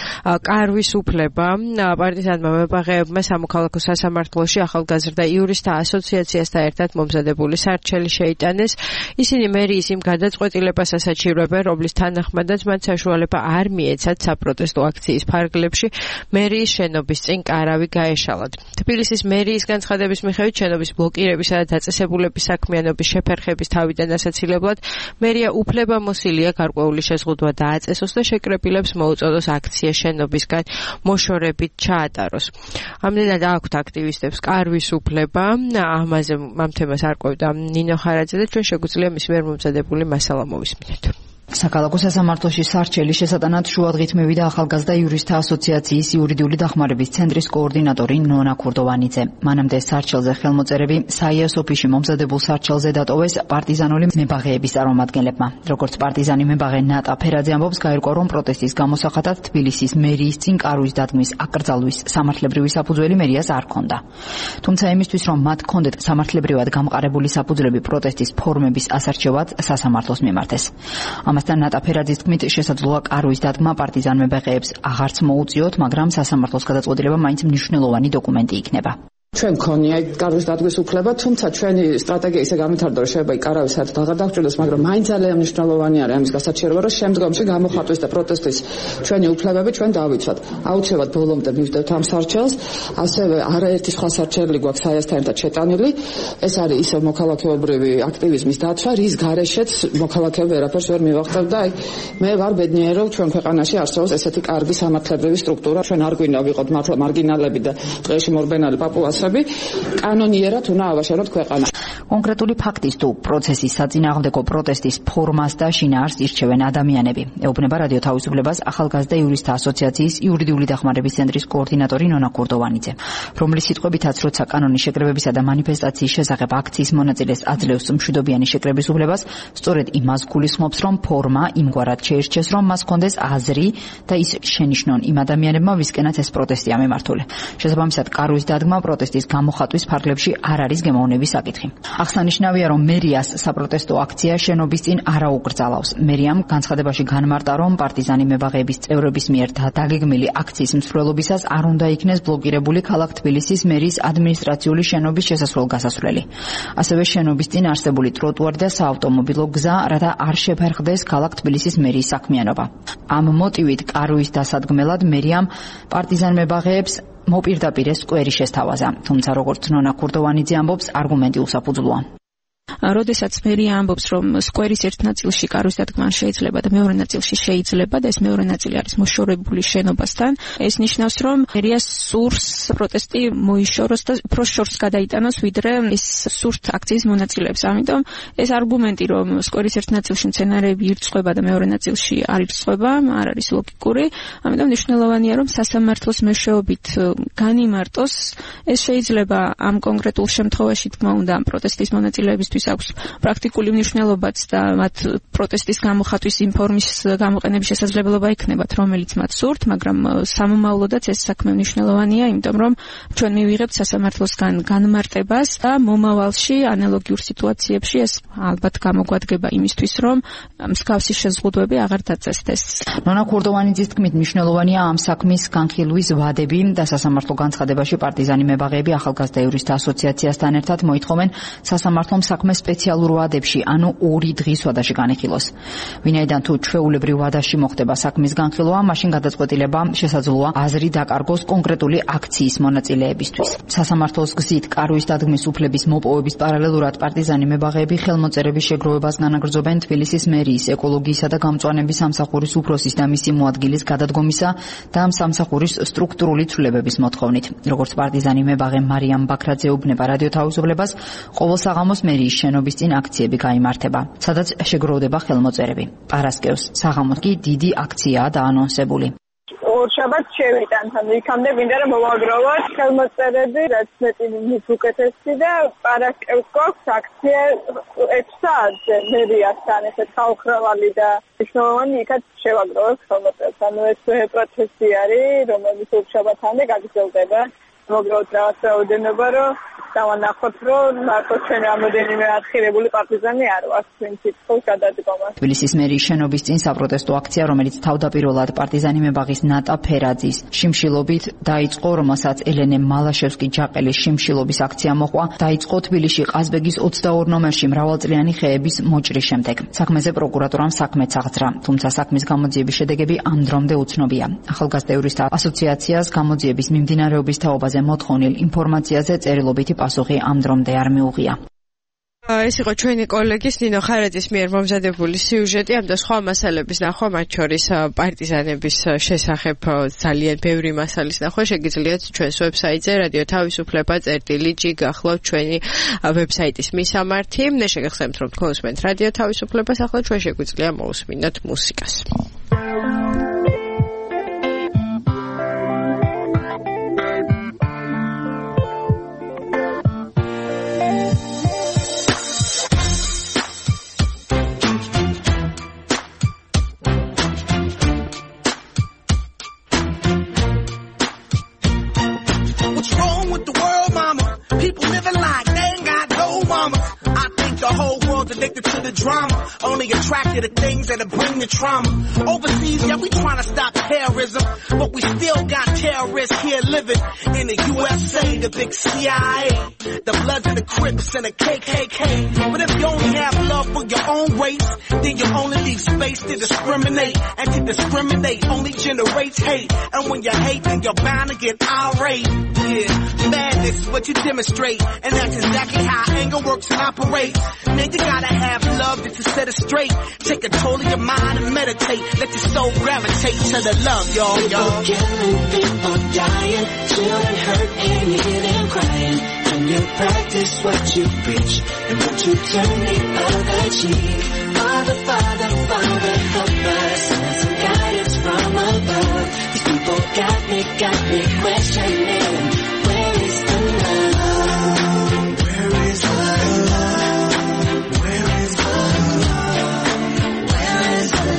კარვის უფლება პარტიზანმა მებაღეებმა სამოქალაქო სასამართლოში ახალგაზრდა იურისტთა ასოციაციასთან ერთად მომზადებული სარჩელი შეიტანეს. ისინი მერიის იმ გადაწყვეტილებას ასაჩივრებენ, რომლის თანახმადაც მათ საშუალება არ მიეცათ საპროტესტო აქციის ფარგლებში მერიის შენობის წინ კარავი გაეშალათ. თბილისის მერიის განცხადების მიხედვით შენობის ბლოკირებისა და დაწესებულების საქმიანობის შეფერხების თავიდან ასაცილებლად მერია უფლებამოსილია გარკვეული შეზღუდვა დააწესოს და შეკრებილებს მოუწოდოს აქცია შენობისგან მოშორებით ჩაატაროს. ამდენად აქვთ აქტივისტებს კარვის უფლება. ამაზე ამ თემას არკვევდა ნინო ხარაძე და ჩვენ შეგვიძლია მის მიერ მომზადებული მასალა მოვისმინოთ. საქალაქო სასამართლოში სარჩელი შესატანად შუადღით მივიდა ახალგაზრდა იურისტთა ასოციაციის იურიდიული დახმარების ცენტრის კოორდინატორი ნონა ქურდოვანიძე. მანამდე სარჩელზე ხელმოწერები საიას ოფისში მომზადებულ სარჩელზე დატოვეს პარტიზანული მებაღეების წარმომადგენლებმა. როგორც პარტიზანი მებაღე ნატა ფერაძე ამბობს, გაირკვა, რომ პროტესტის გამოსახატად თბილისის მერიის წინ კარვის დადგმის აკრძალვის სამართლებრივი საფუძველი მერიას არ ჰქონდა. თუმცა იმისთვის, რომ მათ ჰქონდეთ სამართლებრივად გამყარებული საფუძვლები პროტესტის ფორმების ასარჩევად, სასამართლოს მიმართეს. ამასთან ნატა ფერაძის თქმით, შესაძლოა კარვის დადგმა პარტიზან მებაღეებს აღარც მოუწიოთ, მაგრამ სასამართლოს გადაწყვეტილება მაინც მნიშვნელოვანი დოკუმენტი იქნება. ჩვენ გქონია კარვის დადგმის უფლება, თუმცა ჩვენი სტრატეგია ისე გამითარდა, რომ შეიძლება კარვის საერთოდ აღარ დაგჭირდეს, მაგრამ მაინც ძალიან მნიშვნელოვანი არის ამის გასაჩივრება, რომ შემდგომში გამოხატვის და პროტესტის ჩვენი უფლებები ჩვენ დავიცვათ. აუცილებლად ბოლომდე მივდევთ ამ სარჩელს, ასევე არაერთი სხვა სარჩელი გვაქვს საიასთან ერთად შეტანილი. ეს არის ისე მოქალაქეობრივი აქტივიზმის დაცვა, რის გარეშეც მოქალაქეები ვერაფერს ვერ მივახტევთ და აი მე ვარ ბედნიერი, რომ ჩვენ ქვეყანაში არსებობს ესეთი კარგი სამართლებრივი სტრუქტურა. ჩვენ არ გვინდა ვიყოთ მართლა მარგინალები და დღეში მორბენალი პაპუასები. კანონიერად უნდა ავაშენოთ ქვეყანა. კონკრეტული ფაქტის თუ პროცესის საწინააღმდეგო პროტესტის ფორმას და შინაარსს ირჩევენ ადამიანები. ეუბნება რადიო თავისუფლებას ახალგაზრდა იურისტთა ასოციაციის იურიდიული დახმარების ცენტრის კოორდინატორი ნონა ქურდოვანიძე, რომლის სიტყვებითაც, როცა კანონის შეკრებებისა და მანიფესტაციის შესახებ აქციის მონაწილეს აძლევს მშვიდობიანი შეკრების უფლებას, სწორედ იმას გულისხმობს, რომ ფორმა იმგვარად შეირჩეს, რომ მას ჰქონდეს აზრი და ის შენიშნონ იმ ადამიანებმა, ვისკენაც ეს პროტესტია მიმართული. შესაბამისად, კარვის დადგმა პროტესტის გამოხატვის ფარგლებში არ არის გემოვნების საკითხი. აღსანიშნავია, რომ მერიას საპროტესტო აქცია შენობის წინ არ აუკრძალავს. მერიამ განცხადებაში განმარტა, რომ პარტიზანი მებაღეების წევრების მიერ დაგეგმილი აქციის მსვლელობისას არ უნდა იქნეს ბლოკირებული ქალაქ თბილისის მერიის ადმინისტრაციული შენობის შესასვლელ-გასასვლელი. ასევე შენობის წინ არსებული ტროტუარი და საავტომობილო გზა, რათა არ შეფერხდეს ქალაქ თბილისის მერიის საქმიანობა. ამ მოტივით კარვის დასადგმელად მერიამ პარტიზან მებაღეებს მოპირდაპირე სკვერი შესთავაზა. თუმცა როგორც ნონა ქურდოვანიძე ამბობს, არგუმენტი უსაფუძვლოა. როდესაც მერია ამბობს, რომ სკვერის ერთ ნაწილში კარვის დადგმა შეიძლება და მეორე ნაწილში შეიძლება და ეს მეორე ნაწილი არის მოშორებული შენობასთან, ეს ნიშნავს, რომ მერიას სურს პროტესტი მოიშოროს და უფრო შორს გადაიტანოს, ვიდრე ის სურთ აქციის მონაწილეებს. ამიტომ ეს არგუმენტი, რომ სკვერის ერთ ნაწილში მცენარეები ირწყვება და მეორე ნაწილში არ ირწყვება, არ არის ლოგიკური. ამიტომ მნიშვნელოვანია, რომ სასამართლოს მეშვეობით განიმარტოს. ეს შეიძლება ამ კონკრეტულ შემთხვევაში თქმა უნდა პროტესტის მონაწილეებისთვის აქვს პრაქტიკული მნიშვნელობაც და მათ პროტესტის გამოხატვის იმ ფორმის გამოყენების შესაძლებლობა იქნებათ, რომელიც მათ სურთ, მაგრამ სამომავლოდაც ეს საქმე მნიშვნელოვანია, იმიტომ რომ ჩვენ მივიღებთ სასამართლოსგან განმარტებას და მომავალში ანალოგიურ სიტუაციებში ეს ალბათ გამოგვადგება იმისთვის, რომ მსგავსი შეზღუდვები აღარ დაწესდეს. ნონა ქურდოვანიძის თქმით, მნიშვნელოვანია ამ საქმის განხილვის ვადები და სასამართლო განცხადებაში პარტიზანი მებაღეები ახალგაზრდა იურისტთა ასოციაციასთან ერთად მოითხოვენ სასამართლომ საქმე სპეციალურ ვადებში, ანუ 2 დღის ვადაში განიხილოს. ვინაიდან თუ ჩვეულებრივ ვადაში მოხდება საქმის განხილვა, მაშინ გადაწყვეტილება შესაძლოა აზრი დაკარგოს კონკრეტული აქციის მონაწილეებისთვის. სასამართლოს გზით კარვის დადგმის უფლების მოპოვების პარალელურად პარტიზანი მებაღეები ხელმოწერების შეგროვებას განაგრძობენ თბილისის მერიის ეკოლოგიისა და გამწვანების სამსახურის უფროსის და მისი მოადგილის გადადგომისა და ამ სამსახურის სტრუქტურული ცვლილებების მოთხოვნით. როგორც პარტიზანი მებაღე მარიამ ბაქრაძე უბნება რადიო თავისუფლებას, ყოველ საღამოს მერიის შენობის წინ აქციები გაიმართება, სადაც შეგროვდება ხელმოწერები. პარასკევს საღამოს კი დიდი აქციაა დაანონსებული. ორშაბათს შევიტანთ, ანუ იქამდე მინდა რომ მოვაგროვოთ ხელმოწერები, რაც მეტი მის უკეთესი და პარასკევს გვაქვს აქცია 6 საათზე მერიასთან, ესეთ ხალხრავალი და მნიშვნელოვანი იქაც შევაგროვოთ ხელმოწერებს. ანუ ეს პროცესი არის, რომელიც ორშაბათამდე გაგრძელდება. მოგროვოთ რაღაც რაოდენობა, რომ დავანახოთ, რომ მარტო ჩვენ რამოდენიმე ათხირებული პარტიზანი არ ვართ ვინც ითხოვს გადადგომას. თბილისის მერიის შენობის წინ საპროტესტო აქცია, რომელიც თავდაპირველად პარტიზანი მებაღის ნატა ფერაძის შიმშილობით დაიწყო, რომელსაც ელენე მალაშევსკი-ჯაყელის შიმშილობის აქცია მოყვა, დაიწყო თბილისში ყაზბეგის 22 ნომერში მრავალწლიანი ხეების მოჭრის შემდეგ. საქმეზე პროკურატურამ საქმეც აღძრა, თუმცა საქმის გამოძიების შედეგები ამ დრომდე უცნობია. ახალგაზრდა იურისტთა ასოციაციას გამოძიების მიმდინარეობის თაობაზე მოთხოვნილ ინფორმაციაზე წერილობითი პასუხი ამ დრომდე არ მიუღია. ეს იყო ჩვენი კოლეგის ნინო ხარაძის მიერ მომზადებული სიუჟეტი ამ და სხვა მასალების ნახვა, მათ შორის პარტიზანების შესახებ ძალიან ბევრი მასალის ნახვა შეგიძლიათ ჩვენს ვებსაიტზე radio.tavisupleba.gi გახლავთ ჩვენი ვებსაიტის მისამართი. მე შეგახსენებთ რომ თქვენ რადიო თავისუფლებას, ახლა ჩვენ შეგვიძლია მოусმინოთ მუსიკას. Addicted to the drama, only attracted to things that'll bring the trauma. Overseas, yeah, we trying to stop terrorism, but we still got terrorists here living in the USA, the big CIA, the Bloods and the Crips and the KKK. But if you only have love for your own race, then you only leave space to discriminate, and to discriminate only generates hate. And when you hate, then you're bound to get irate. Yeah, madness is what you demonstrate, and that's exactly how anger works and operates. Man, you gotta have love to set it straight. Take control of your mind and meditate. Let your soul gravitate to the love, y'all. People killing, people dying, children hurt and you hear them crying. When you practice what you preach, and won't you turn the other cheek? Father, Father, Father, help us. Send some guidance from above. These people got me questioning. Where is the love? Where is the love? Where is the love? Where is the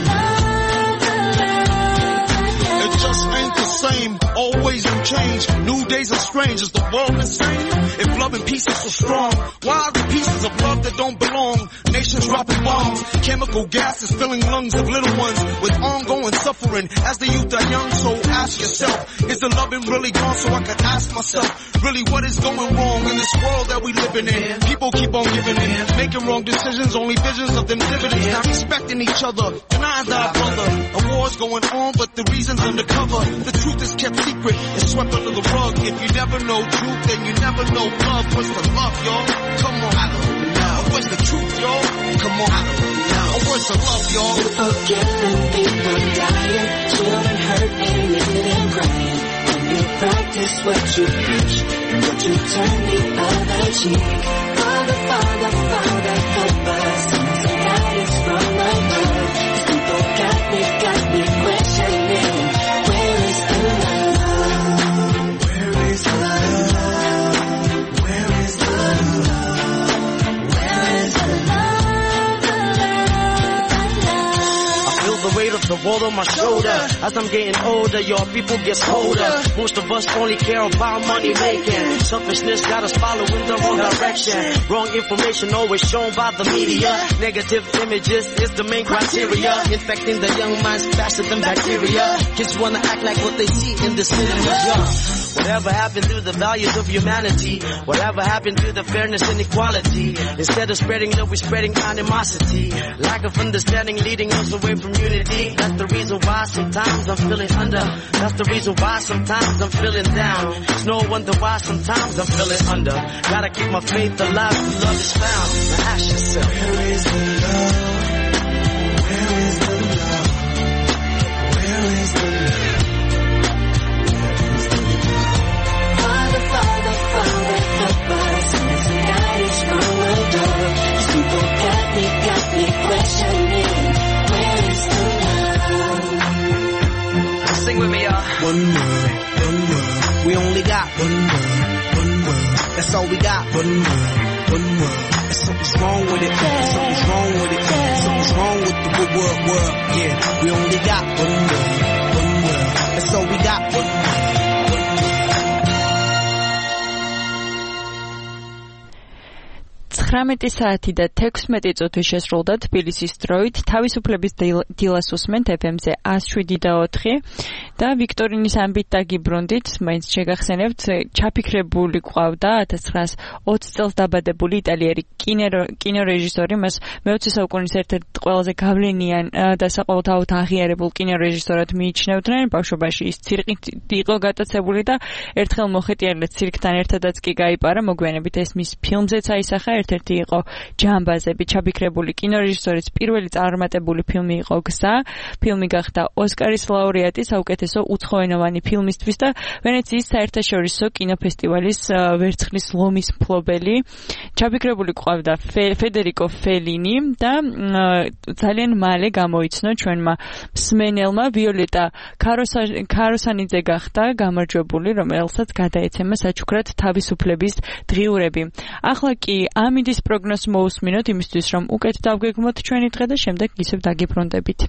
love? It just ain't the same. Always in change. New days are strange. Is the world insane? If love and peace is so strong, why are the pieces of love that don't belong? Nations dropping bombs, chemical gases filling lungs of little ones with ongoing suffering. As the youth are young, so ask yourself, is the loving really gone? So I could ask myself, really what is going wrong in this world that we living in? People keep on giving in, making wrong decisions, only visions of them dividends, not respecting each other, denying thy brother. A war's going on, but the reason's undercover. The truth is kept secret, it's swept under the rug. If you never know truth, then you never know love. What's the love, y'all? Come on, I don't know. What's the truth, y'all? Come on, I don't know. What's the love, y'all? People killing, people dying, children hurt and you hear them crying. When you practice what you preach, and won't you turn the other cheek? Father, Father, Father, help us. Send some guidance from above. These people got me questioning. Where is the love? Where is the love? Where is the love? Where is the of all on my shoulder. As I'm getting older, your people gets colder. Most of us only care about money making. Selfishness got us following the wrong direction. Wrong information always shown by the media. Negative images is the main criteria. Infecting the young minds faster than bacteria. Kids wanna act like what they see in the cinema. Whatever happened to the values of humanity? Whatever happened to the fairness and equality? Instead of spreading love, we're spreading animosity. Lack of understanding leading us away from unity. That's the reason why sometimes I'm feeling under. That's the reason why sometimes I'm feeling down. It's no wonder why sometimes I'm feeling under. Gotta keep my faith alive till love is found. Now ask yourself, where is the love? Where is the love? Where is the love? Father, Father, Father, help us as the night is growing dark. These people got me questioning, where is the love? Sing with me, y'all. One word. We only got one word. That's all we got. One word. There's something's wrong with it. Something's wrong with it. Something's wrong with the world. Yeah, we only got one word. That's all we got. One word. 19 საათი და 16 წუთი შესრულდა თბილისის დროით. თავისუფლების დილას უსმენთ FM-ზე 107.4 და ვიქტორინის ამბით დაგიბრუნდით. მაინც შეგახსენებთ, ჩაფიქრებული ყავდა 1920 წელს დაბადებული იტალიერი კინორეჟისორი, მას მე-20 საუკუნის ერთ-ერთ ყველაზე გავლენიან და საყოველთაოდ აღიარებულ კინორეჟისორად მიიჩნევდნენ. ბავშვობაში ის ცირკით იყო გატაცებული და ერთხელ მოხეტიარლეთ ცირკთან ერთადაც კი გაიპარა. მოგვიანებით ეს მის ფილმზეც აისახა. ერთ-ერთი იყო ჯამბაზები. ჩაფიქრებული კინორეჟისორის პირველი წარმატებული ფილმი იყო გზა. ფილმი გახდა ოსკარის ლაურეატი საუკეთესო უცხოენოვანი ფილმისთვის და ვენეციის საერთაშორისო კინოფესტივალის ვერცხლის ლომის მფლობელი. ჩაფიქრებული ყავდა ფედერიკო ფელინი და ძალიან მალე გამოიცნო ჩვენმა მსმენელმა. ვიოლეტა ქაროსანიძე გახდა გამარჯვებული, რომელსაც გადაეცემა საჩუქრად თავისუფლების დღიურები. ახლა კი ამინდის პროგნოზს მოусმინოთ იმისთვის, რომ უკეთ დავგეგმოთ ჩვენი დღე და შემდეგ ისევ დაგიბრუნდებით.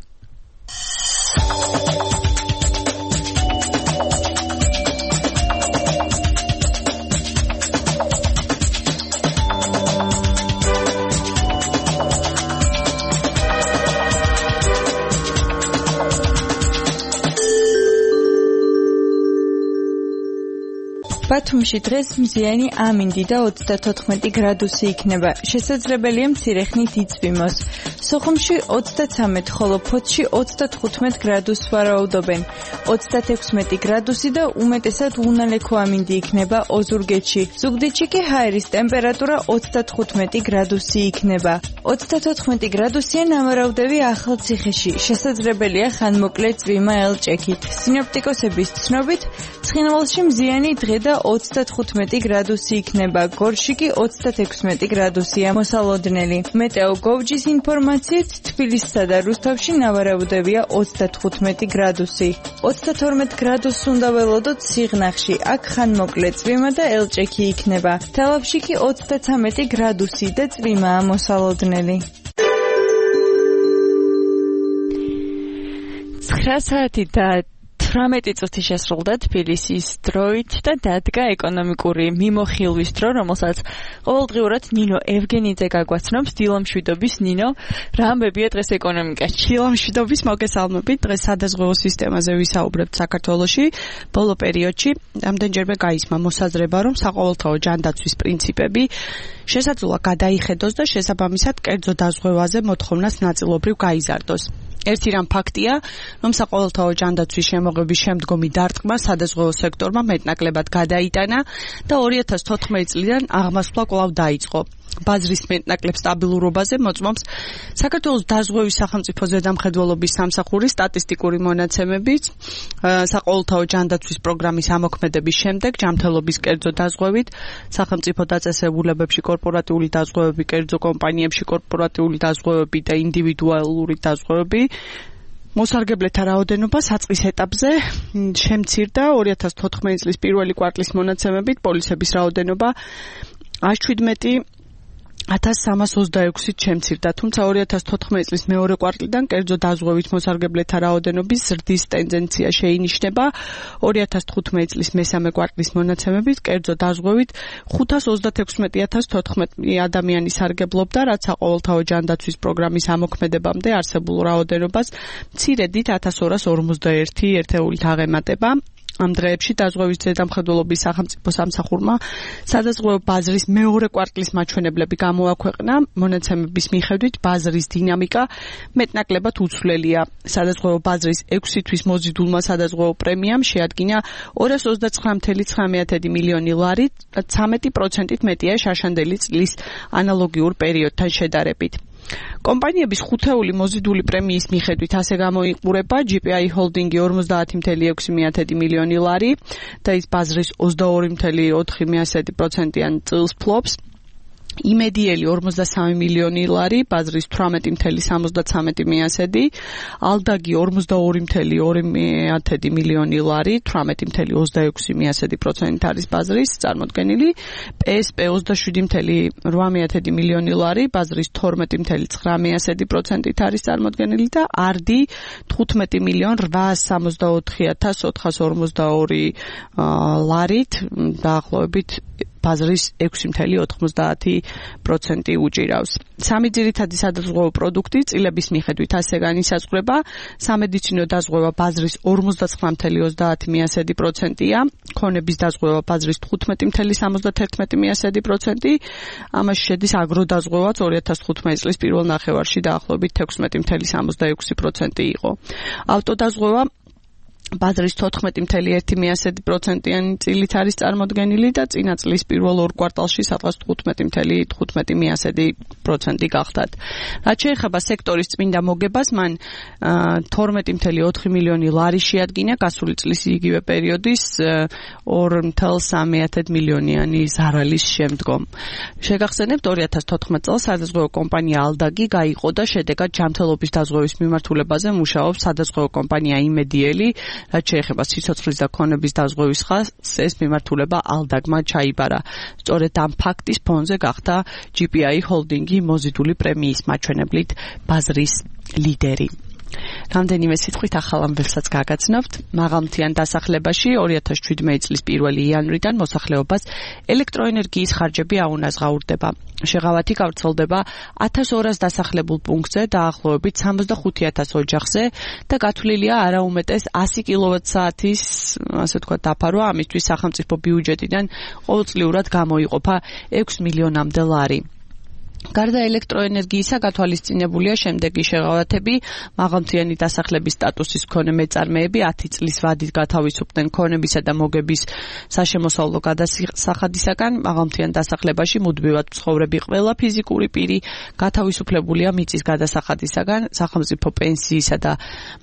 ბათუმში დღეს მზიანი ამინდი და 34 გრადუსი იქნება. შესაძლებელია მცირე ხნით იწვიმოს. სოხუმში 33, ხოლო ფოთში 35 გრადუსს ვარაუდობენ. 36 გრადუსი და უმეტესად უნალექო ამინდი იქნება ოზურგეთში. ზუგდიდში კი ჰაერის ტემპერატურა 35 გრადუსი იქნება. 34 გრადუსია ნავარაუდევი ახალციხეში. შესაძლებელია ხანმოკლე წვიმა ელჭექით. სინოპტიკოსების ცნობით, ცხინვალში მზიანი დღე და 35 გრადუსი იქნება. გორში კი 36 გრადუსია მოსალოდნელი. მეტეო გოვჯის ინფორმაციით თბილისსა და რუსთავში ნავარაუდევია 35 გრადუსი. 32 გრადუსს უნდა ველოდოთ სიღნაღში. აქ ხანმოკლე წვიმა და ელჭექი იქნება. თელავში კი 33 გრადუსი და წვიმაა მოსალოდნელი. 9 საათი და 18 წუთი შესრულდა თბილისის დროით და დადგა ეკონომიკური მიმოხილვის დრო, რომელსაც ყოველდღიურად ნინო ევგენიძე გაგვაცნობს. დილამშვიდობის ნინო, რა ამბებია დღეს ეკონომიკაში? დილამშვიდობის, მოგესალმებით. დღეს სადაზღვევო სისტემაზე ვისაუბრებთ საქართველოში. ბოლო პერიოდში ამდენჯერმე გაისმა მოსაზრება, რომ საყოველთაო ჯანდაცვის პრინციპები შესაძლოა გადაიხედოს და შესაბამისად კერძო დაზღვევაზე მოთხოვნას ნაწილობრივ გაიზარდოს. ერთი რამ ფაქტია, რომ საყოველთაო ჯანდაცვის შემოღების შემდგომი დარტყმა სადაზღვევო სექტორმა მეტნაკლებად გადაიტანა და 2014 წლიდან აღმასვლა კვლავ დაიწყო. ბაზრის მეტნაკლებ სტაბილურობაზე მოწმობს საქართველოს დაზღვევის სახელმწიფო ზედამხედველობის სამსახურის სტატისტიკური მონაცემებით. საყოველთაო ჯანდაცვის პროგრამის ამოქმედების შემდეგ ჯანმრთელობის კერძო დაზღვევით, სახელმწიფო დაწესებულებებში კორპორატიული დაზღვევები, კერძო კომპანიებში კორპორატიული დაზღვევები და ინდივიდუალური დაზღვევები მოსარგებლეთა რაოდენობა საწყის ეტაპზე შემცირდა. 2014 წლის პირველი კვარტლის მონაცემებით პოლისების რაოდენობა 117 1326-ით შემცირდა, თუმცა 2014 წლის მეორე კვარტლიდან კერძო დაზღვევით მოსარგებლეთა რაოდენობის ზრდის ტენდენცია შეინიშნება. 2015 წლის მესამე კვარტლის მონაცემებით კერძო დაზღვევით 536.014 ადამიანი სარგებლობდა, რაც საყოველთაო ჯანდაცვის პროგრამის ამოქმედებამდე არსებულ რაოდენობას მცირედით 1241 ერთეულით აღემატება. ამ დღეებში დაზღვევის ზედამხედველობის სახელმწიფო სამსახურმა სადაზღვევო ბაზრის მეორე კვარტლის მაჩვენებლები გამოაქვეყნა. მონაცემების მიხედვით ბაზრის დინამიკა მეტნაკლებად უცვლელია. სადაზღვევო ბაზრის 6 თვის მოზიდულმა სადაზღვევო პრემიამ შეადგინა 229.9 მილიონი ლარი, 13%-ით მეტია შარშანდელი წლის ანალოგიურ პერიოდთან შედარებით. კომპანიების ხუთეული მოზიდული პრემიის მიხედვით ასე გამოიყურება GPI ჰოლდინგი 50.6 მილიონი ლარი და ის ბაზრის 22.4%-იან წილს ფლობს. იმედიელი 43 მილიონი ლარი, ბაზრის 18.73, ალდაგი 42.2 მილიონი ლარი, 18.26% არის ბაზრის წარმოდგენილი, PSP 27.8 მილიონი ლარი, ბაზრის 12.9% არის წარმოდგენილი და ARDI 15.864.442 ლარით დაახლოებით ბაზრის 6.90% უჭირავს. სამი ძირითადი სადაზღვევო პროდუქტი წილების მიხედვით ასე განისაზღვრება. სამედიცინო დაზღვევა ბაზრის 49.30%-ია, ქონების დაზღვევა ბაზრის 15.71%, ამაში შედის აგროდაზღვევაც 2015 წლის პირველ ნახევარში დაახლოებით 16.66% იყო. ავტოდაზღვევა ბაზრის 14.1%-იანი წილით არის წარმოდგენილი და წინა წლის პირველ ორ კვარტალში სადღაც 15.15% გახდათ. რაც შეეხება სექტორის წმინდა მოგებას, მან 12.4 მილიონი ლარი შეადგინა გასული წლის იგივე პერიოდის 2.3 მილიონიანი ზარალის შემდგომ. შეგახსენებთ 2014 წელს სადაზღვევო კომპანია ალდაგი გაიყო და შედეგად ჯანმრთელობის დაზღვევის მიმართულებაზე მუშაობს სადაზღვევო კომპანია იმედიელი. რაც შეეხება სიცოცხლის და ქონების დაზღვევის ხაზს, ეს მიმართულება ალდაგმა ჩაიბარა. სწორედ ამ ფაქტის ფონზე გახდა GPI ჰოლდინგი მოზიდული პრემიის მაჩვენებლით ბაზრის ლიდერი. რამდენიმე სიტყვით ახალ ამბებსაც გაგაცნობთ. მაღალმთიან დასახლებაში 2017 წლის 1 იანვრიდან მოსახლეობას ელექტროენერგიის ხარჯები აუნაზღაურდება. შეღავათი გავრცელდება 1200 დასახლებულ პუნქტზე, დაახლოებით 65,000 ოჯახზე და გათვლილია არაუმეტეს 100 კილოვატ-საათის, ასე ვთქვათ, დაფარვა, ამისთვის სახელმწიფო ბიუჯეტიდან ყოველწლიურად გამოიყოფა 6 მილიონამდე ლარი. გარდა ელექტროენერგიისა გათვალისწინებულია შემდეგი შეღავათები: მაღალმთიანი დასახლების სტატუსის მქონე მეწარმეები 10 წლის ვადით გათავისუფლდნენ ქონებისა და მოგების საშემოსავლო გადასახადისაგან. მაღალმთიან დასახლებაში მუდმივად მცხოვრები ყველა ფიზიკური პირი გათავისუფლებულია მიწის გადასახადისაგან. სახელმწიფო პენსიისა და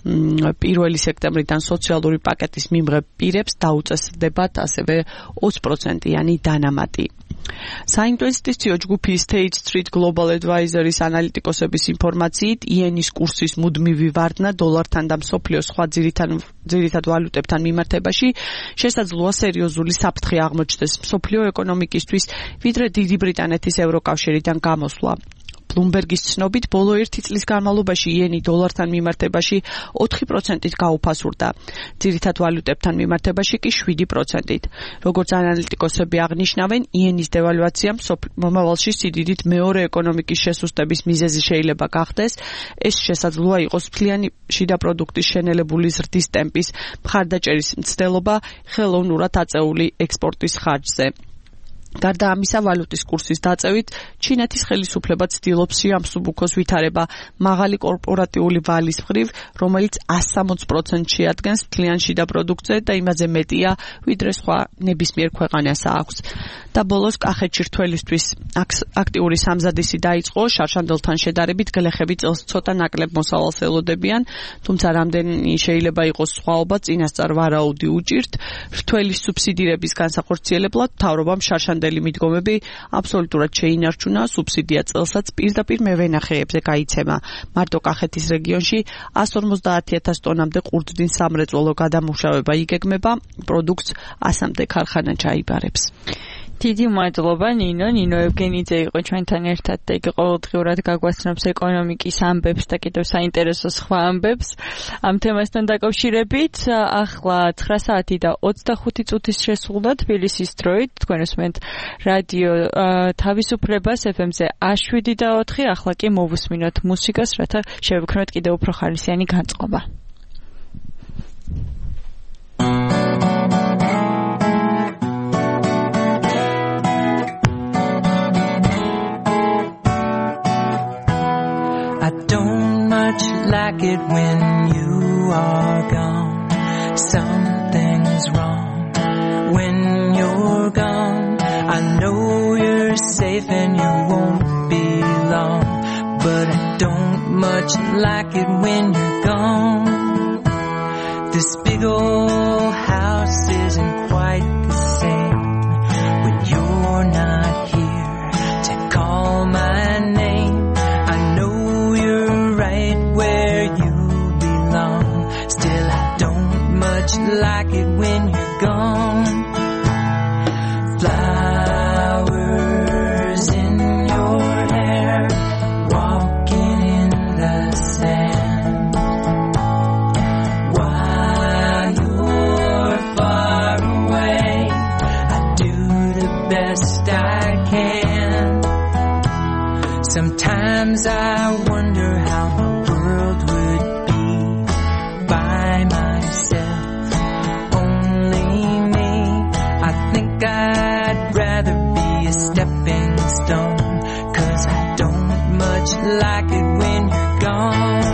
1 სექტემბრიდან სოციალური პაკეტის მიმღებ პირებს დაუწესდებათ ასევე 20%-იანი დანამატი. საინვესტიციო ჯგუფი State Street Global Advisory-ის ანალიტიკოსების ინფორმაციით, იენის კურსის მუდმივი ვარდნა დოლართან და მსოფლიოს სხვა ძირითად ვალუტებთან მიმართებაში შესაძლოა სერიოზული საფრთხე აღმოჩნდეს მსოფლიო ეკონომიკისთვის, ვიდრე დიდი ბრიტანეთის ევროკავშირიდან გამოსვლა. Bloomberg-ის ცნობით, ბოლო 1 წლის განმავლობაში იენი დოლართან მიმართებაში 4%-ით გაუფასურდა, ძირითად ვალუტებთან მიმართებაში კი 7%-ით. როგორც ანალიტიკოსები აღნიშნავენ, იენის დევალვაცია მომავალში სიდიდით მეორე ეკონომიკის შესუსტების მიზეზი შეიძლება გახდეს. ეს შესაძლოა იყოს მთლიანი შიდა პროდუქტის შენელებული ზრდის ტემპის მხარდაჭერის მცდელობა ხელოვნურად აწეული ექსპორტის ხარჯზე. გარდა ამისა, ვალუტის კურსის დაწევით, ჩინეთის ხელისუფლება ცდილობს შეამსუბუქოს ვითარება მაღალი კორპორატიული ვალის მხრივ, რომელიც 160% შეადგენს მთლიან შიდა პროდუქტზე და იმაზე მეტია, ვიდრე სხვა ნებისმიერ ქვეყანას აქვს. და ბოლოს კახეთში რთველისთვის აქტიური სამზადისი დაიწყო, შარშანდელთან შედარებით გლეხები წელს ცოტა ნაკლებ მოსავალს ელოდებიან, თუმცა რამდენი შეიძლება იყოს სხვაობა, წინასწარ ვარაუდი უჭირთ. რთველის სუბსიდირების განსახორციელებლად მთავრობამ შარშანდელი მიდგომები აბსოლუტურად შეინარჩუნა, სუბსიდია წელსაც პირდაპირ მევენახეებზე გაიცემა. მარტო კახეთის რეგიონში 150,000 ტონამდე ყურძნის სამრეწველო გადამუშავება იგეგმება, პროდუქტს 100-მდე ქარხანა ჩაიბარებს. დიდი მადლობა ნინო ევგენიძე იყო ჩვენთან ერთად და იგი ყოველდღიურად გაგვაცნობს ეკონომიკის ამბებს და კიდევ საინტერესო სხვა ამბებს ამ თემასთან დაკავშირებით. ახლა 9 საათი და 25 წუთის შესრულდა თბილისის დროით. თქვენ უსმენთ რადიო თავისუფლებას FM-ზე 7.4. ახლა კი მოვუსმინოთ მუსიკას, რათა შევექმნოთ კიდევ უფრო ხალისიანი განწყობა. I don't much like it when you are gone. Something's wrong when you're gone. I know you're safe and you won't be long, but I don't much like it when you're gone. This big old house isn't quite the same when you're not here to call my name. I know you're right where you belong. Still, I don't much like it when you're gone. Flowers in your hair, walking in the sand. While you're far away, I do the best I can. Sometimes I wonder how my world would be by myself, only me. I think I'd rather be a stepping stone, 'cause I don't much like it when you're gone.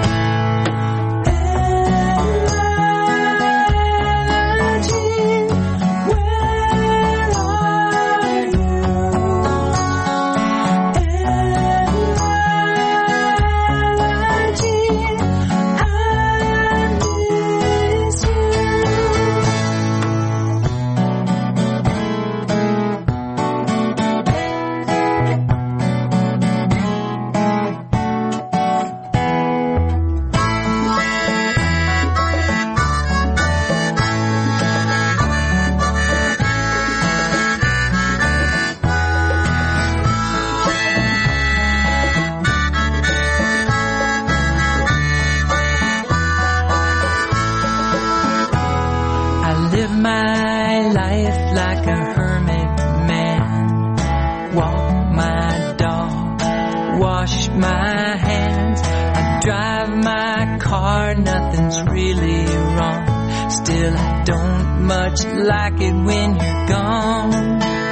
Like it when you're gone.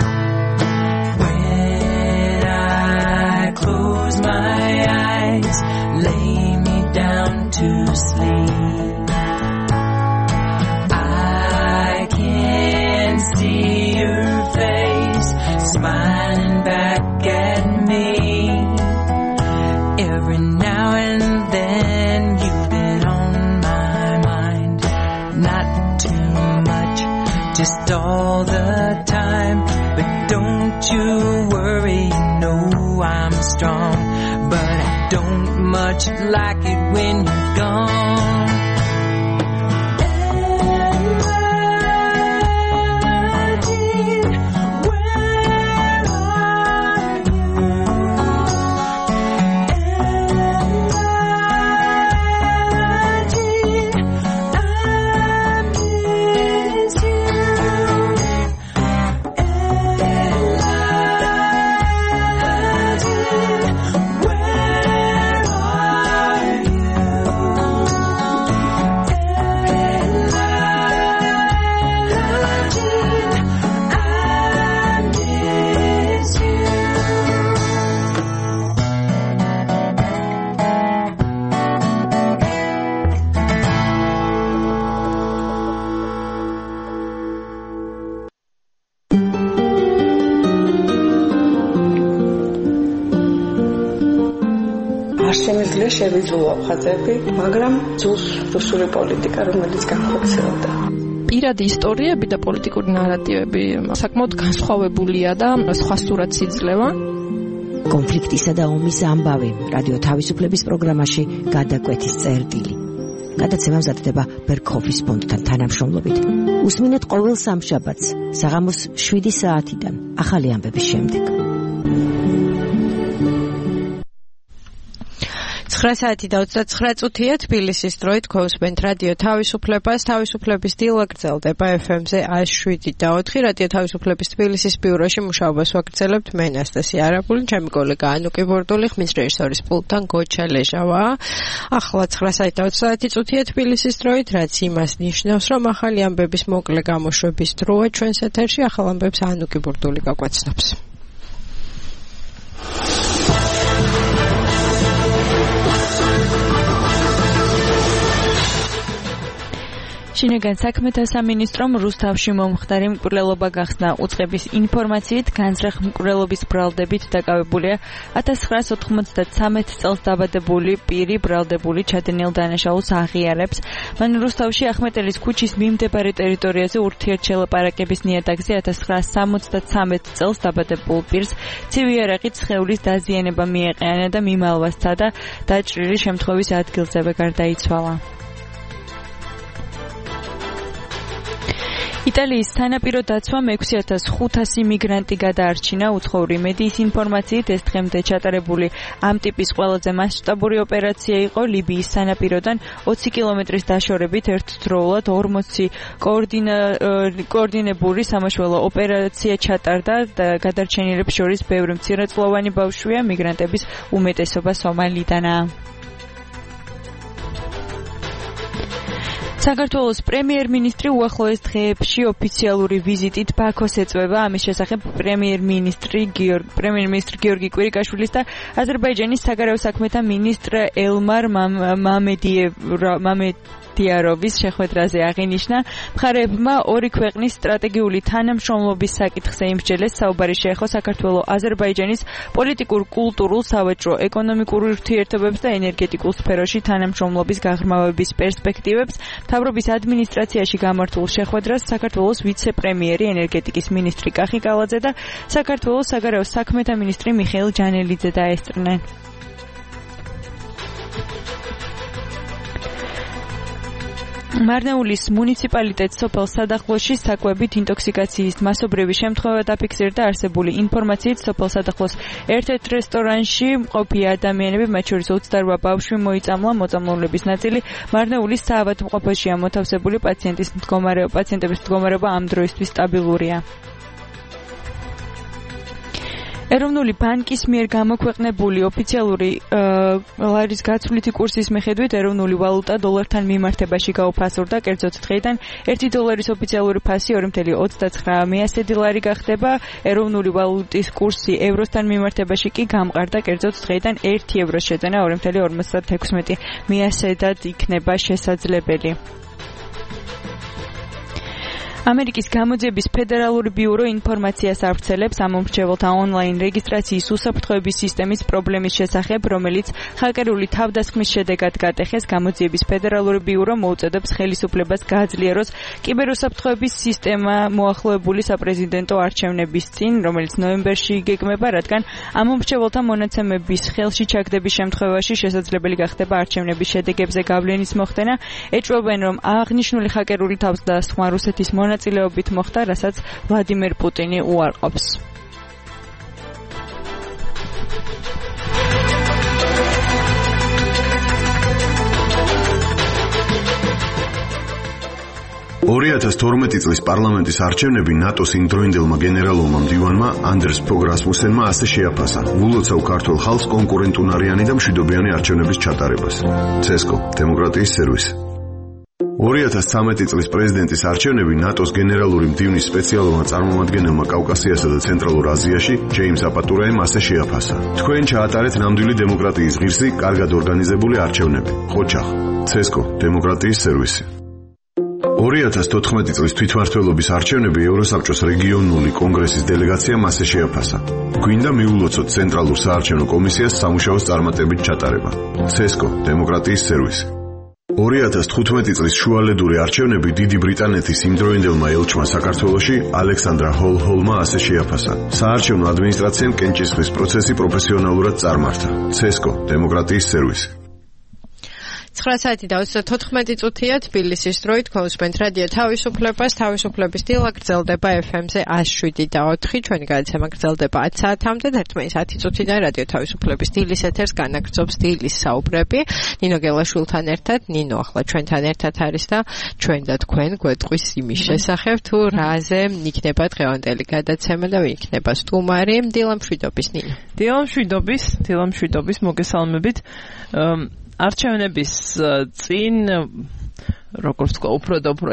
When I close my eyes, lay me down to sleep, I can see your face smiling back at me. Every now and then you've been on my mind, not too much, just all the time. But don't you worry, you know I'm strong, but I don't much like it when you're gone. შემიძლია შევიძულო ხაზები, მაგრამ ძულს რუსული პოლიტიკა, რომელიც განხორციელდა. პირადი ისტორიები და პოლიტიკური ნარატივები საკმაოდ განსხვავებულია და სხვა სურათს იძლევა. კონფლიქტისა და ომის ამბავი რადიო თავისუფლების პროგრამაში გადაკვეთის წერტილი. გადაცემა მზადდება ბერგჰოფის ფონდთან თანამშრომლობით. უსმინეთ ყოველ სამშაბათს საღამოს 7 საათიდან ახალი ამბების შემდეგ. 9 საათი და 29 წუთია თბილისის დროით გქონსმენთ რადიო თავისუფლებას. თავისუფლების დილა გრძელდება FM-ზე 107.4. რადიო თავისუფლების თბილისის ბიუროში მუშაობას ვაგრძელებთ მე ნასტასია არაბული, ჩემი კოლეგა ანუკი ბორდული, ხმის რეჟისორის პულტთან გოჩა ლეჟავა. ახლა 9 საათი და 30 წუთია თბილისის დროით, რაც იმას ნიშნავს, რომ ახალი ამბების მოკლე გამოშვების დროა ჩვენს ეთერში. ახალ ამბებს ანუკი ბორდული გაგვაცნობს. შინაგან საქმეთა სამინისტრომ რუსთავში მომხდარი მკვლელობა გახსნა. უწყების ინფორმაციით განზრახ მკვლელობის ბრალდებით დაკავებულია 1993 წელს დაბადებული პირი. ბრალდებული ჩადენილ დანაშაულს აღიარებს. მან რუსთავში ახმეტელის ქუჩის მიმდებარე ტერიტორიაზე ურთიერთშელაპარაკების ნიადაგზე 1973 წელს დაბადებულ პირს ცივი არაყით სხეულის დაზიანება მიეყენა და მიმალვა სცადა. დაჭრილი შემთხვევის ადგილზევე გარდაიცვალა. იტალიის სანაპირო დაცვამ 6500 მიგრანტი გადაარჩინა. უცხოური მედიის ინფორმაციით ეს დღემდე ჩატარებული ამ ტიპის ყველაზე მასშტაბური ოპერაცია იყო. ლიბიის სანაპიროდან 20 კილომეტრის დაშორებით ერთდროულად 40 კოორდინებული სამაშველო ოპერაცია ჩატარდა და გადარჩენილებს შორის ბევრი მცირეწლოვანი ბავშვია. მიგრანტების უმეტესობა სომალიდანაა. საქართველოს პრემიერ-მინისტრი უახლოეს დღეებში ოფიციალური ვიზიტით ბაქოს ეწვევა. ამის შესახებ პრემიერ-მინისტრი გიორგი კვირიკაშვილის და აზერბაიჯანის საგარეო საქმეთა მინისტრ ელმარ მამედიაროვის შეხვედრაზე აღინიშნა. მხარეებმა ორი ქვეყნის სტრატეგიული თანამშრომლობის საკითხზე იმსჯელეს. საუბარი შეეხო საქართველო-აზერბაიჯანის პოლიტიკურ, კულტურულ, სავაჭრო, ეკონომიკურ ურთიერთობებს და ენერგეტიკულ სფეროში თანამშრომლობის გაღრმავების პერსპექტივებს. მთავრობის ადმინისტრაციაში გამართულ შეხვედრას საქართველოს ვიცე-პრემიერი ენერგეტიკის მინისტრი კახი კალაძე და საქართველოს საგარეო საქმეთა მინისტრი მიხეილ ჯანელიძე დაესწრნენ. მარნეულის მუნიციპალიტეტს სოფელ სადახლოში საკვებით ინტოქსიკაციის მასობრივი შემთხვევა დაფიქსირდა. არსებული ინფორმაციით სოფელ სადახლოს ერთ-ერთ რესტორანში მყოფი ადამიანები, მათ შორის 28 ბავშვი მოიწამლა. მოწამლულების ნაწილი მარნეულის საავადმყოფოშია მოთავსებული. პაციენტების მდგომარეობა ამ დროისთვის სტაბილურია. ეროვნული ბანკის მიერ გამოქვეყნებული ოფიციალური ლარის გაცვლითი კურსის მიხედვით ეროვნული ვალუტა დოლართან მიმართებაში გაუფასურდა. კერძოდ დღეიდან 1 დოლარის ოფიციალური ფასი 2.39 ლარი გახდება. ეროვნული ვალუტის კურსი ევროსთან მიმართებაში კი გამყარდა. კერძოდ დღეიდან 1 ევროს შეძენა 2.56 იქნება შესაძლებელი. ამერიკის გამოძიების ფედერალური ბიურო ინფორმაციას ავრცელებს ამომრჩეველთა ონლაინ რეგისტრაციის უსაფრთხოების სისტემის პრობლემის შესახებ, რომელიც ჰაკერული თავდასხმის შედეგად გატეხეს. გამოძიების ფედერალური ბიურო მოუწოდებს ხელისუფლებას გააძლიეროს კიბერუსაფრთხოების სისტემა მოახლოებული საპრეზიდენტო არჩევნების წინ, რომელიც ნოემბერში იგეგმება, რადგან ამომრჩეველთა მონაცემების ხელში ჩაგდების შემთხვევაში შესაძლებელი გახდება არჩევნების შედეგებზე გავლენის მოხდენა. ეჭვობენ, რომ აღნიშნული ჰაკერული თავდასხმა რუსეთის მონაწილეობით მოხდა, რასაც ვლადიმერ პუტინი უარყოფს. წლის პარლამენტის არჩევნები ნატოს იმდროინდელმა გენერალურმა მდივანმა ანდერს ფოგ რასმუსენმა ასე შეაფასა. ვულოცავ ქართულ ხალხს კონკურენტუნარიანი და მშვიდობიანი არჩევნების ჩატარებას. ცესკო, დემოკრატიის სერვისი. 2013 წლის პრეზიდენტის არჩევნები ნატოს გენერალური მდივნის სპეციალურმა წარმომადგენელმა კავკასიასა და ცენტრალურ აზიაში ჯეიმს აპატურაემ ასე შეაფასა. თქვენ ჩაატარეთ ნამდვილი დემოკრატიის ღირსი, კარგად ორგანიზებული არჩევნები. ხოჩახ, ცესკო, დემოკრატიის სერვისი. 2014 წლის თვითმმართველობის არჩევნები ევროსაბჭოს რეგიონული კონგრესის დელეგაციამ ასე შეაფასა. გვინდა მიულოცოთ ცენტრალურ საარჩევნო კომისიას სამუშაოს წარმატებით ჩატარება. ცესკო, დემოკრატიის სერვისი. 2015 წლის შუალედური არჩევნები დიდი ბრიტანეთის იმდროინდელმა ელჩმა საქართველოში ალექსანდრა ჰოლჰოლმა ასე შეაფასა. საარჩევნო ადმინისტრაციამ კენჭისყრის პროცესი პროფესიონალურად წარმართა. ცესკო, დემოკრატიის სერვისი. 9 საათი და 34 წუთია თბილისის დროით გულისხმობთ რადიო თავისუფლებას. თავისუფლების დილა გრძელდება FM-ზე 107.4. ჩვენი გადაცემა გრძელდება 10 საათამდე და 11 წუთიდან რადიო თავისუფლების დილის ეთერს განაგრძობს დილის საუბრები. ნინო გელაშვილთან ერთად, ნინო ახლა ჩვენთან ერთად არის და ჩვენ და თქვენ გვეტყვის იმის შესახებ თუ რაზე იქნება დღევანდელი გადაცემა და ვინ იქნება სტუმარი. დილამშვიდობის ნინო. დილამშვიდობის მოგესალმებით. არჩევნების წინ როგორც თქვა უფრო და უფრო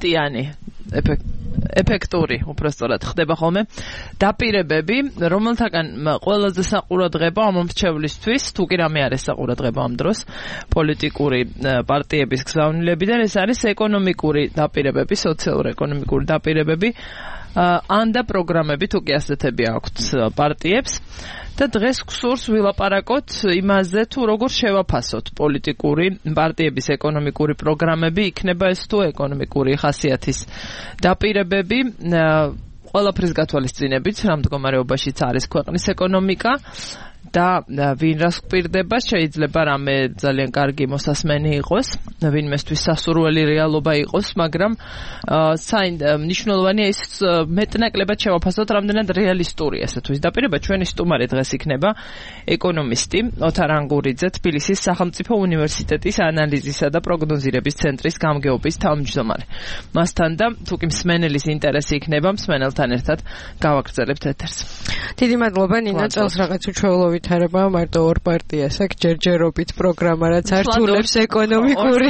ეფექტური უბრალოდ ხდება ხოლმე დაპირებები, რომელთაგან ყველაზე საყურადღება ამ მრჩევლისთვის, თუ კი რამე არის საყურადღება ამ დროს, პოლიტიკური პარტიების გზავნილებიდან ეს არის ეკონომიკური დაპირებები, სოციალურ-ეკონომიკური დაპირებები, ან და პროგრამები, თუ კი ასეთები აქვთ პარტიებს. და დღეს გსურს ვილაპარაკოთ იმაზე, თუ როგორ შევაფასოთ პოლიტიკური პარტიების ეკონომიკური პროგრამები, იქნება ეს თუ ეკონომიკური ხასიათის დაპირებები, ყველაფრის გათვალისწინებით, რა მდგომარეობაშიც არის ქვეყნის ეკონომიკა და ვინ რას გვპირდება, შეიძლება რამე ძალიან კარგი მოსასმენი იყოს, ვინმესთვის სასურველი რეალობა იყოს, მაგრამ მნიშვნელოვანია ის მეტნაკლებად შევაფასოთ, რამდენად რეალისტურია ესეთვის დაპირება. ჩვენი სტუმარი დღეს იქნება ეკონომისტი ოთარ ანგურიძე, თბილისის სახელმწიფო უნივერსიტეტის ანალიზისა და პროგნოზირების ცენტრის გამგეობის თავმჯდომარე. მასთან და თუ კი მსმენელის ინტერესი იქნება, მსმენელთან ერთად გავაგრძელებთ ეთერს. დიდი მადლობა ნინო, წელს რაღაც უჩვეულო ვითარება მარტო ორ პარტიას აქვს ჯერჯერობით პროგრამა, რაც ართულებს ეკონომიკური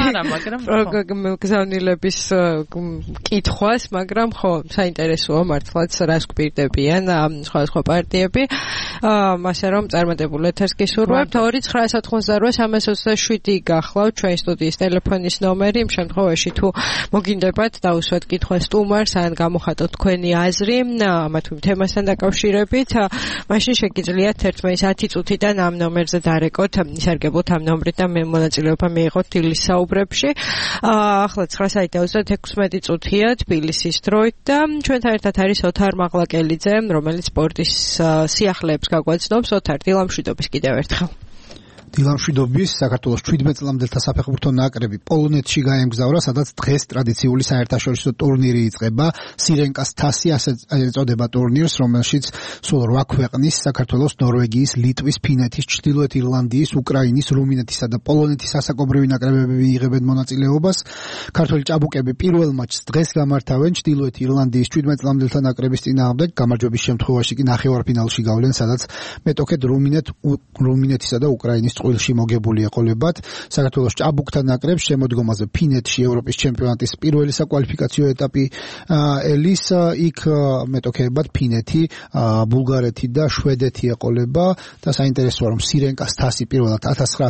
გზავნილების კითხვას, მაგრამ ხო, საინტერესოა მართლაც რას გვპირდებიან სხვადასხვა პარტიები. მასე რომ წარმატებულ ეთერს გისურვებთ. 2988327 გახლავთ ჩვენი სტუდიის ტელეფონის ნომერი. იმ შემთხვევაში თუ მოგინდებათ დაუსვათ კითხვა სტუმარს ან გამოხატოთ თქვენი აზრი ამა თუ იმ თემასთან დაკავშირებით, მაშინ შეგიძლიათ 11 წუთიდან ამ ნომერზე დარეკოთ, ისარგებლოთ ამ ნომრით და მონაწილეობა მიიღოთ დილის საუბრებში. ახლა 9 საათი და 36 წუთია თბილისის დროით და ჩვენთან ერთად არის ოთარ მაღლაკელიძე, რომელიც სპორტის სიახლეებს გაგვაცნობს. ოთარ, დილამშვიდობის კიდევ ერთხელ. დილამშვიდობის. საქართველოს 17 წლამდელთა საფეხბურთო ნაკრები პოლონეთში გაემგზავრა, სადაც დღეს ტრადიციული საერთაშორისო ტურნირი იწყება. სირენკას თასი ასე ეწოდება ტურნირს, რომელშიც სულ 8 ქვეყნის, საქართველოს, ნორვეგიის, ლიტვის, ფინეთის, ჩრდილოეთ ირლანდიის, უკრაინის, რუმინეთისა და პოლონეთის ასაკობრივი ნაკრებები იღებენ მონაწილეობას. ქართველი ჭაბუკები პირველ მატჩს დღეს გამართავენ ჩრდილოეთ ირლანდიის 17 წლამდელთა ნაკრების წინააღმდეგ. გამარჯვების შემთხვევაში კი ნახევარფინალში გავლენ, სადაც მეტოქედ რუმინეთისა და უკრაინის წყვილში მოგებული ეყოლებათ. საქართველოს ჭაბუკთა ნაკრებს შემოდგომაზე ფინეთში ევროპის ჩემპიონატის პირველი საკვალიფიკაციო ეტაპი ელის, იქ მეტოქეებად ფინეთი, ბულგარეთი და შვედეთი ეყოლება და საინტერესოა რომ სირენკას თასი პირველად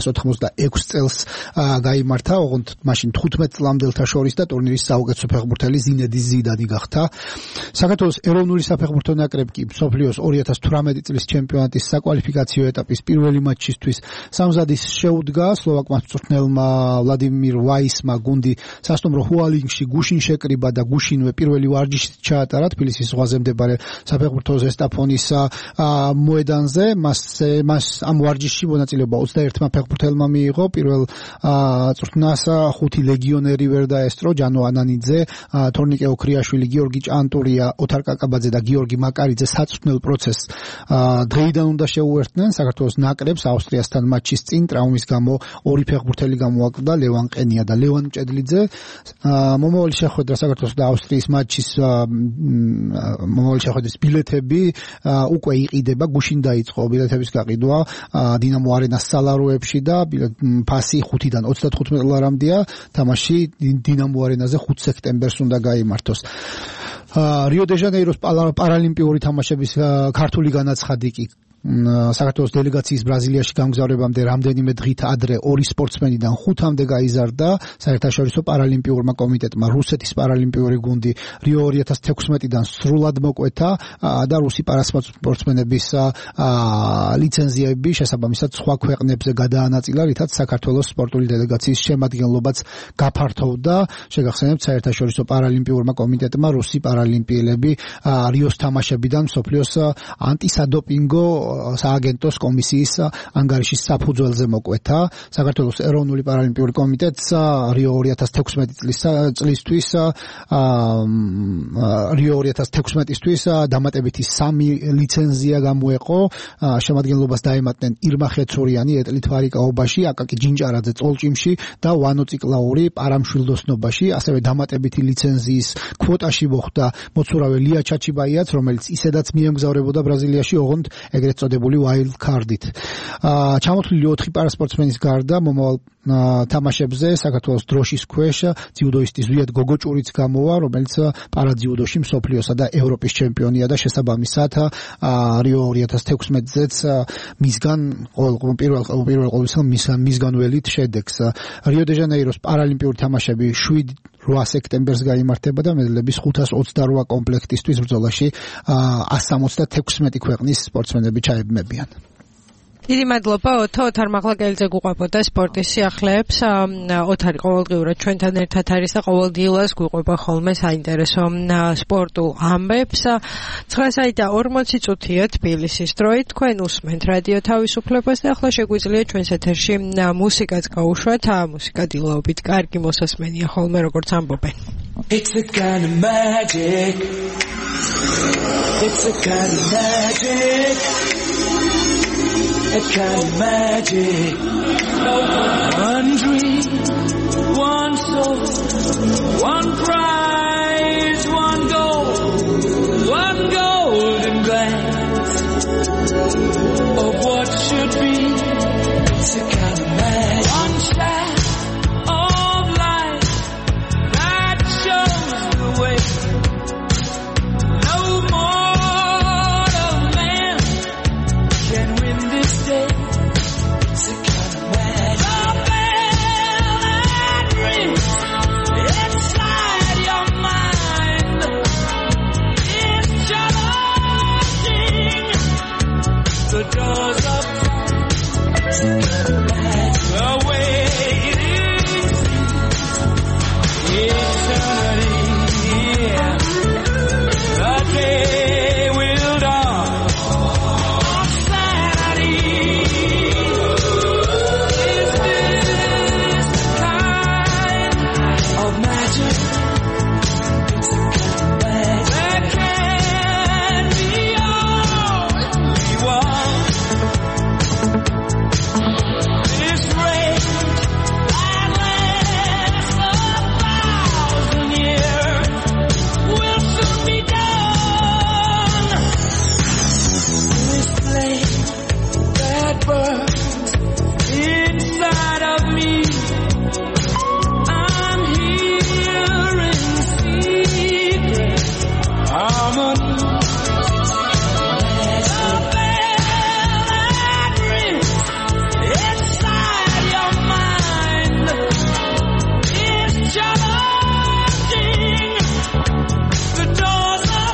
1986 წელს გაიმართა, ოღონდ მაშინ 15 წლამდელთა შორის და ტურნირის საუკეთესო ფეხბურთელი ზინედი ზიდანი გახდა. საქართველოს ეროვნული საფეხბურთო ნაკრები კი მსოფლიოს 2018 წლის ჩემპიონატის საკვალიფიკაციო ეტაპის პირველი მატჩისთვის სამზადის შეუდგა სლოვაკმა მწვრთნელმა ვლადიმირ ვაისმა გუნდი სასტუმრო ჰუალინგში გუშინ შეკრიბა და გუშინვე პირველი ვარჯიში ჩაატარა თბილისის ზღვაზე მდებარე საფეხბურთო ზესტაფონის მოედანზე. მას ამ ვარჯიშში მონაწილეობა 21 ფეხბურთელმა მიიღო. პირველ წვრთნას 5 ლეგიონერი ვერ დაესწრო: ჯანო ანანიძე, თორნიკე ოქრიაშვილი, გიორგი ჭანტურია, ოთარ კაკაბაძე და გიორგი მაკარიძე საწვრთნელ პროცესს დღეიდან უნდა შეუერთდნენ საქართველოს ნაკრებს. ავსტრიასთან მატჩის წინ ტრაუმის გამო ორი ფეხბურთელი გამოაკლდა: ლევან ყენია და ლევან მჭედლიძე. მომავალი შეხვედრა საქართველოს და ავსტრიის მატჩის მომავალი შეხვედრის ბილეთები უკვე იყიდება, გუშინ დაიწყო ბილეთების გაყიდვა დინამო არენას სალაროებში და ფასი 5-დან 35 ლარამდეა. თამაში დინამო არენაზე 5 სექტემბერს უნდა გაიმართოს. რიო დე ჟანეიროს პარალიმპიური თამაშების ქართული განაცხადი კი საქართველოს დელეგაციის ბრაზილიაში გამგზავრებამდე რამდენიმე დღით ადრე ორი სპორტსმენიდან 5-მდე გაიზარდა. საერთაშორისო პარალიმპიურმა კომიტეტმა რუსეთის პარალიმპიური გუნდი რიო 2016-დან სრულად მოკვეთა და რუსი პარასპორტსმენების ლიცენზიები შესაბამისად სხვა ქვეყნებზე გადაანაწილა, რითაც საქართველოს სპორტული დელეგაციის შემადგენლობაც გაფართოვდა. შეგახსენებთ, საერთაშორისო პარალიმპიურმა კომიტეტმა რუსი პარალიმპიელები რიოს თამაშებიდან მსოფლიოს ანტისადოპინგო სააგენტოს კომისიის ანგარიშის საფუძველზე მოკვეთა. საქართველოს ეროვნული პარალიმპიური კომიტეტს რიო 2016 წლისთვის დამატებითი 3 ლიცენზია გამოეყო. შემადგენლობას დაემატნენ ირმა ხეცურიანი, ეტლი თვარიკაობაში, აკაკი ჯინჭარაძე წოლჭიმში და ვანო ციკლაური პარამშვილდოსნობაში. ასევე დამატებითი ლიცენზიის კვოტაში მოხვდა მოცურავე ლია ჩაჩიბაიაც, რომელიც ისედაც მიემგზავრებოდა ბრაზილიაში, ოღონდ ეგრეთ წოდებული wild card-ით. ჩამოთვლილი 4 პარასპორტსმენის გარდა მომავალ თამაშებზე საქართველოს დროშის ქვეშ ძიუდოისტი ზვიად გოგოჭურიც გამოვა, რომელიც პარაძიუდოში მსოფლიოსა და ევროპის ჩემპიონია და შესაბამისად რიო 2016-ზეც მისგან პირველ ყოვლისა მისგან ველით შედეგს. რიო დე ჟანეიროს პარალიმპიური თამაშები 7-8 სექტემბერს გაიმართება და მედლების 528 კომპლექტისთვის ბრძოლაში 176 ქვეყნის სპორტსმენები ჩაებმებიან. დიდი მადლობა ოთო, ოთარ მაღლაკელიძე გვიყვებოდა სპორტის სიახლეებს. ოთარი ყოველდღიურად ჩვენთან ერთად არის და ყოველ დილას გვიყვება ხოლმე საინტერესო სპორტულ ამბებს. 9:40 წუთია თბილისის დროით. თქვენ უსმენთ რადიო თავისუფლებას და ახლა შეგვიძლია ჩვენს ეთერში მუსიკაც გაუშვათ. მუსიკა დილაობით კარგი მოსასმენია ხოლმე, როგორც ამბობენ. It's a kind of magic. It's a kind of magic. A kind of magic. One dream, one soul, one prize, one golden glance of what should be. It's a kind of magic. One shot of light that shows the way. No mortal man can win this day. It's a kind of magic. The bell that rings inside your mind is charging the doors of time. It's a kind of magic. The way it is eternity. The day will dawn. Inside of me, I'm hearing secret harmony. The bell that rings inside your mind is charging the doors of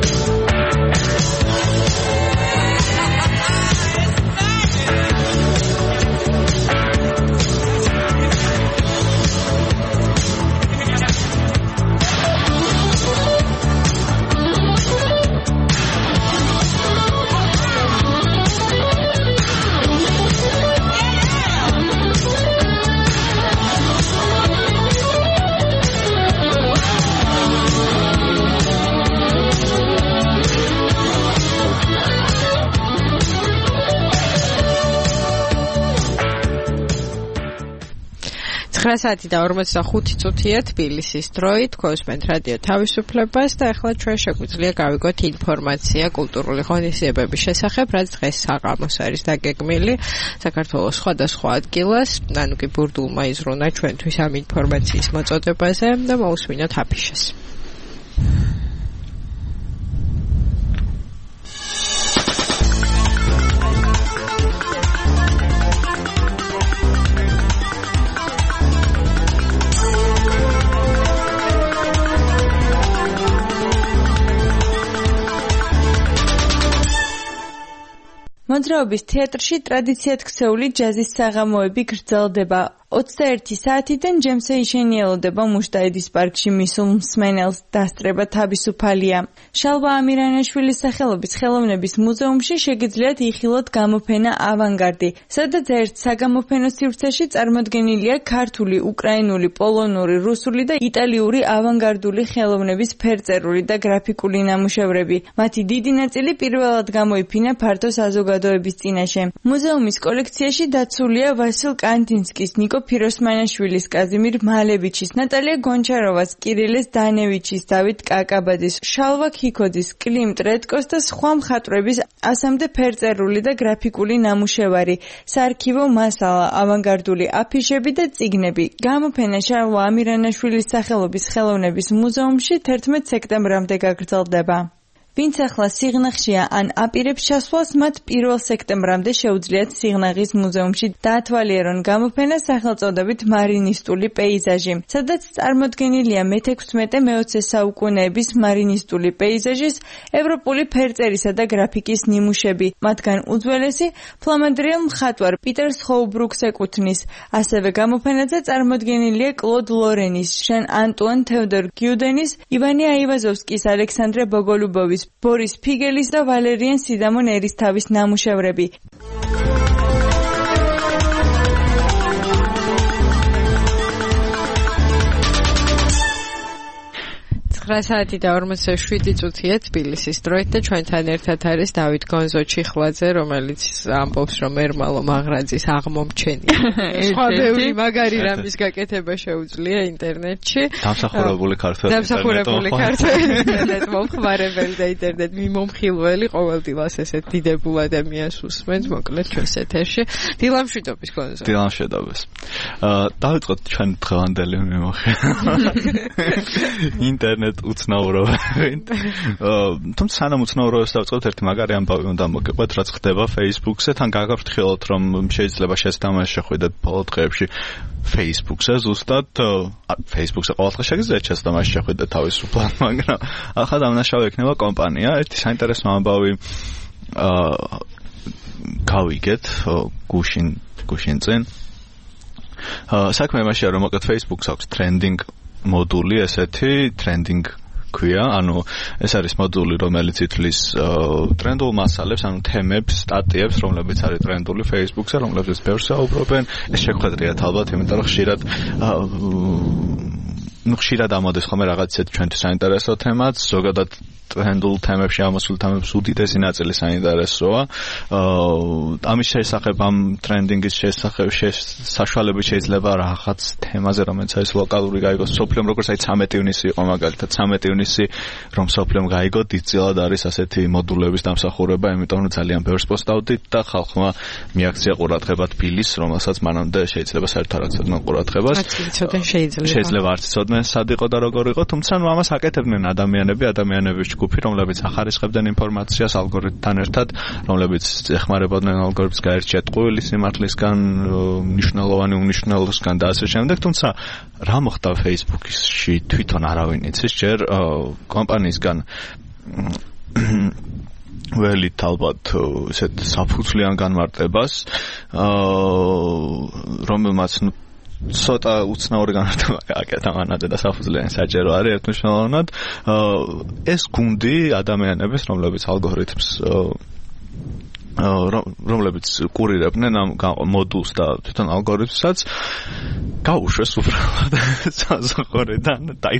magic. 9 და 45 წუთია თბილისის დროით, გვესმენთ რადიო თავისუფლებას და ახლა ჩვენ შეგვიძლია გავიგოთ ინფორმაცია კულტურული ღონისძიებების შესახებ, რაც დღეს საღამოს არის დაგეგმილი საქართველოს სხვადასხვა ადგილას, ანუ კი ბურდულმა იზრუნა ჩვენთვის ამ ინფორმაციის მოწოდებაზე და მოусმინოთ აფიშას. მოძრაობის თეატრში ტრადიციად ქცეული ჯაზის საღამოები გრძელდება. 21 საათიდან ჯემსე იშენიელოდება მუშტაედის პარკში მისულ მსმენელს დასწრება თავისუფალია. შალვა ამირანაშვილის სახელობის ხელოვნების მუზეუმში შეგიძლიათ იხილოთ გამოფენა ავანგარდი, სადაც ერთ საგამოფენო სივრცეში წარმოდგენილია ქართული, უკრაინული, პოლონური, რუსული და იტალიური ავანგარდული ხელოვნების ფერწერული და გრაფიკული ნამუშევრები. მათი დიდი ნაწილი პირველად გამოიფინა ფართო საზოგადოების წინაშე. მუზეუმის კოლექციაში დაცულია ვასილ კანდინსკის, ნიკო ფიროსმანაშვილის, კაზიმირ მალევიჩის, ნატალია გონჩაროვას, კირილეს დანევიჩის, დავით კაკაბაძის, შალვა ქიქოძის, კლიმ ტრეტკოს და სხვა მხატვრების ასამდე ფერწერული და გრაფიკული ნამუშევარი, საარქივო მასალა, ავანგარდული აფიშები და წიგნები. გამოფენა შალვა ამირანაშვილის სახელობის ხელოვნების მუზეუმში 11 სექტემბრამდე გაგრძელდება. ვინც ახლა სიღნაღშია ან აპირებს ჩასვლას, მათ 1 სექტემბრამდე შეუძლიათ სიღნაღის მუზეუმში დაათვალიერონ გამოფენა სახელწოდებით მარინისტული პეიზაჟი, სადაც წარმოდგენილია მე-16-მე-20 საუკუნეების მარინისტული პეიზაჟის ევროპული ფერწერისა და გრაფიკის ნიმუშები. მათგან უძველესი ფლამანდრიელ მხატვარ პიტერ სხოუბრუკს ეკუთვნის. ასევე გამოფენაზე წარმოდგენილია კლოდ ლორენის, ჟან ანტუან თეოდორ გიუდენის, ივანე აივაზოვსკის, ალექსანდრე ბოგოლუბოვის, ბორის ფიგელის და ვალერიან სიდამონ ერისთავის ნამუშევრები. 9 საათი და 47 წუთია თბილისის დროით და ჩვენთან ერთად არის დავით გონზო ჩიხლაძე, რომელიც ამბობს, რომ ერმალო მაღრაძის აღმომჩენია. სხვა ბევრი მაგარი რამის გაკეთება შეუძლია ინტერნეტში. დამსახურებული ქართველი ინტერნეტ მომხმარებელი და ინტერნეტ მიმომხილველი ყოველდღიურად ესეთ დიდებულ ადამიანს უსმენთ, მოკლედ ჩვენს ეთერში. დილამშვიდობის გონზო. დილამშვიდობის. დავიწყოთ ჩვენ დღევანდელი მიმოხილვა. ინტერნეტ უცნაურობებით. თუმცა სანამ უცნაურობებს დავწყობთ, ერთი მაგარი ამბავი უნდა მოგიყვეთ, რაც ხდება Facebook-ზე. თან გაგაფრთხილოთ, რომ შეიძლება შესთამაში შეხვიდეთ ბოლო დღეებში Facebook-ზე ზუსტად. Facebook-ზე ყოველდღე შეგიძლიათ შესთამაში შეხვიდეთ თავისუფლად, მაგრამ ახლა დამნაშავე იქნება კომპანია. ერთი საინტერესო ამბავი გავიგეთ გუშინ წინ. საქმე იმაშია, რომ მოკლედ Facebook-ს აქვს trending მოდული, ესეთი trending ქვია, ანუ ეს არის მოდული, რომელიც ითვლის ტრენდულ მასალებს, ანუ თემებს, სტატიებს, რომლებიც არის ტრენდული Facebook-ზე, რომლებიც ბევრს საუბრობენ. ეს შეხვედრიათ ალბათ, იმიტომ რომ ხშირად ამოდის ხოლმე რაღაც ისეთი ჩვენთვის საინტერესო თემაც, ზოგადად ტრენდულ თემებში ამოსულ თემებს უდიდესი ნაწილი საინტერესოა. ამის შესახებ, ამ ტრენდინგის შესახებ საშუალებით შეიძლება რაღაც თემაზე, რომელიც არის ლოკალური გაიგოს სოფლიომ, როგორც აი 13 ივნისი იყო მაგალითად, 13 ივნისი რომ სოფლიომ გაიგო, დიდწილად არის ასეთი მოდულების დამსახურება, იმიტომ რომ ძალიან ბევრს პოსტავდით და ხალხმა მიაქცია ყურადღება თბილის, რომელსაც მანამდე შეიძლება საერთოდ არ აცოდნენ ყურადღებას. შეიძლება არც იცოდნენ სად იყო და როგორ იყო, თუმცა ამას აკეთებდნენ ადამიანების ჯგუფი, რომლებიც ახარისხებდნენ ინფორმაციას ალგორითმთან ერთად, რომლებიც ეხმარებოდნენ ალგორითმს გაერჩიათ ყოველი სიმართლისგან, მნიშვნელოვანი უნიშნელოსგან და ასე შემდეგ. თუმცა რა მოხდა Facebook-ში თვითონ არავინ იცის, ჯერ კომპანიისგან ველით ალბათ ესეთ საფუძვლიან განმარტებას, რომელმაც ცოტა უცნაური განმარტება გააკეთა მანამდე და საფუძვლიანი საჭირო არის ერთმნიშვნელოვნად. ეს გუნდი ადამიანების, რომლებიც ალგორითმს რომლებიც კურირებდნენ ამ მოდულს და თვითონ ალგორითმსაც, გაუშვეს უბრალოდ საზღვარიდან,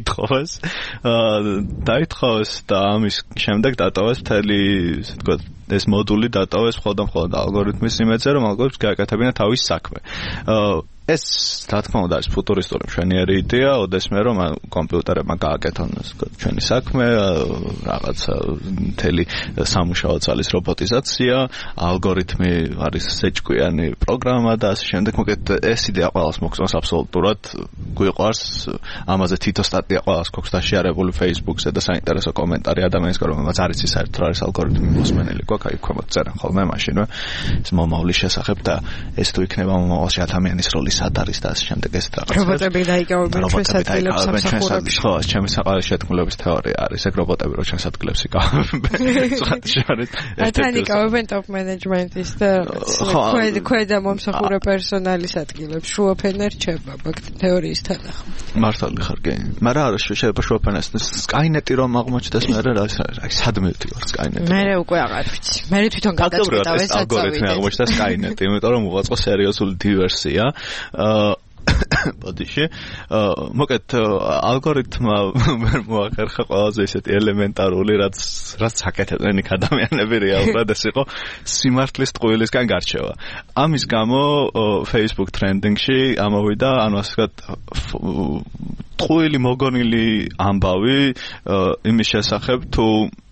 დაითხოვეს და ამის შემდეგ დატოვეს მთელი, ესე ვთქვათ, ეს მოდული დატოვეს მხოლოდ ალგორითმის იმედზე, რომ ალგორითმს გააკეთებინა თავის საქმე. ეს რა თქმა უნდა არის ფუტურისტული მშვენიერი იდეა, ოდესმე რომ კომპიუტერებმა გააკეთონ ჩვენი საქმე, რაღაცა მთელი სამუშაო ძალის რობოტიზაცია, ალგორითმი არის სეჭკვიანი პროგრამა და ასე შემდეგ. მოკეთ ეს იდეა ყველას მოგწონს აბსოლუტურად, გვიყვარს, ამაზე თითო სტატია ყველას გვაქვს დაშიარებული Facebook-ზე და საინტერესო კომენტარი ადამიანისგან, რომელმაც არ იცის საერთოდ რა არის ალგორითმი მოსმენელი გვაქვს, აი ქვემოთ წერენ ხოლმე მაშინვე ეს მომავლის შესახებ და ეს თუ იქნება მომავალში ადამიანის როლი სად არის და ასე შემდეგ ეს რაღაც. რობოტები დაიკავებენ ჩვენს ადგილებს სამსახურებში. ხო, ჩემი საყარელი შეთქმულების თეორია არის, ეგ რობოტები რო ჩვენს ადგილებს იკავებენ. თან იკავებენ top management-ის და ქვედა მომსახურე პერსონალის ადგილებს. შუაფენა რჩება მაგ თეორიის თანახმად. მართალი ხარ კი? მაგრამ არა შეიძლება შუაფენას Skynet-ი რომ აღმოჩნდეს მე რა სადმე ვარ Skynet-ი. მე უკვე აღარ ვიცი. მე თვითონ გადაწყვეტავ ეს ალგორითმი აღმოჩნდა Skynet-ი, იმიტომ რომ უღაწყო სერიოზული დივერსია. ბოდიში მოკეთ ალგორითმა ვერ მოახერხა ყველაზე ისეთი ელემენტარული რაც აკეთებდნენ იქ ადამიანები რეალურად ეს იყო სიმართლის ტყუილისგან გარჩევა. ამის გამო Facebook trending-ში ამოვიდა ანუ ასე ვთქვათ ტყუილი მოგონილი ამბავი იმის შესახებ თუ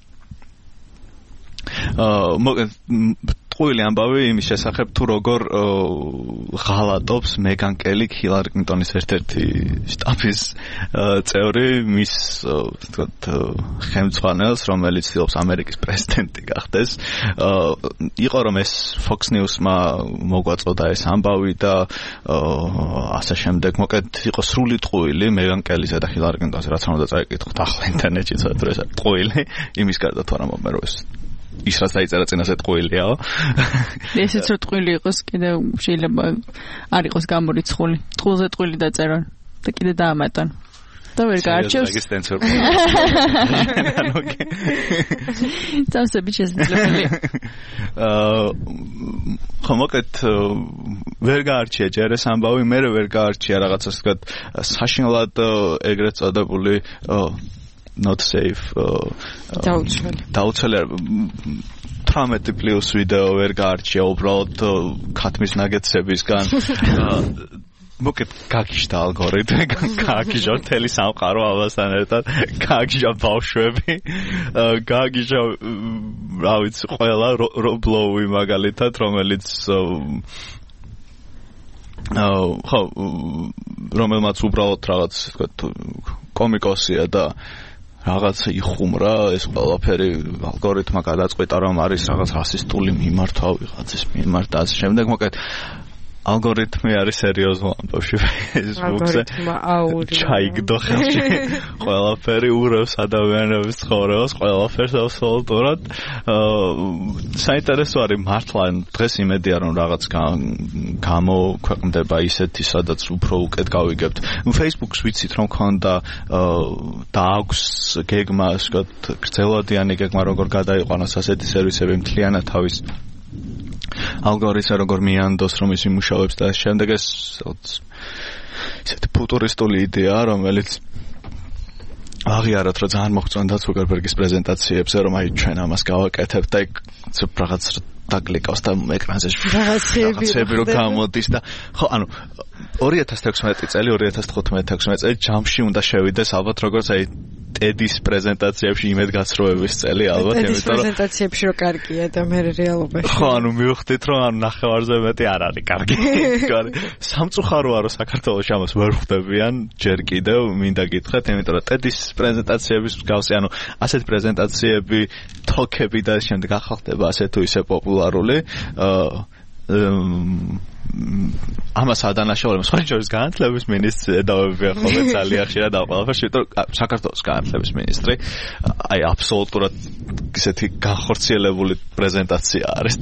ტყუილი ამბავი იმის შესახებ თუ როგორ ღალატობს მეგან კელი ჰილარი კლინტონის ერთ-ერთი შტაბის წევრი მის ვთქვათ ხელმძღვანელს რომელიც ცდილობს ამერიკის პრეზიდენტი გახდეს იყო რომ ეს Fox News-მა მოგვაწოდა ეს ამბავი და ასე შემდეგ მოკეთ იყო სრული ტყუილი მეგან კელიზე და ჰილარი კლინტონზე რაც უნდა წაიკითხოთ ახლა ინტერნეტში ცოტა ეს ტყუილი იმის გარდა თუ არა მომერო ეს ის რაც დაიწერა წინასე ტყუილიაო. ესეც რო ტყუილი იყოს კიდე შეიძლება არ იყოს გამორიცხული. ტყულზე ტყუილი დაწერა და კიდე დაამატონ. და ვერ გაარჩევს. წამსები შესაძლებელია. ხო მოკეთ ვერ გაარჩია ჯერ ეს ამბავი, მე ვერ გაარჩია რაღაცას ვთქვათ საშინლად ეგრეთ წოდებული not safe დაუცველი 18 პლუს ვიდეო ვერ გაარჩია უბრალოდ ქათმის ნაგეტსებისგან მოკეთ გაგიშდა ალგორითმი გაგიშა მთელი სამყარო ამასთან ერთად გაგიშა ბავშვები გაგიშა რა ვიცი ყველა რობლოუი მაგალითად რომელიც ხო რომელმაც უბრალოდ რაღაც ვთქვათ კომიკოსია და რაღაც იხუმრა ეს ყველაფერი ალგორითმა გადაწყვეტა რომ არის რაღაც რასისტული მიმართვა ვიღაცის მიმართ და ასე შემდეგ მოკეთ ალგორითმი არის სერიოზულ ამბავში Facebook-ზე ჩაიგდო ხელში ყველაფერი урევს ადამიანების ცხოვრებას ყველაფერს აბსოლუტურად საინტერესო არის მართლა დღეს იმედია რომ რაღაც გამოქვეყნდება ისეთი სადაც უფრო უკეთ გავიგებთ Facebook-ს ვიცით რომ ქონდა და აქვს გეგმა ვთქვათ გრძელვადიანი გეგმა როგორ გადაიყვანოს ასეთი სერვისები მთლიანად თავის ალგორითმი როგორ მიანდოს რომ ის იმუშავებს და შემდეგ ეს ისეთი ფუტურისტული იდეა რომელიც აღიაროთ რომ ძალიან მოხწონდა ცუკერბერგის პრეზენტაციებზე რომ აი ჩვენ ამას გავაკეთებთ და რაღაც დაკლიკავს და ეკრანზე რაღაცები რო გამოდის და ხო ანუ 2016 წელი 2015-16 წელი ჯამში უნდა შევიდეს ალბათ როგორც აი ტედის პრეზენტაციებში იმედგაცრუების წელი ალბათ იმიტომ რომ პრეზენტაციებში რო კარგია და მე რეალობაში ხო ანუ მივხვდით რომ ანუ ნახევარზე მეტი არ არის კარგი სამწუხაროა რომ საქართველოში ამას ვერ ხვდებიან ჯერ კიდევ მინდა გითხრათ იმიტომ რომ ტედის პრეზენტაციების მსგავსი ანუ ასეთ პრეზენტაციები თოქები და შემდეგ ახალხდება ასე თუ ისე პოპულარული ამას ადანაშაულებს ხოჭორის განათლების მინისტრი ედავებია ხოლმე ძალიან ხშირად დაყოლაფერში იმიტომ საქართველოს განათლების მინისტრი აი აბსოლუტურად ისეთი განხორციელებული პრეზენტაცია არის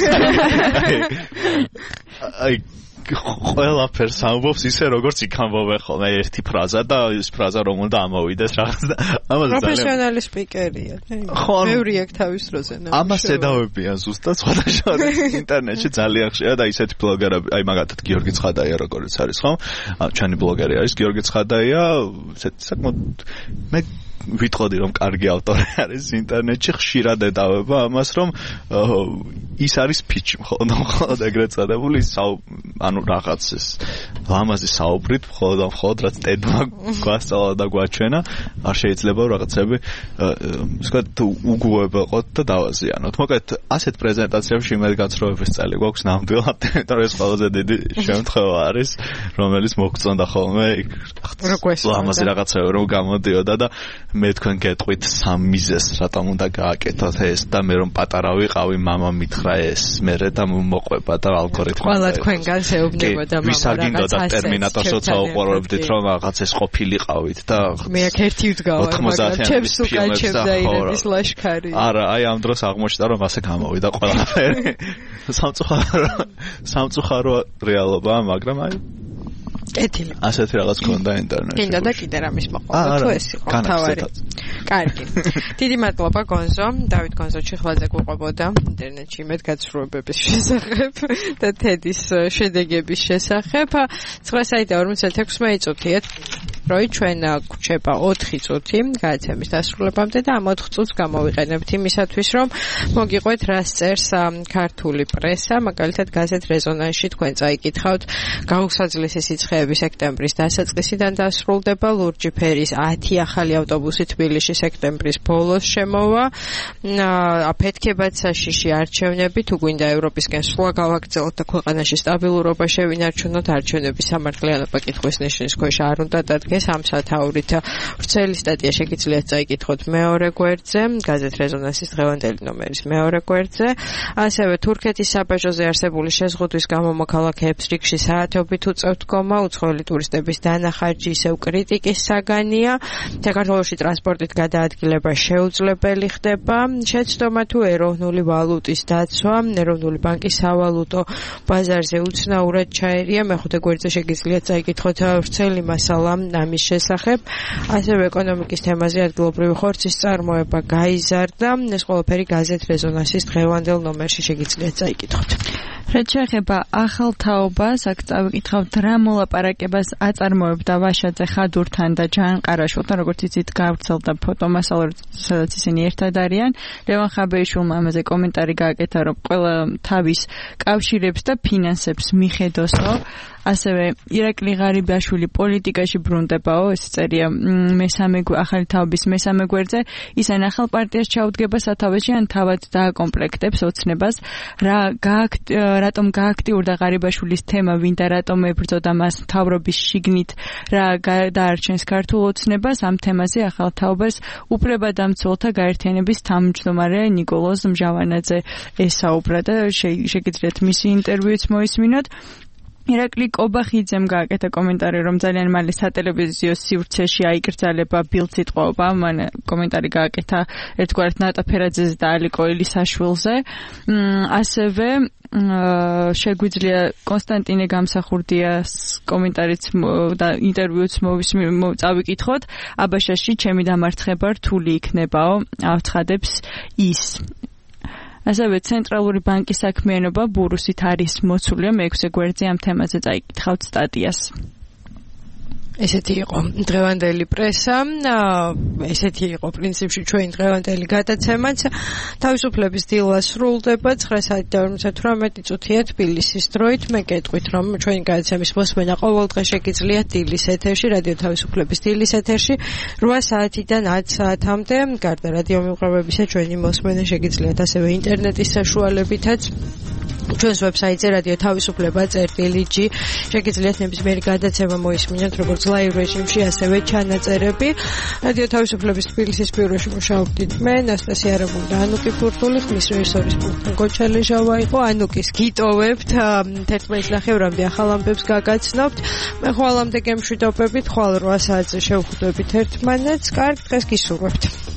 აი ყველაფერს ამბობს ისე როგორც იქ ამბობენ ხოლმე ერთი ფრაზა და ეს ფრაზა რომ უნდა ამოვიდეს რაღაც და ამაზე ძალიან პროფესიონალი სპიკერია ბევრი აქ თავის დროზე ამას ედავებიან ზუსტად სხვადასხვა ინტერნეტში ძალიან ხშირად და ისეთი ბლოგერები აი მაგათად გიორგი ცხადაია როგორც არის ხო ჩვენი ბლოგერი არის გიორგი ცხადაია საკმაოდ მე ვიტყოდი რომ კარგი ავტორი არის ინტერნეტში ხშირად ედავება ამას რომ ის არის ფიჩი მხოლოდ ეგრეთ წოდებული ანუ რაღაც ეს ლამაზი საუბრით მხოლოდ რაც ტედმა გვასწავლა და გვაჩვენა არ შეიძლება რაღაცები ისე უგუებელყოთ და დავაზიანოთ. მოკლედ ასეთ პრეზენტაციებში იმედ გაცრუების წელი გვაქვს ნამდვილად, იმიტომ რომ ეს ყველაზე დიდი შემთხვევა არის, რომელიც მოგწონდა ხოლმე ლამაზი რაღაცები რომ გამოდიოდა და მე თქვენ გეტყვით სამ მიზეზს რატომ უნდა გააკეთოთ ეს და მე რომ პატარა ვიყავი მამა მითხრა ეს მერე და მოყვება და ალგორითმი ყველა თქვენგანს ეუბნებოდა მამა ვისაგინდოდა ტერმინატორს როცა უყურებდით რომ რაღაც ეს ყოფილიყავით და მე აქ ერთი ვდგავარ მაგრამ ჩემს უკაჩებდა ირების ლაშქარი არა აი ამ დროს აღმოჩნდა რომ ასე გამოვიდა ყველაფერი სამწუხარო რეალობაა მაგრამ აი კეთილი. ასეთი რაღაც ქონდა ინტერნეტში. კიდე და კიდე რამის მოყვა თუ ეს იყო თავარი. კარგი. დიდი მადლობა გონზო. დავით გონზო ჩიხლაძე გვყვებოდა ინტერნეტში იმედგაცრუებების შესახებ და თედის შედეგების შესახებ. 9:46 წუთიეთ. როი ჩვენ გვჩება 4 წუთი გადაცემის დასრულებამდე და ამ 4 წუთს გამოვიყენებთ იმისათვის რომ მოგიყვეთ რას წერს ქართული პრესა, მაგალითად გაზეთ რეზონანსში თქვენ წაიკითხავთ გაუსაძლესი სიცხეები სექტემბრის დასაწყისიდან დასრულდება, ლურჯი ფერის 10 ახალი ავტობუსი თბილისში სექტემბრის ბოლოს შემოვა, აფეთქებად საშიში არჩევნები, თუ გვინდა ევროპისკენ სვლა გავაგრძელოთ და ქვეყანაში სტაბილურობა შევინარჩუნოთ, არჩევნების სამართლიანობა კითხვის ნიშნის ქვეშ არ უნდა დადგეს ამ სათაურით ვრცელი სტატია შეგიძლიათ წაიკითხოთ მეორე გვერდზე, გაზეთ რეზონანსის დღევანდელი ნომერის მეორე გვერდზე, ასევე თურქეთის საბაჟოზე არსებული შეზღუდვის გამო მოქალაქეებს რიგში საათობით უწევთ დგომა, უცხოელი ტურისტების დანახარჯი ისევ კრიტიკის საგანია, საქართველოში ტრანსპორტით გადაადგილება შეუძლებელი ხდება, შეცდომა თუ ეროვნული ვალუტის დაცვა, ეროვნული ბანკის სავალუტო ბაზარზე უცნაურად ჩაერია, მეხუთე გვერდზე შეგიძლიათ წაიკითხოთ ვრცელი მასალა ამის შესახებ, ასევე ეკონომიკის თემაზე ადგილობრივი ხორცის წარმოება გაიზარდა, ეს ყველაფერი გაზეთ რეზონანსის დღევანდელ ნომერში შეგიძლიათ წაიკითხოთ. რაც შეეხება ახალ თაობას, აქ წავიკითხავთ რა მოლაპარაკებას აწარმოებდა ვაშაძე ხადურთან და ჯან ყარაშვილთან, როგორც იცით, გავრცელდა ფოტომასალა, სადაც ისინი ერთად არიან. ლევან ხაბეიშვილმა ამაზე კომენტარი გააკეთა, რომ ყველა თავის კავშირებს და ფინანსებს მიხედოსო. ასევე ირაკლი ღარიბაშვილი პოლიტიკაში ბრუნდებაო, ეს წერია ახალი თაობის მესამე გვერდზე, ის ან ახალ პარტიას ჩაუდგება სათავეში, ან თავად დააკომპლექტებს ოცნებას, რატომ გააქტიურდა ღარიბაშვილის თემა, ვინდა რატომ ებრძოდა მას მთავრობის შიგნით, რა დაარჩენს ქართულ ოცნებას, ამ თემაზე ახალ თაობას უფლებადამცველთა გაერთიანების თავმჯდომარე ნიკოლოზ მჟავანაძე ესაუბრა და შეგიძლიათ მისი ინტერვიუც მოისმინოთ. ირაკლი კობახიძემ გააკეთა კომენტარი, რომ ძალიან მალე სატელევიზიო სივრცეში აიკრძალება ბილდსიტყვაობა, მან კომენტარი გააკეთა ერთგვარად ნატა ფერაძეს და ალიკო ელისაშვილზე. ასევე შეგვიძლია კონსტანტინე გამსახურდიას კომენტარიც და ინტერვიუც წავიკითხოთ. აბაშაში ჩემი დამარცხება რთული იქნებაო, აცხადებს ის. ასევე ცენტრალური ბანკის საქმიანობა ბურუსით არის მოცულია, მე-6 გვერდზე ამ თემაზე წაიკითხავთ სტატიას. ესეთი იყო დღევანდელი პრესა, ესეთი იყო პრინციპში ჩვენი დღევანდელი გადაცემაც. თავისუფლების დილა სრულდება 9:48 წუთია თბილისის დროით. მე გეტყვით, რომ ჩვენი გადაცემის მოსმენა ყოველ დღე შეგიძლიათ დილის ეთერში, რადიო თავისუფლების დილის ეთერში 8 საათიდან 10 საათამდე. გარდა რადიო მიმღებებისა, ჩვენი მოსმენა შეგიძლიათ ასევე ინტერნეტის საშუალებითაც. ჩვენს ვებსაიტზე რადიო თავისუფლება.gr შეგიძლიათ ნებისმიერი გადაცემა მოისმინოთ როგორც ლაივ რეჟიმში, ასევე ჩანაწერები. რადიო თავისუფლების თბილისის ბიუროში მუშაობდით მე, ნასტასია არაბული და ანუკი ფურთული, ხმის რეჟისორის პუნქტ გოჩალეჟავა იყო. ანუკის გიტოვებთ 11:09 ახალ ამბებს გაგაცნობთ. მე ხვალამდე გემშვიდობებით, ხვალ 8 საათზე შევხვდებით ერთმანეთს. კარგ დღეს გისურვებთ.